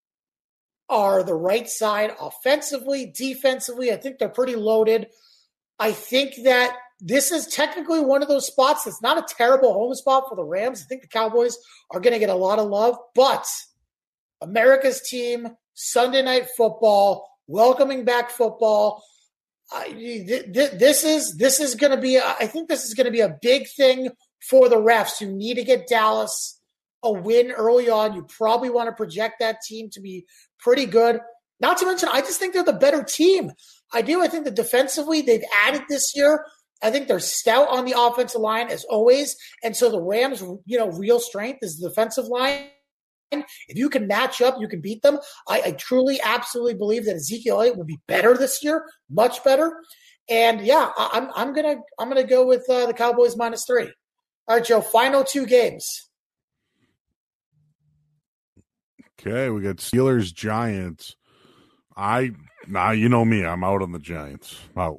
are the right side offensively, defensively. I think they're pretty loaded. I think that this is technically one of those spots that's not a terrible home spot for the Rams. I think the Cowboys are going to get a lot of love. But America's team, Sunday Night Football, welcoming back football, I, this is this is going to be. I think this is going to be a big thing for the refs. You need to get Dallas a win early on. You probably want to project that team to be pretty good. Not to mention, I just think they're the better team. I do. I think that defensively they've added this year. I think they're stout on the offensive line as always, and so the Rams, you know, real strength is the defensive line. If you can match up, you can beat them. I, I truly, absolutely believe that Ezekiel Elliott will be better this year, much better. And yeah, I, I'm I'm gonna I'm gonna go with uh, the Cowboys minus three. All right, Joe. Final two games.
Okay, we got Steelers Giants. I now nah, you know me, I'm out on the Giants. Out.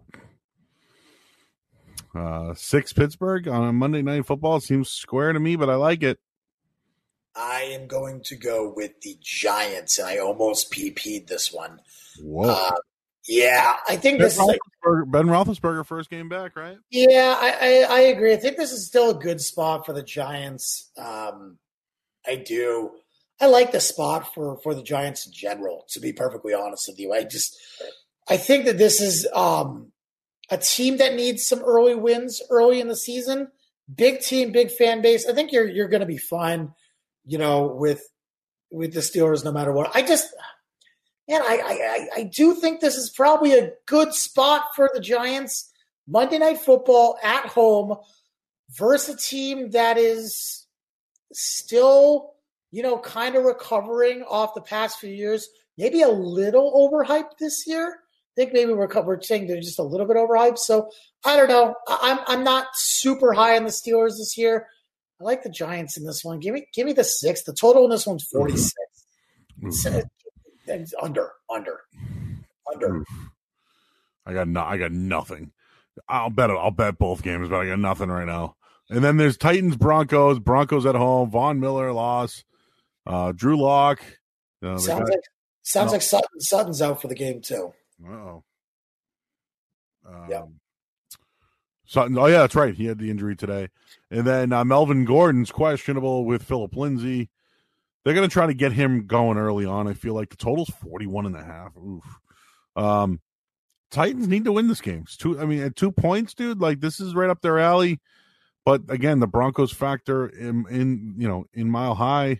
Uh, six Pittsburgh on a Monday Night Football seems square to me, but I like it.
I am going to go with the Giants, and I almost P P'd this one.
Whoa.
Uh, yeah, I think
Ben
this is like,
Roethlisberger, Ben Roethlisberger first game back, right?
yeah, I, I, I agree. I think this is still a good spot for the Giants. Um, I do. I like the spot for, for the Giants in general, to be perfectly honest with you. I just I think that this is um, a team that needs some early wins early in the season. Big team, big fan base. I think you're you're going to be fine, you know, with with the Steelers no matter what. I just man, I, I I do think this is probably a good spot for the Giants. Monday Night Football at home versus a team that is still, you know, kind of recovering off the past few years. Maybe a little overhyped this year. I think maybe we're, we're saying they're just a little bit overhyped. So I don't know. I'm I'm not super high on the Steelers this year. I like the Giants in this one. Give me give me the six. The total in this one's forty-six. Mm-hmm. Under, under, under.
I got no, I got nothing. I'll bet it. I'll bet both games, but I got nothing right now. And then there's Titans Broncos. Broncos at home. Von Miller loss. Uh, Drew Lock. You know,
sounds
got,
like sounds
no.
like Sutton, Sutton's out for the game too.
Uh-oh. Um,
yeah.
Sutton. Oh yeah, that's right. He had the injury today. And then uh, Melvin Gordon's questionable with Phillip Lindsay. They're going to try to get him going early on. I feel like the total's forty-one and a half. Oof. Um, Titans need to win this game. It's two, I mean, at two points, dude, like this is right up their alley. But again, the Broncos factor in, in you know, in Mile High.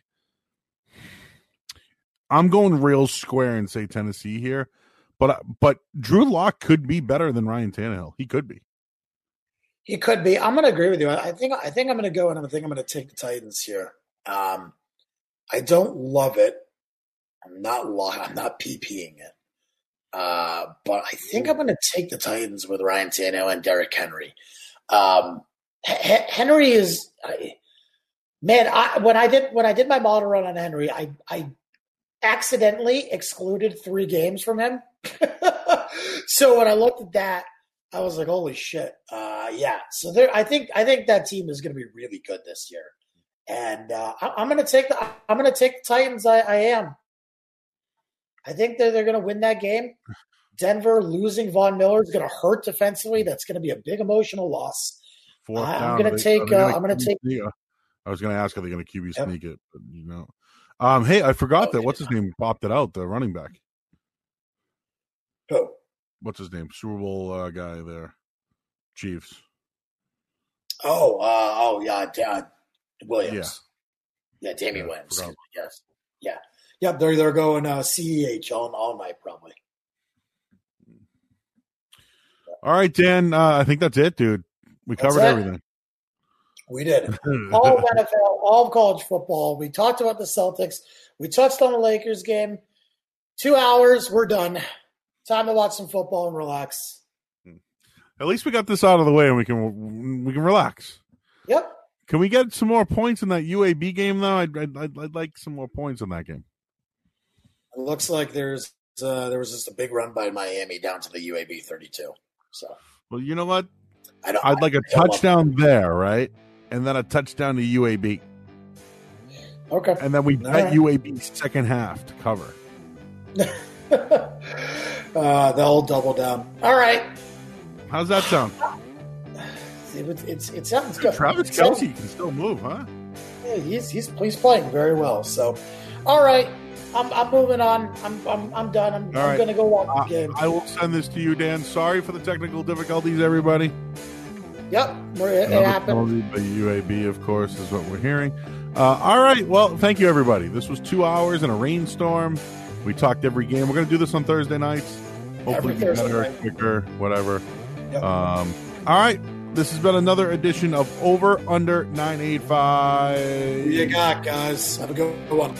I'm going real square and say Tennessee here. But but Drew Lock could be better than Ryan Tannehill. He could be.
He could be. I'm going to agree with you. I think I think I'm going to go and I think I'm going to take the Titans here. Um, I don't love it. I'm not I'm not PPing it. Uh, but I think I'm going to take the Titans with Ryan Tannehill and Derrick Henry. Um, H- Henry is I, man. I, when I did when I did my model run on Henry, I I accidentally excluded three games from him. So when I looked at that, I was like, "Holy shit!" Uh, yeah. So there, I think I think that team is going to be really good this year, and uh, I, I'm going to take the I'm going to take the Titans. I, I am. I think that they're going to win that game. Denver losing Von Miller is going to hurt defensively. That's going to be a big emotional loss.
Fourth
I,
down,
I'm going to take. Uh, I'm going to take.
Sneak? I was going to ask, are they going to Q B yep. sneak it? But, you know, um, hey, I forgot oh, that. Yeah. What's his name? Popped it out. The running back.
Who?
What's his name? Super Bowl uh, guy there. Chiefs.
Oh, uh, oh yeah, uh, Williams. Yeah, yeah Damian yeah, Williams. Yes. Yeah. Yep, they're they're going uh, C E H all, all night probably.
All right, Dan. Uh, I think that's it, dude. We
that's
covered
it.
everything.
We did. All of N F L, all of college football. We talked about the Celtics. We touched on the Lakers game. Two hours, we're done. Time to watch some football and relax.
At least we got this out of the way, and we can we can relax.
Yep.
Can we get some more points in that U A B game, though? I'd I'd, I'd, I'd like some more points in that game.
It looks like there's uh, there was just a big run by Miami down to the U A B thirty-two. So,
well, you know what?
I don't,
I'd like a
I
touchdown there, right? And then a touchdown to U A B.
Okay.
And then we bet right. U A B second half to cover.
uh, they'll double down. All right.
How's that sound?
It, it's it sounds good.
Travis Kelce can still move, huh?
Yeah, he's he's he's playing very well. So, all right. I'm I'm moving on. I'm I'm I'm done. I'm, I'm right. going to go watch
uh,
the game.
I will send this to you, Dan. Sorry for the technical difficulties, everybody.
Yep, it, it happened.
The U A B, of course, is what we're hearing. Uh, all right. Well, thank you, everybody. This was two hours in a rainstorm. We talked every game. We're going to do this on Thursday nights. Hopefully, be better, night. quicker, whatever. Yep. Um, all right. This has been another edition of Over Under nine eighty-five.
Who you got, guys? Have a good one.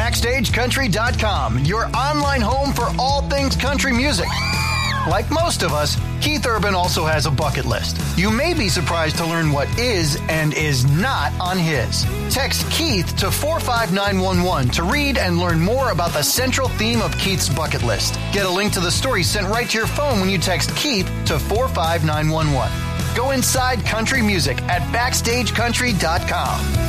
Backstage Country dot com, your online home for all things country music. Like most of us, Keith Urban also has a bucket list. You may be surprised to learn what is and is not on his. Text Keith to four five nine one one to read and learn more about the central theme of Keith's bucket list. Get a link to the story sent right to your phone when you text Keith to four five nine one one. Go inside country music at Backstage Country dot com.